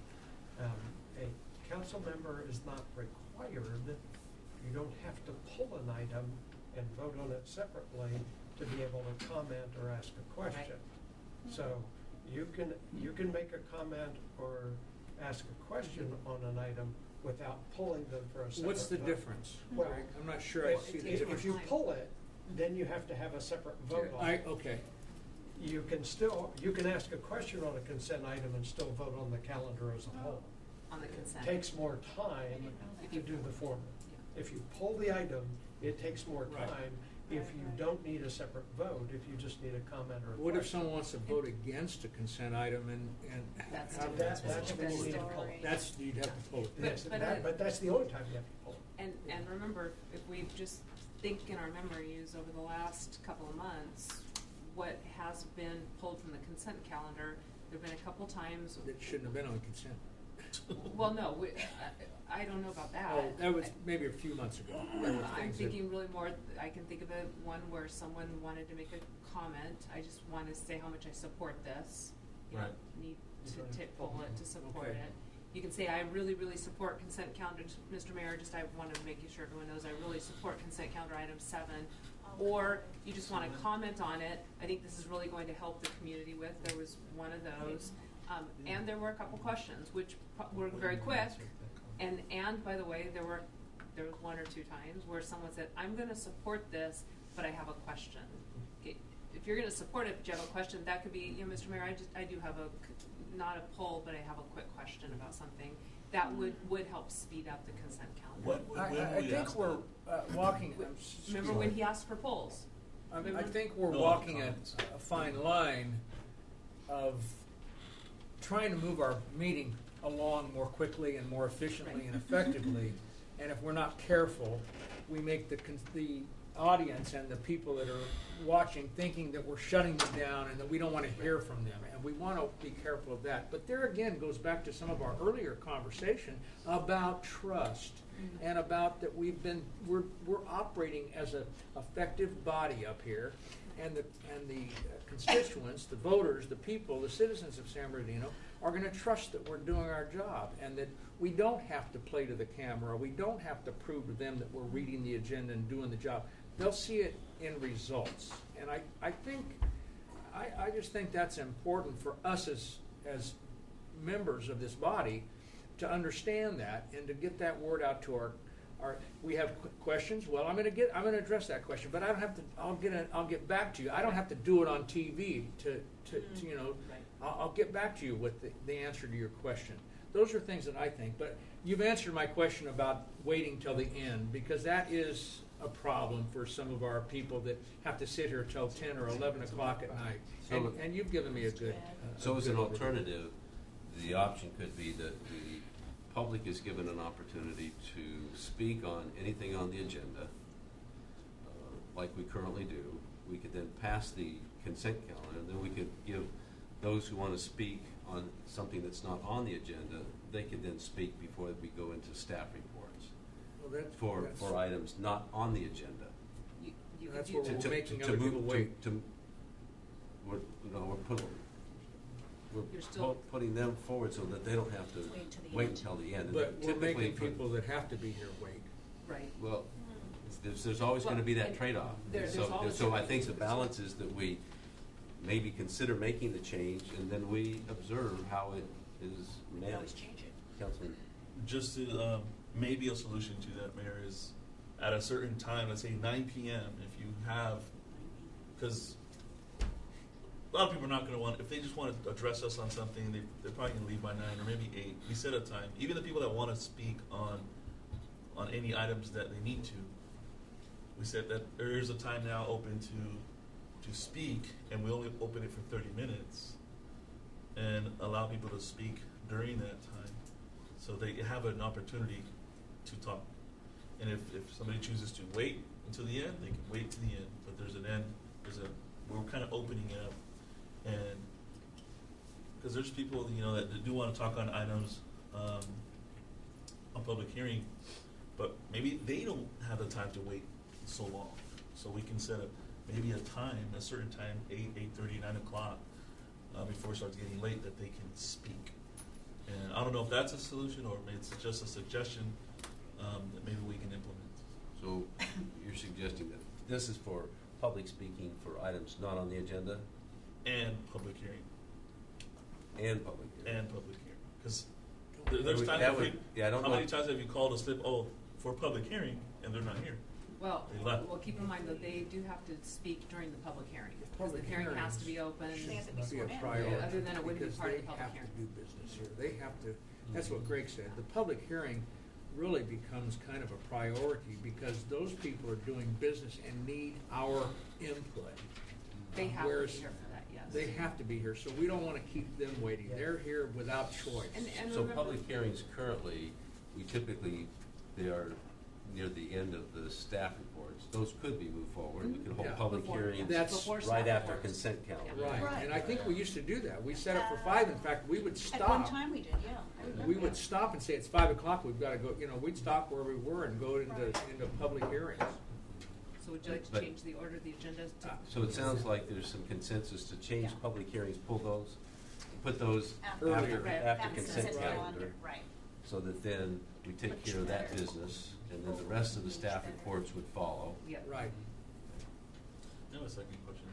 a council member is not required, you don't have to pull an item and vote on it separately to be able to comment or ask a question. So you can make a comment or ask a question on an item without pulling them for a separate What's the vote. difference? Well, I'm not sure I see the difference. if you pull it, then you have to have a separate vote on it. Okay. You can ask a question on a consent item and still vote on the calendar as a whole. On the consent. Takes more time to do the format. If you pull the item, it takes more Right. time. If you don't need a separate vote, if you just need a comment or a What if question. someone wants to vote against a consent item and That's how- That's when you need to pull it. That's, you'd have to pull it. Yes, But- but that's the only time you have to pull it. And remember, if we just think in our memories over the last couple of months, what has been pulled from the consent calendar, there've been a couple times. That shouldn't have been on consent. Well, no, I don't know about that. Oh, that was maybe a few months ago. There were I'm things that- thinking really more, I can think of one where someone wanted to make a comment. I just want to say how much I support this. You don't need to pull it to support Okay. it. You can say, I really, really support consent calendar, Mr. Mayor, just I want to make sure everyone knows I really support consent calendar item 7. Or you just want to comment on it. I think this is really going to help the community with. There was one of those. And there were a couple questions, which were very quick. And by the way, there was one or two times where someone said, I'm going to support this, but I have a question. Okay, if you're going to support it, but you have a question, that could be, Mr. Mayor, I do have not a poll, but I have a quick question about something. That would help speed up the consent calendar. I think we're walking. Remember when he asked for polls? I think we're No walking comments. a fine line of trying to move our meeting along more quickly and more efficiently and effectively. And if we're not careful, we make the audience and the people that are watching thinking that we're shutting them down and that we don't want to hear from them. And we want to be careful of that. But there again goes back to some of our earlier conversation about trust and about that we're operating as an effective body up here, and the constituents, the voters, the people, the citizens of San Bernardino are going to trust that we're doing our job and that we don't have to play to the camera. We don't have to prove to them that we're reading the agenda and doing the job. They'll see it in results. And I just think that's important for us as members of this body to understand that and to get that word out to our we have questions. Well, I'm going to address that question, but I don't have to. I'll get back to you. I don't have to do it on TV to you know. Right. I'll get back to you with the answer to your question. Those are things that I think. But you've answered my question about waiting till the end, because that is a problem for some of our people that have to sit here till 10 or 11 o'clock at night. And you've given me a good. So a as good an overview. alternative, the option could be that the public is given an opportunity to speak on anything on the agenda, like we currently do. We could then pass the consent calendar, and then we could give those who want to speak on something that's not on the agenda, they could then speak before we go into staff reports Well, for items not on the agenda. You could That's do what that. we're making other people wait. You're still- Putting them forward so that they don't have to Wait till the wait end. until the end. And But we're typically making for- people that have to be here wait. Right. Well, there's always going to be Well, that and trade-off. there's So always I a- think the balance is that we maybe consider making the change, and then we observe how it is We always managed. change it. Councilman, Just to, maybe a solution to that, Mayor, is at a certain time, let's say 9 p.m., if you have, because a lot of people are not going to want, if they just want to address us on something, they're probably going to leave by 9 or maybe 8. We set a time. Even the people that want to speak on any items that they need to, we said that there is a time now open to speak, and we only open it for 30 minutes and allow people to speak during that time so they have an opportunity to talk. And if somebody chooses to wait until the end, they can wait to the end. But there's an end. We're kind of opening it up, and because there's people that do want to talk on items on public hearing, but maybe they don't have the time to wait so long. So we can set maybe a certain time, 8:30, 9 o'clock, before it starts getting late, that they can speak. And I don't know if that's a solution or maybe it's just a suggestion that maybe we can implement. so you're suggesting that this is for public speaking for items not on the agenda And public hearing. and public hearing? And public hearing. Because there's That times, would- yeah, I don't how know. many times have you called a slip, for public hearing, and they're not here? Well, They left. keep in mind that they do have to speak during the public hearing, The because the public hearing has to be hearings open. They have to be Be a sworn in. priority. Yeah, other than it wouldn't be because part of they the public have hearing. to do business here. They have to, that's what Greg said. The public hearing really becomes kind of a priority because those people are doing business and need our input. They have to be Whereas here for that, yes. They have to be here, so we don't want to keep them waiting. They're here without choice. And So remember, public hearings currently, they are near the end of the staff reports. Those could be moved forward. We could hold Yeah. public Before- hearings That's before right staff after reports. consent calendar. Right, Right. and I think we used to do that. We set up for 5. In fact, we would At one stop. time we did, yeah. I remember We would that. stop and say, it's 5 o'clock, we've got to go, we'd stop where we were and go into public hearings. so would you like to But- change the order of the agenda to? So it sounds like there's some consensus to change Yeah. public hearings, put those After- after Right, after consent calendar, Right. so that then we take care of that business, and then the rest of the staff reports would follow. Yeah. Right. I have a second question.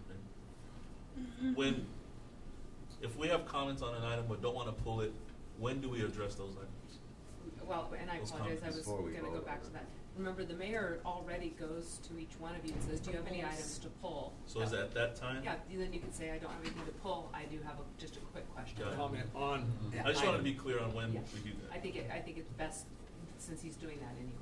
Ben. If we have comments on an item but don't want to pull it, when do we address those items? Well, and I Those apologize, I comments was before we gonna go vote back on to it. that. Remember, the mayor already goes to each one of you and says, do you have any items to pull? So is that at that time? Yeah, then you can say, I don't have anything to pull, I do have just a quick question. Got it. Comment on. Yeah. I just wanted to be clear on when Yeah. we do that. I think it's best, since he's doing that anyway.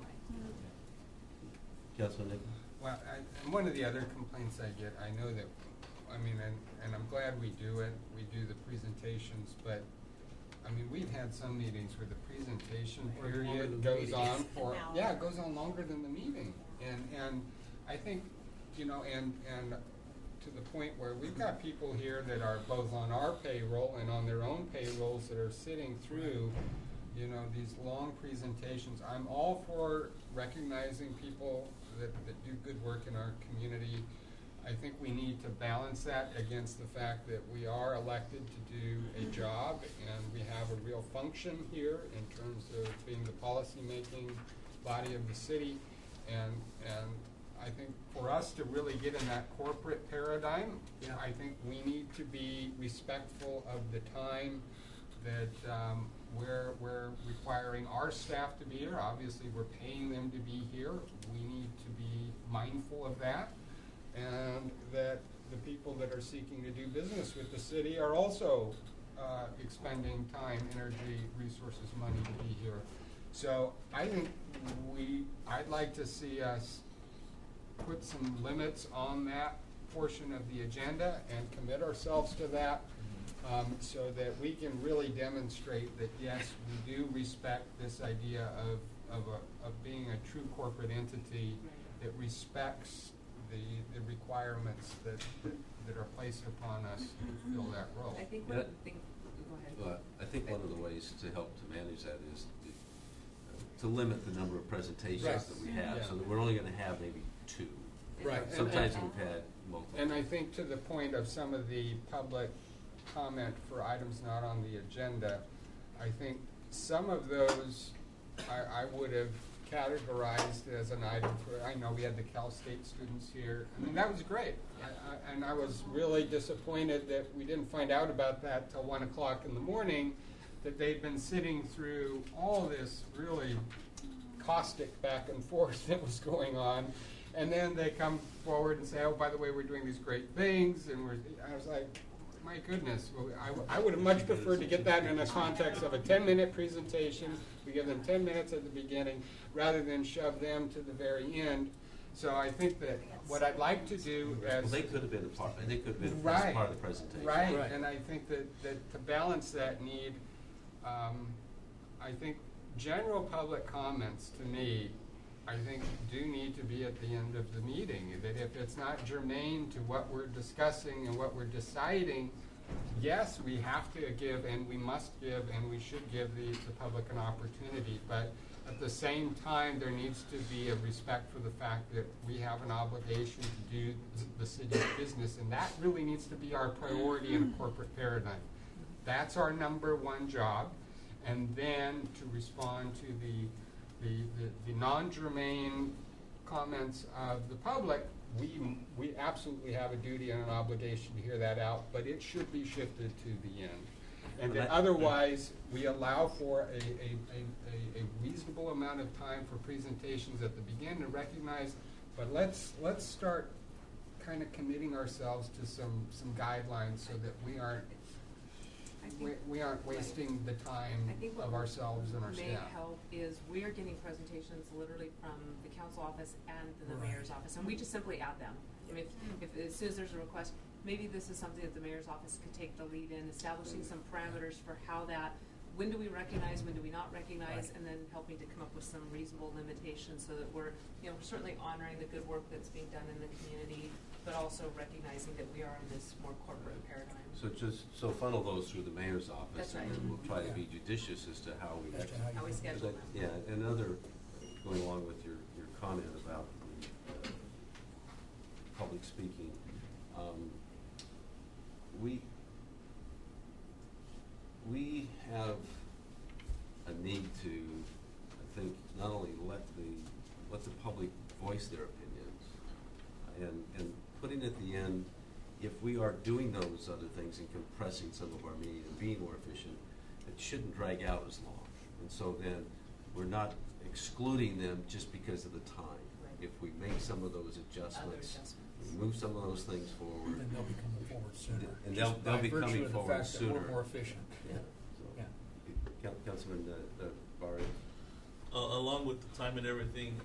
Councilman Nichols? Well, and one of the other complaints I get, I know that, and I'm glad we do it, we do the presentations, but, we've had some meetings where the presentation Or longer period than the goes meeting. on for, An hour. yeah, it goes on longer than the meeting. And I think, and to the point where we've got people here that are both on our payroll and on their own payrolls that are sitting through, these long presentations. I'm all for recognizing people that do good work in our community. I think we need to balance that against the fact that we are elected to do a job and we have a real function here in terms of being the policy-making body of the city. And I think for us to really get in that corporate paradigm, I think we need to be respectful of the time that we're requiring our staff to be here. Obviously, we're paying them to be here. We need to be mindful of that, and that the people that are seeking to do business with the city are also expending time, energy, resources, money to be here. So I think I'd like to see us put some limits on that portion of the agenda and commit ourselves to that, so that we can really demonstrate that, yes, we do respect this idea of being a true corporate entity that respects the requirements that are placed upon us to fill that role. I think one of the things, go ahead. I think one of the ways to help to manage that is to limit the number of presentations that we have, so that we're only going to have maybe 2. Right. Sometimes we've had multiple. And I think to the point of some of the public comment for items not on the agenda, I think some of those I would have categorized as an item for, I know we had the Cal State students here. I mean, that was great. And I was really disappointed that we didn't find out about that till 1 o'clock in the morning, that they'd been sitting through all this really caustic back and forth that was going on. And then they come forward and say, oh, by the way, we're doing these great things. And I was like, my goodness, I would have much preferred to get that in the context of a 10-minute presentation. We give them 10 minutes at the beginning rather than shove them to the very end. So I think that what I'd like to do as... Well, they could have been a part, they could have been part of the presentation. Right, and I think that to balance that need, I think general public comments, to me, I think do need to be at the end of the meeting. That if it's not germane to what we're discussing and what we're deciding, yes, we have to give and we must give and we should give the public an opportunity. But at the same time, there needs to be a respect for the fact that we have an obligation to do the city's business, and that really needs to be our priority in a corporate paradigm. That's our #1 job. And then to respond to the non-germane comments of the public, we absolutely have a duty and an obligation to hear that out, but it should be shifted to the end. And then otherwise, we allow for a reasonable amount of time for presentations at the beginning to recognize, but let's start kind of committing ourselves to some guidelines so that we aren't wasting the time of ourselves and our staff. What may help is we are getting presentations literally from the council office and the mayor's office, and we just simply add them. I mean, if as soon as there's a request, maybe this is something that the mayor's office could take the lead in, establishing some parameters for how that, when do we recognize, when do we not recognize, and then helping to come up with some reasonable limitations so that we're certainly honoring the good work that's being done in the community, but also recognizing that we are in this more corporate paradigm. So funnel those through the mayor's office. That's right. And then we'll try to be judicious as to how we schedule them. Yeah, and going along with your comment about public speaking, we have a need to, I think, not only let the public voice their opinions, and putting at the end, if we are doing those other things and compressing some of our meeting and being more efficient, it shouldn't drag out as long. And so then we're not excluding them just because of the time. Right. If we make some of those adjustments, we move some of those things forward. And they'll be coming forward sooner. And Just they'll by be virtue coming of the forward fact that sooner. we're more efficient. Yeah. So, Councilman Barry. Along with the time and everything,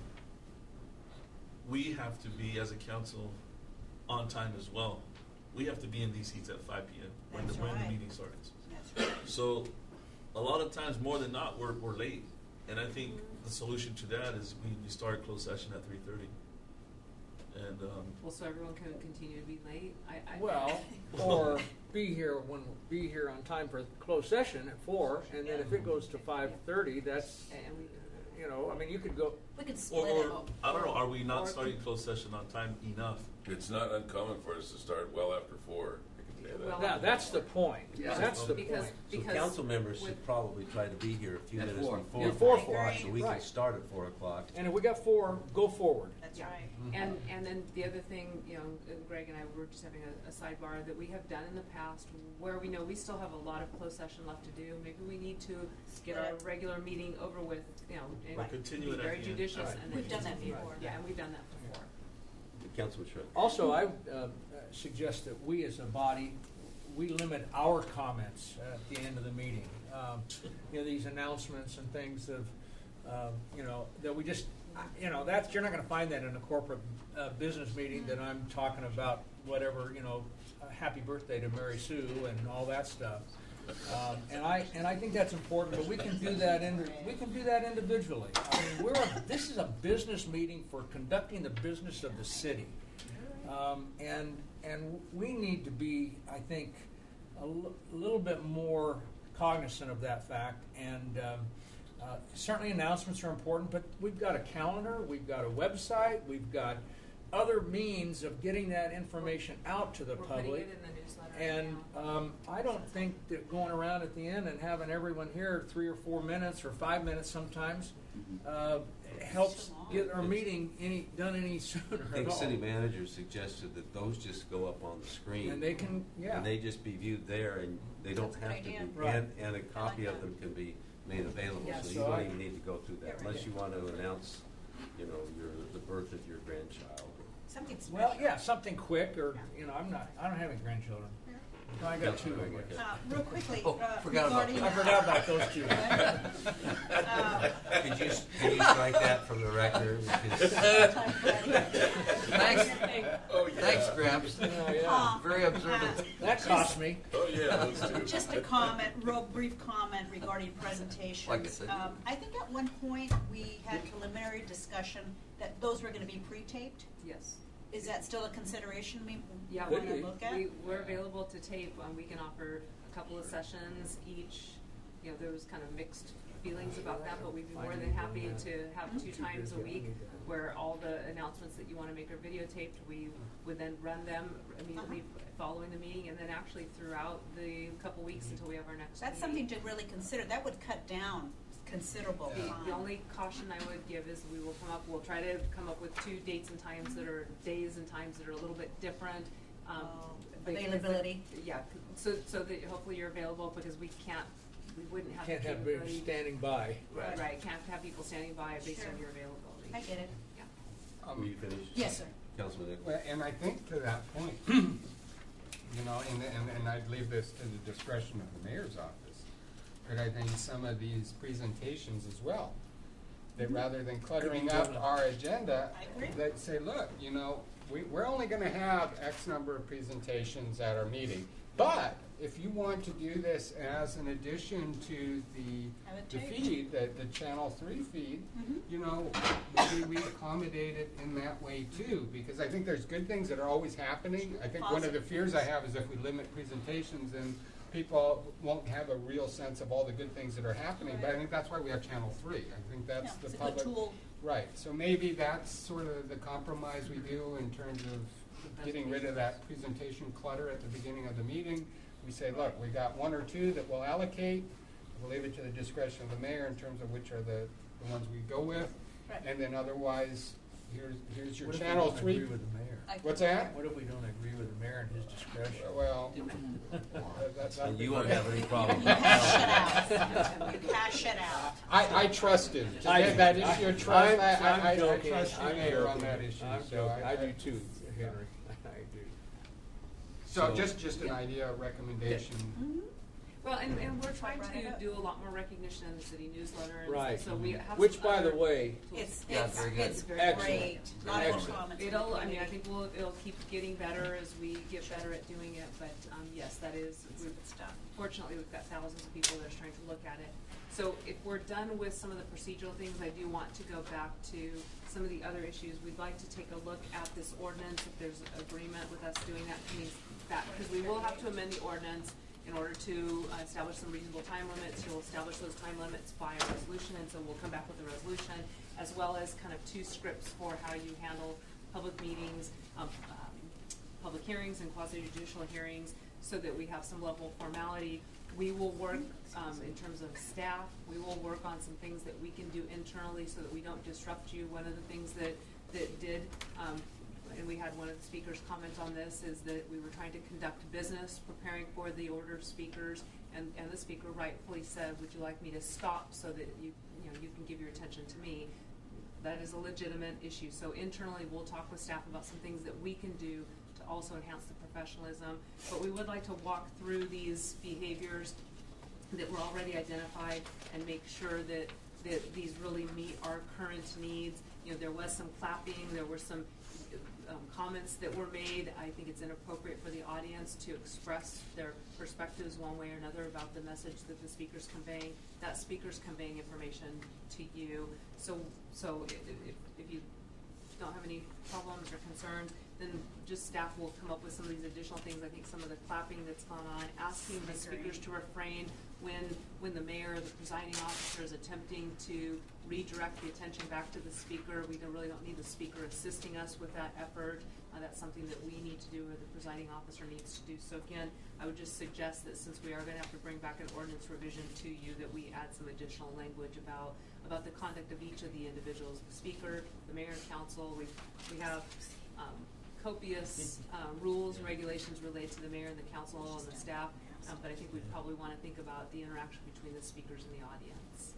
we have to be, as a council, on time as well. We have to be in these seats at 5 p.m. when the meeting starts. That's right. So a lot of times, more than not, we're late. And I think the solution to that is we start closed session at 3:30. And well, so everyone can continue to be late. Well, or be here on time for closed session at 4, and then if it goes to 5:30, that's And we, I mean, you could go. We could split it. or I don't know. Are we not starting closed session on time enough It's not uncommon for us to start well after 4, I can tell you that. Yeah, that's the point. Yeah. That's the Because- point. So because council members with- should probably try to be here a few At minutes 4. before. Before 4 4, so we can right. start at 4 o'clock. And if we got 4, go forward. That's Yeah. right. And then the other thing, you know, Greg and I were just having a sidebar that we have done in the past where we know we still have a lot of closed session left to do. Maybe we need to get our regular meeting over with, you know, and Right. Continue be it at very the end. judicious Right. and then We've done that continue. before. Yeah, and we've done that before. Councilman Shred. Also, I suggest that we as a body, we limit our comments at the end of the meeting. You know, these announcements and things of, you know, that we just, you know, that's, you're not gonna find that in a corporate business meeting that I'm talking about whatever, you know, happy birthday to Mary Sue and all that stuff. And I think that's important, but we can do that individually. I mean, this is a business meeting for conducting the business of the city. And we need to be, I think, a little bit more cognizant of that fact. And certainly announcements are important, but we've got a calendar, we've got a website, we've got other means of getting that information out to the We're public. putting it in the newsletter right And now. I don't think that going around at the end and having everyone here 3 or 4 minutes or 5 minutes sometimes helps get our meeting done any sooner I at think all. city manager suggested that those just go up on the screen. And they can, yeah. And they just be viewed there, and they don't That's a have good to idea. be, Right. and a copy of them can be made available, Yeah, so you so don't I- even need to go through that, Yeah, right. unless you want to announce, you know, the birth of your grandchild. Something special. Well, yeah, something quick, or, you know, I don't have any grandchildren. No, I got 2, I guess. Real quickly, Oh, forgot about regarding. I forgot about those 2. Could you strike that from the record? Because Thanks, Oh, yeah. thanks, Gramps. Yeah. Very observant. That cost me. Oh, yeah, those two. Just a comment, real brief comment regarding presentations. Like I said. I think at one point we had preliminary discussion that those were gonna be pre-taped. Yes. Is that still a consideration we Yeah, Could wanna be. look at? we're available to tape. We can offer a couple of sessions each. You know, there was kind of mixed feelings about that, but we'd be more than happy to have 2 times a week where all the announcements that you want to make are videotaped. We would then run them immediately following the meeting, and then actually throughout the couple weeks until we have our next That's meeting. something to really consider. That would cut down considerable time. The only caution I would give is we'll try to come up with 2 dates and times that are, days and times that are a little bit different. Because Availability. Yeah, so that hopefully you're available, because we wouldn't have the Can't have people capability. standing by. Right, can't have people standing by based Sure. on your availability. I get it. Yeah. Will you finish? Yes, sir. Councilman Nichols? Well, and I think to that point, you know, and I'd leave this to the discretion of the mayor's office, but I think some of these presentations as well, that rather than cluttering up our agenda, I agree. that say, look, you know, we're only gonna have X number of presentations at our meeting, but if you want to do this as an addition to Have it the taped. feed, the Channel 3 feed, Mhm. you know, maybe we accommodate it in that way too, because I think there's good things that are always happening. I think one of the fears I have is if we limit presentations, then people won't have a real sense of all the good things that are happening, but I think that's why we have Channel 3. I think Yeah, that's the it's a public. good tool. Right, so maybe that's sort of the compromise we do in terms of getting rid of that presentation clutter at the beginning of the meeting. We say, look, we got 1 or 2 that we'll allocate, we'll leave it to the discretion of the mayor in terms of which are the ones we go with. Right. And then otherwise, here's your What if we Channel don't 3. agree with the mayor? What's that? What if we don't agree with the mayor and his discretion? Well, that's. And you won't have any problem. You hash it out. You hash it out. I trust him. To get that issue of trust, I trust the mayor on that issue. I'm so joking. I do too, Henry. I do. So just an idea, a recommendation. Mhm. Well, and we're trying Write it to up. do a lot more recognition in the city newsletter, and Right. so we have Which, some by the other way, tools. It's, Yeah, it's, very good. it's Very excellent. great. Lot of Excellent. comments. It'll, I from the mean, I community. think it'll keep getting better as we get better at doing it, but, yes, that is, It's good stuff. fortunately, we've got thousands of people that are trying to look at it. So if we're done with some of the procedural things, I do want to go back to some of the other issues. We'd like to take a look at this ordinance, if there's agreement with us doing that, because we will have to amend the ordinance in order to establish some reasonable time limits. You'll establish those time limits by a resolution, and so we'll come back with a resolution, as well as kind of 2 scripts for how you handle public meetings. public hearings and quasi-judicial hearings so that we have some level of formality. We will work, in terms of staff, we will work on some things that we can do internally so that we don't disrupt you. One of the things that did, and we had one of the speakers comment on this, is that we were trying to conduct business, preparing for the order of speakers, and the speaker rightfully said, would you like me to stop so that you can give your attention to me? That is a legitimate issue. So internally, we'll talk with staff about some things that we can do to also enhance the professionalism. But we would like to walk through these behaviors that were already identified and make sure that these really meet our current needs. There was some clapping, there were some comments that were made. I think it's inappropriate for the audience to express their perspectives one way or another about the message that the speaker's conveying. That speaker's conveying information to you. So if you don't have any problems or concerns, then just staff will come up with some of these additional things. I think some of the clapping that's gone on, asking the speakers to refrain when the mayor or the presiding officer is attempting to redirect the attention back to the speaker. We really don't need the speaker assisting us with that effort. That's something that we need to do, or the presiding officer needs to do. So again, I would just suggest that since we are going to have to bring back an ordinance revision to you, that we add some additional language about the conduct of each of the individuals, the speaker, the mayor, council. We have copious rules and regulations related to the mayor and the council and the staff, but I think we'd probably want to think about the interaction between the speakers and the audience.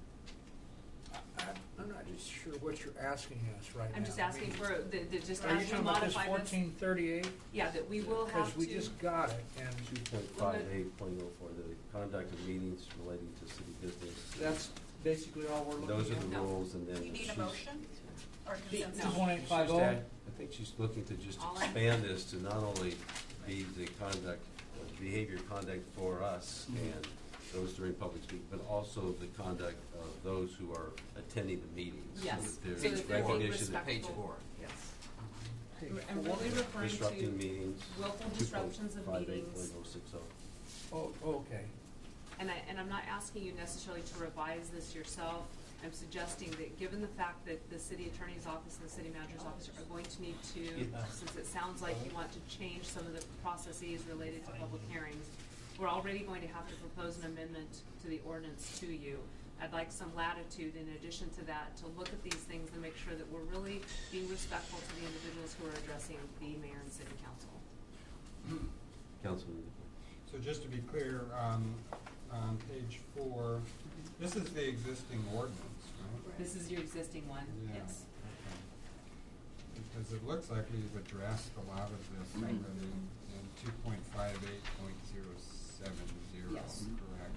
I'm not just sure what you're asking us right now. I'm just asking for just Are you as we talking about this modify this. 1438? Yeah, that we will have Because we just got it, and 2.58.04, the conduct of meetings relating to city business. that's basically all we're looking at. Those are the rules, and then Do you need a she's- motion or consensus? No. 1850? I think she's looking to just All in- expand this to not only be the conduct, behavior conduct for us and those during public speak, but also the conduct of those who are attending the meetings. Yes. So that So there's that they're being recognition that respectful. Yes. Page I'm four. really referring disrupting to meetings. willful disruptions of meetings. 2.58.060. Oh, okay. And I'm not asking you necessarily to revise this yourself. I'm suggesting that given the fact that the city attorney's office and the city manager's office are going to need to, since it sounds like you want to change some of the processes related to public hearings, we're already going to have to propose an amendment to the ordinance to you. I'd like some latitude in addition to that to look at these things and make sure that we're really being respectful to the individuals who are addressing the mayor and city council. Councilman. So just to be clear, on page 4, this is the existing ordinance, right? This is your existing one, Yeah, yes. okay. Because it looks like we've addressed a lot of this Right. already in 2.58.070, Yes. correct?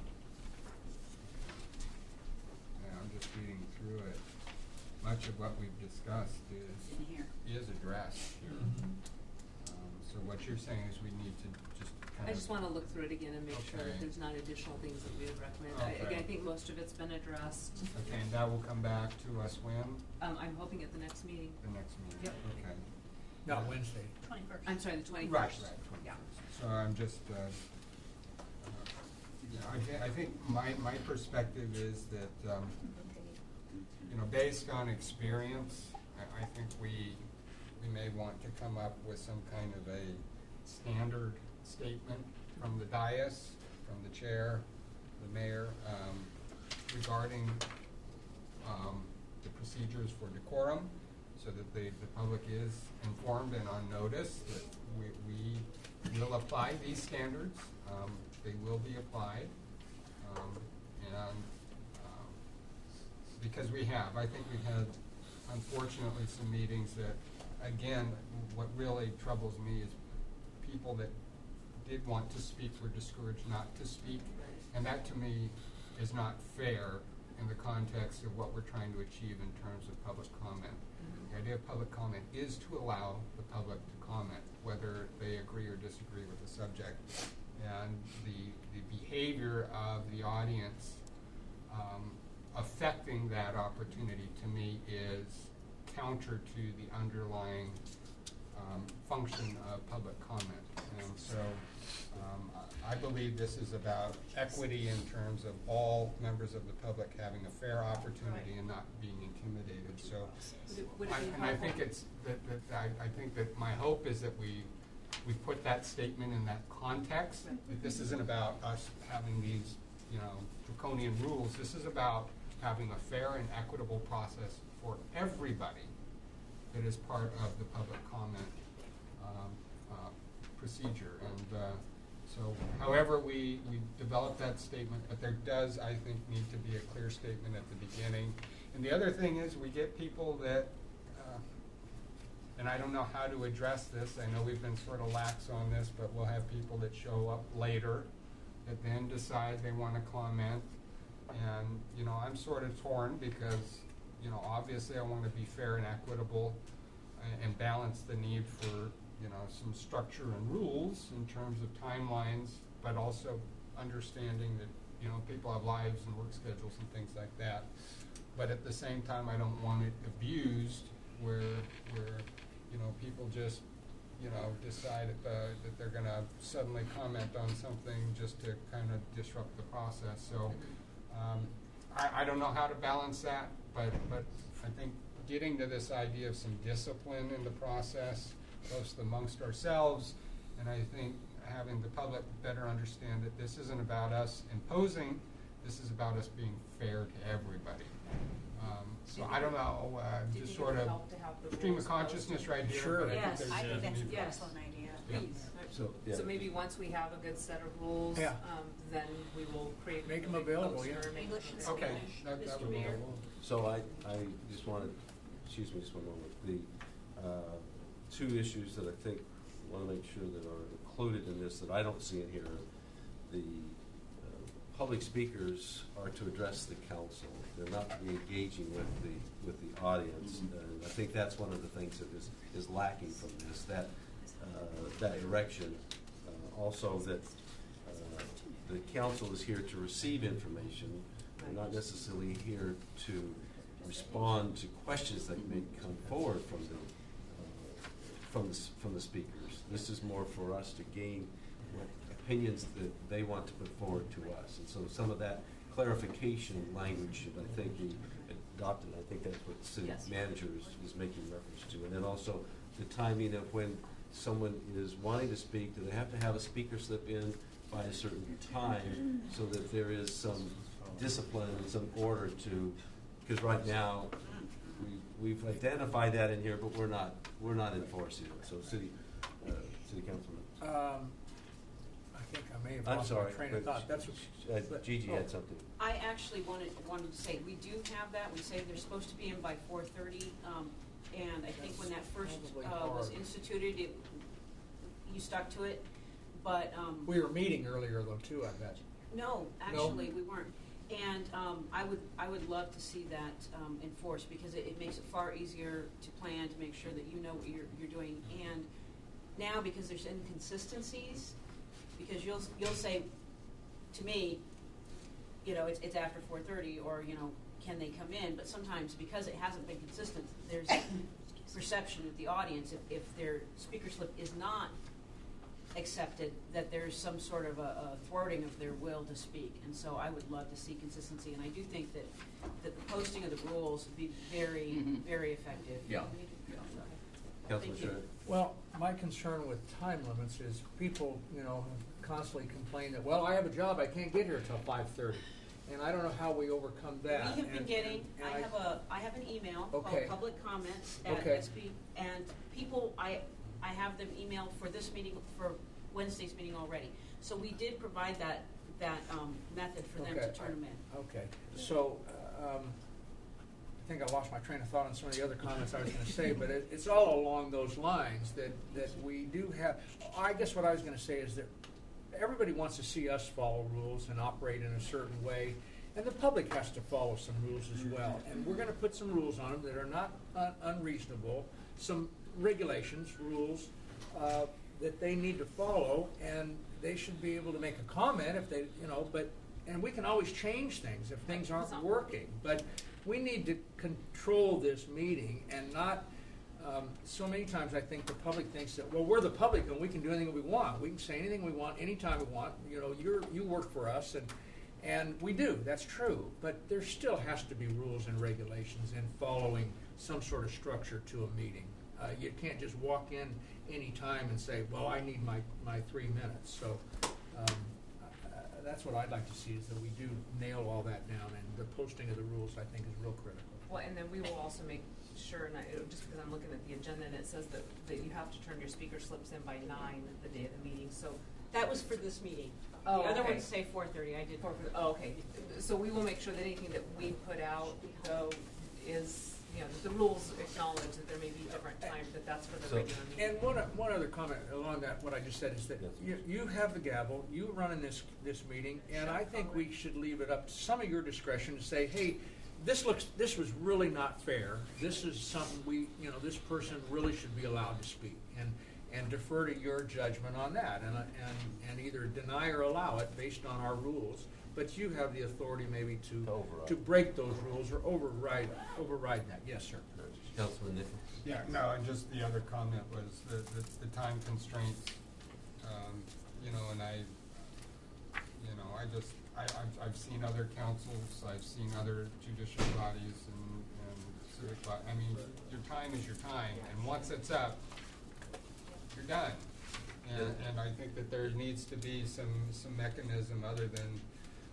Yeah, I'm just reading through it. Much of what we've discussed In here. is addressed here. So what you're saying is we need to just kind I of. just want to look through it again and make sure that Okay. there's not additional things that we would recommend. Okay. Again, I think most of it's been addressed. Okay, and that will come back to us when? I'm hoping at the next meeting. The next meeting? Yep. Okay. Not Wednesday. 21st. I'm sorry, the 21st. Right. Yeah. So I'm just, I think my perspective is that, based on experience, I think we may want to come up with some kind of a standard statement from the dais, from the chair, the mayor, regarding the procedures for decorum, so that the public is informed and on notice that we will apply these standards. They will be applied. Because I think we've had, unfortunately, some meetings that, again, what really troubles me is people that did want to speak were discouraged not to speak. And that, to me, is not fair in the context of what we're trying to achieve in terms of public comment. The idea of public comment is to allow the public to comment, whether they agree or disagree with the subject. And the behavior of the audience affecting that opportunity, to me, is counter to the underlying function of public comment. And so I believe this is about equity in terms of all members of the public having a fair opportunity and not being intimidated. So, Would it be and I think helpful? it's I think that my hope is that we we put that statement in that context. That this isn't about us having these, draconian rules. This is about having a fair and equitable process for everybody that is part of the public comment procedure. And so however we develop that statement, but there does, I think, need to be a clear statement at the beginning. And the other thing is we get people that, and I don't know how to address this, I know we've been sort of lax on this, but we'll have people that show up later that then decide they want to comment. And, I'm sort of torn because, obviously I want to be fair and equitable and balance the need for, some structure and rules in terms of timelines, but also understanding that, people have lives and work schedules and things like that. But at the same time, I don't want it abused where people just, decide that they're going to suddenly comment on something just to kind of disrupt the process. So I don't know how to balance that, but I think getting to this idea of some discipline in the process, both amongst ourselves, and I think having the public better understand that this isn't about us imposing, this is about us being fair to everybody. So I don't know, just sort of stream of consciousness right here. Sure. But Yes, think I think that's an there's excellent idea. Yeah. Please. So maybe once we have a good set of rules, Yeah. then we will create. Make 'em a big available, poster, yeah. make English and it Okay. Spanish, That Mr. would be Mayor. So I just wanted, excuse me just one moment, the two issues that I think want to make sure that are included in this that I don't see in here. The public speakers are to address the council. They're not to be engaging with the audience. And I think that's one of the things that is lacking from this, that direction. Also that the council is here to receive information. They're not necessarily here to respond to questions that may come forward from the speakers. This is more for us to gain what opinions that they want to put forward to us. And so some of that clarification language should, I think, be adopted. I think that's what the city Yes. manager is making reference to. And then also the timing of when someone is wanting to speak, do they have to have a speaker slip in by a certain time so that there is some discipline and some order to, because right now we've identified that in here, but we're not enforcing it. So city councilman. I think I may have I'm lost sorry. my train of thought. That's what, Gigi had something. I actually wanted to say, we do have that, we say they're supposed to be in by 4:30, and I think when that first Probably was hard. instituted, you stuck to it, but, we were meeting earlier though too, I bet. no, actually, we weren't. And I would love to see that enforced, because it makes it far easier to plan, to make sure that you know what you're doing. And now, because there's inconsistencies, because you'll say to me, it's after 4:30, or can they come in? But sometimes, because it hasn't been consistent, there's perception of the audience, if their speaker slip is not accepted, that there's some sort of a thwarting of their will to speak. And so I would love to see consistency, and I do think that the posting of the rules would be very, very effective. Yeah. Councilman Thank you. Schroeder. Well, my concern with time limits is people, constantly complain that, well, I have a job, I can't get here until 5:30. And I don't know how we overcome that. We have been And- getting, and I have an email called Okay. Public Comments at Okay. SB, and people, I have them emailed for this meeting, for Wednesday's meeting already. So we did provide that method for them to Okay. turn them in. Okay, so, I think I lost my train of thought on some of the other comments I was gonna say, but it's all along those lines that we do have, I guess what I was gonna say is that everybody wants to see us follow rules and operate in a certain way, and the public has to follow some rules as well. And we're gonna put some rules on them that are not unreasonable, some regulations, rules, that they need to follow, and they should be able to make a comment if they, and we can always change things if things aren't working. But we need to control this meeting and not, so many times I think the public thinks that, well, we're the public and we can do anything we want. We can say anything we want, anytime we want. You work for us, and we do, that's true. But there still has to be rules and regulations and following some sort of structure to a meeting. You can't just walk in any time and say, well, I need my 3 minutes. So that's what I'd like to see, is that we do nail all that down, and the posting of the rules, I think, is real critical. Well, and then we will also make sure, and just because I'm looking at the agenda and it says that you have to turn your speaker slips in by 9 the day of the meeting, so. That was for this meeting. Oh, The other okay. ones say 4:30, I did. Oh, okay, so we will make sure that anything that we put out, though, is, the rules acknowledge that there may be different times, that that's for the So- regular meeting. And one other comment along that, what I just said, is that you have the gavel, you run in this meeting, and I think we should leave it up to some of your discretion to say, hey, this was really not fair. This is something this person really should be allowed to speak, and defer to your judgment on that, and either deny or allow it based on our rules. But you have the authority maybe to break those rules or override that. Yes, sir. Councilman Nichols? Yeah, no, and just the other comment was the time constraints, and I've seen other councils, I've seen other judicial bodies and civic bodies. I mean, your time is your time, and once it's up, you're done. And I think that there needs to be some mechanism other than,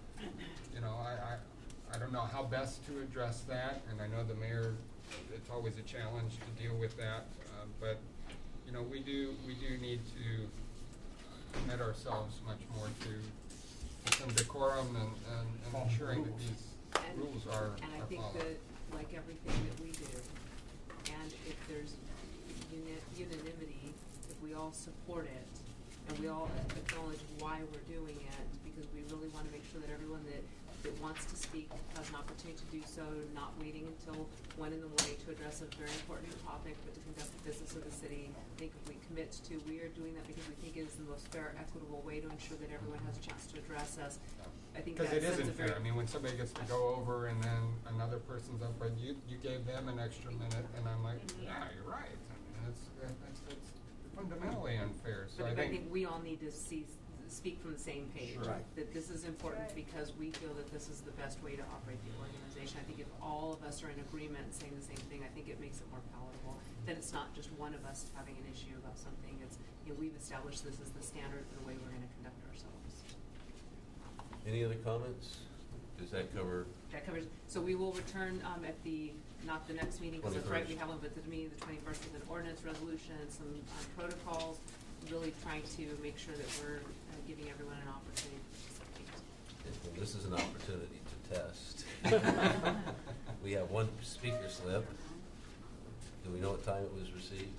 I don't know how best to address that, and I know the mayor, it's always a challenge to deal with that, but, we do need to commit ourselves much more to some decorum and ensuring that these rules are And I think followed. that, like everything that we do, and if there's unanimity, if we all support it, and we all acknowledge why we're doing it, because we really want to make sure that everyone that wants to speak has an opportunity to do so, not waiting until 1 in the morning to address a very important topic, but to conduct the business of the city. I think if we commit to, we are doing that because we think it is the most fair, equitable way to ensure that everyone has a chance to address us. I think that Because it sends a isn't very fair. I mean, when somebody gets to go over and then another person's up, but you gave them an extra minute, and I'm like, yeah, you're right. I mean, that's fundamentally unfair. So But I I think think we all need to speak from the same page. Sure. Right. That this is important because we feel that this is the best way to operate the organization. I think if all of us are in agreement and saying the same thing, I think it makes it more palatable. That it's not just one of us having an issue about something. It's, we've established this as the standard for the way we're gonna conduct ourselves. Any other comments? Does that cover? That covers, so we will return, at not the next meeting, because that's right, we 21st. have one, but the meeting, the 21st, with an ordinance resolution and some protocols, really trying to make sure that we're giving everyone an opportunity to participate. And this is an opportunity to test. We have one speaker slip. Do we know what time it was received?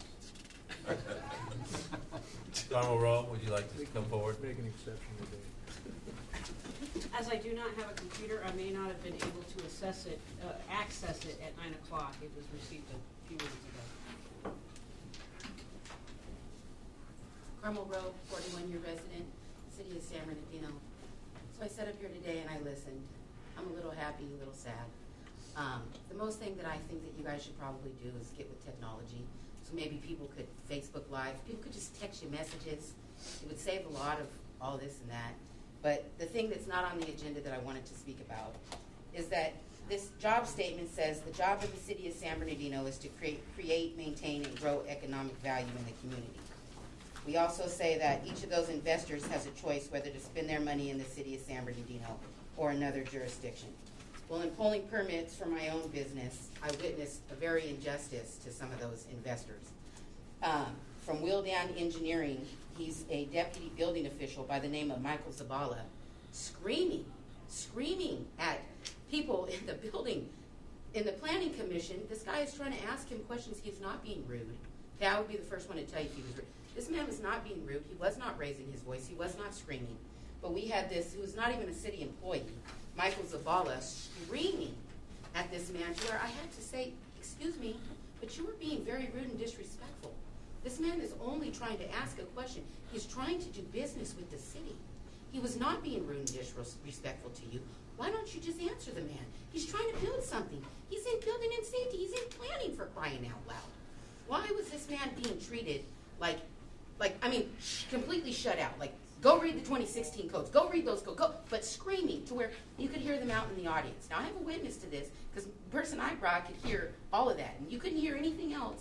Donald Rowe, would you like to come forward? Make an exception today. As I do not have a computer, I may not have been able to access it at 9 o'clock. It was received a few minutes ago. Carmel Road, 41-year resident, city of San Bernardino. So I sat up here today and I listened. I'm a little happy, a little sad. The most thing that I think that you guys should probably do is get with technology. So maybe people could Facebook Live. People could just text you messages. It would save a lot of all this and that. But the thing that's not on the agenda that I wanted to speak about is that this job statement says the job of the city of San Bernardino is to create, maintain, and grow economic value in the community. We also say that each of those investors has a choice whether to spend their money in the city of San Bernardino or another jurisdiction. Well, in pulling permits for my own business, I witnessed a very injustice to some of those investors. From Wheel Down Engineering, he's a deputy building official by the name of Michael Zabala, screaming at people in the building. In the planning commission, this guy is trying to ask him questions. He's not being rude. Okay, I would be the first one to tell you if he was rude. This man was not being rude. He was not raising his voice. He was not screaming. But we had this, who was not even a city employee, Michael Zabala, screaming at this man to where I had to say, excuse me, but you were being very rude and disrespectful. This man is only trying to ask a question. He's trying to do business with the city. He was not being rude and disrespectful to you. Why don't you just answer the man? He's trying to build something. He's in building and safety. He's in planning, for crying out loud. Why was this man being treated like completely shut out? Like, go read the 2016 codes. Go read those codes. Go, but screaming to where you could hear them out in the audience. Now, I have a witness to this because the person I brought could hear all of that. And you couldn't hear anything else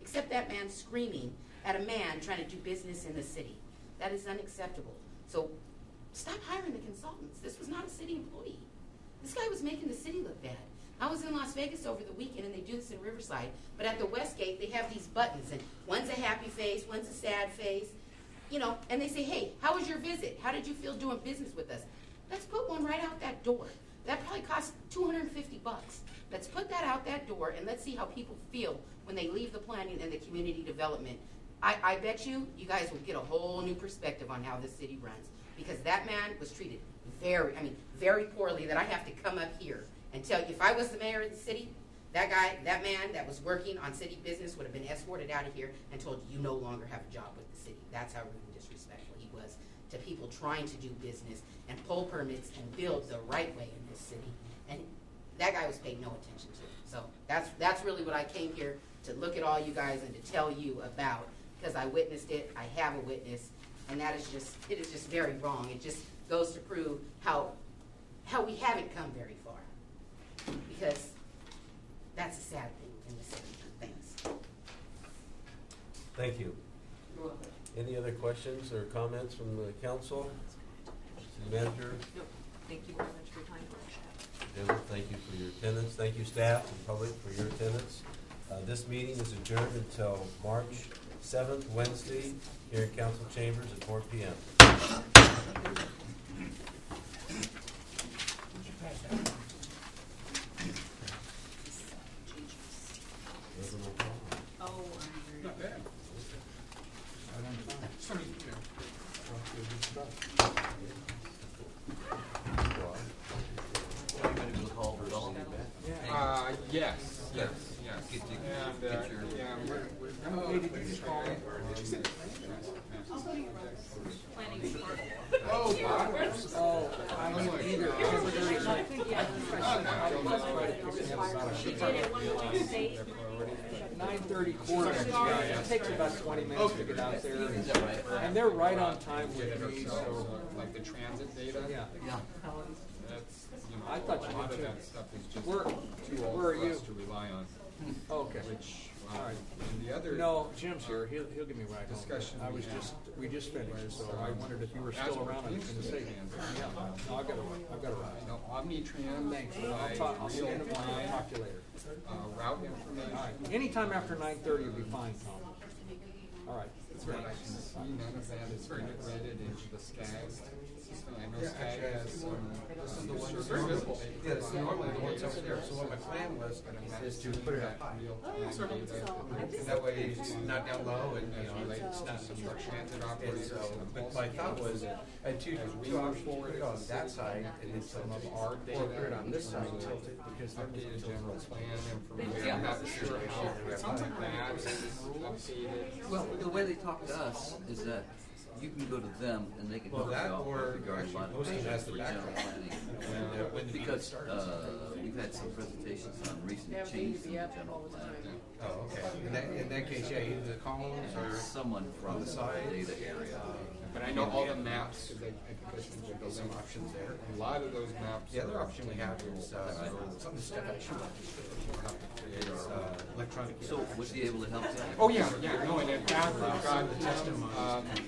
except that man screaming at a man trying to do business in the city. That is unacceptable. So stop hiring the consultants. This was not a city employee. This guy was making the city look bad. I was in Las Vegas over the weekend, and they do this in Riverside, but at the Westgate, they have these buttons, and one's a happy face, one's a sad face, you know, and they say, hey, how was your visit? How did you feel doing business with us? Let's put one right out that door. That probably costs $250. Let's put that out that door, and let's see how people feel when they leave the planning and the community development. I bet you guys will get a whole new perspective on how this city runs, because that man was treated very poorly, that I have to come up here and tell you, if I was the mayor of the city, that man that was working on city business would have been escorted out of here and told you no longer have a job with the city. That's how rude and disrespectful he was to people trying to do business and pull permits and build the right way in this city. And that guy was paid no attention to. So that's really what I came here to look at all you guys and to tell you about, because I witnessed it, I have a witness, and it is just very wrong. It just goes to prove how we haven't come very far, because that's a sad thing in the city. Thanks. Thank you. Any other questions or comments from the council? City manager? Nope. Thank you very much for your time. Denver, thank you for your attendance. Thank you, staff and public, for your attendance. This meeting is adjourned until March 7th, Wednesday, here in council chambers at 4 p.m. Not bad. Yes. Hey, did you just call me? Planning report. Oh, I was either. I think I 9:30 quarter. It takes about 20 minutes to get out there, and they're right on time with me. So, like the transit data. yeah. That's, I thought you a lot did of too. that stuff is just Where- too old where are for you? us to rely on. Okay. Which, All right. and the other No, Jim's here. He'll give me right home. discussion We just finished, so I wondered if you were still around. I was going to say. Yeah. No, I've got a ride. No, Omnitrans Thanks. provides I'll see you in the morning. I'll real-time talk to you later. route All information. right. Anytime after 9:30 will be fine, Tom. All right. What I can see, none of that is integrated into the SCAG system. I know SCAG has some. This is the one that's very visible. Yeah, it's normally the ones over there. So what my plan was is to put it up high. And that way it's not down low and, you know, it's not some transit And operators. so, but my thought was, I had two options, put it on that side and then Some tilt of it, our or data. put it on this side and tilt it, because then Updated it's general plan information. Yeah. I'm not sure how that is updated. Well, the way they talk to us is that you can go to them and they can Well, help you that out or with regard to actually a lot of posting things as for the general background. planning. When the meeting Because starts. we've had some presentations on recent changes in the general plan. Oh, okay. In that case, yeah, either the columns or. Someone from On the side. the data area. But I know all the maps, because I think there's Some options there. a lot of those maps. The other are- option we have is, some of the stuff actually is, electronic. So was he able to help you? Oh, yeah, no, and in fact, we've got,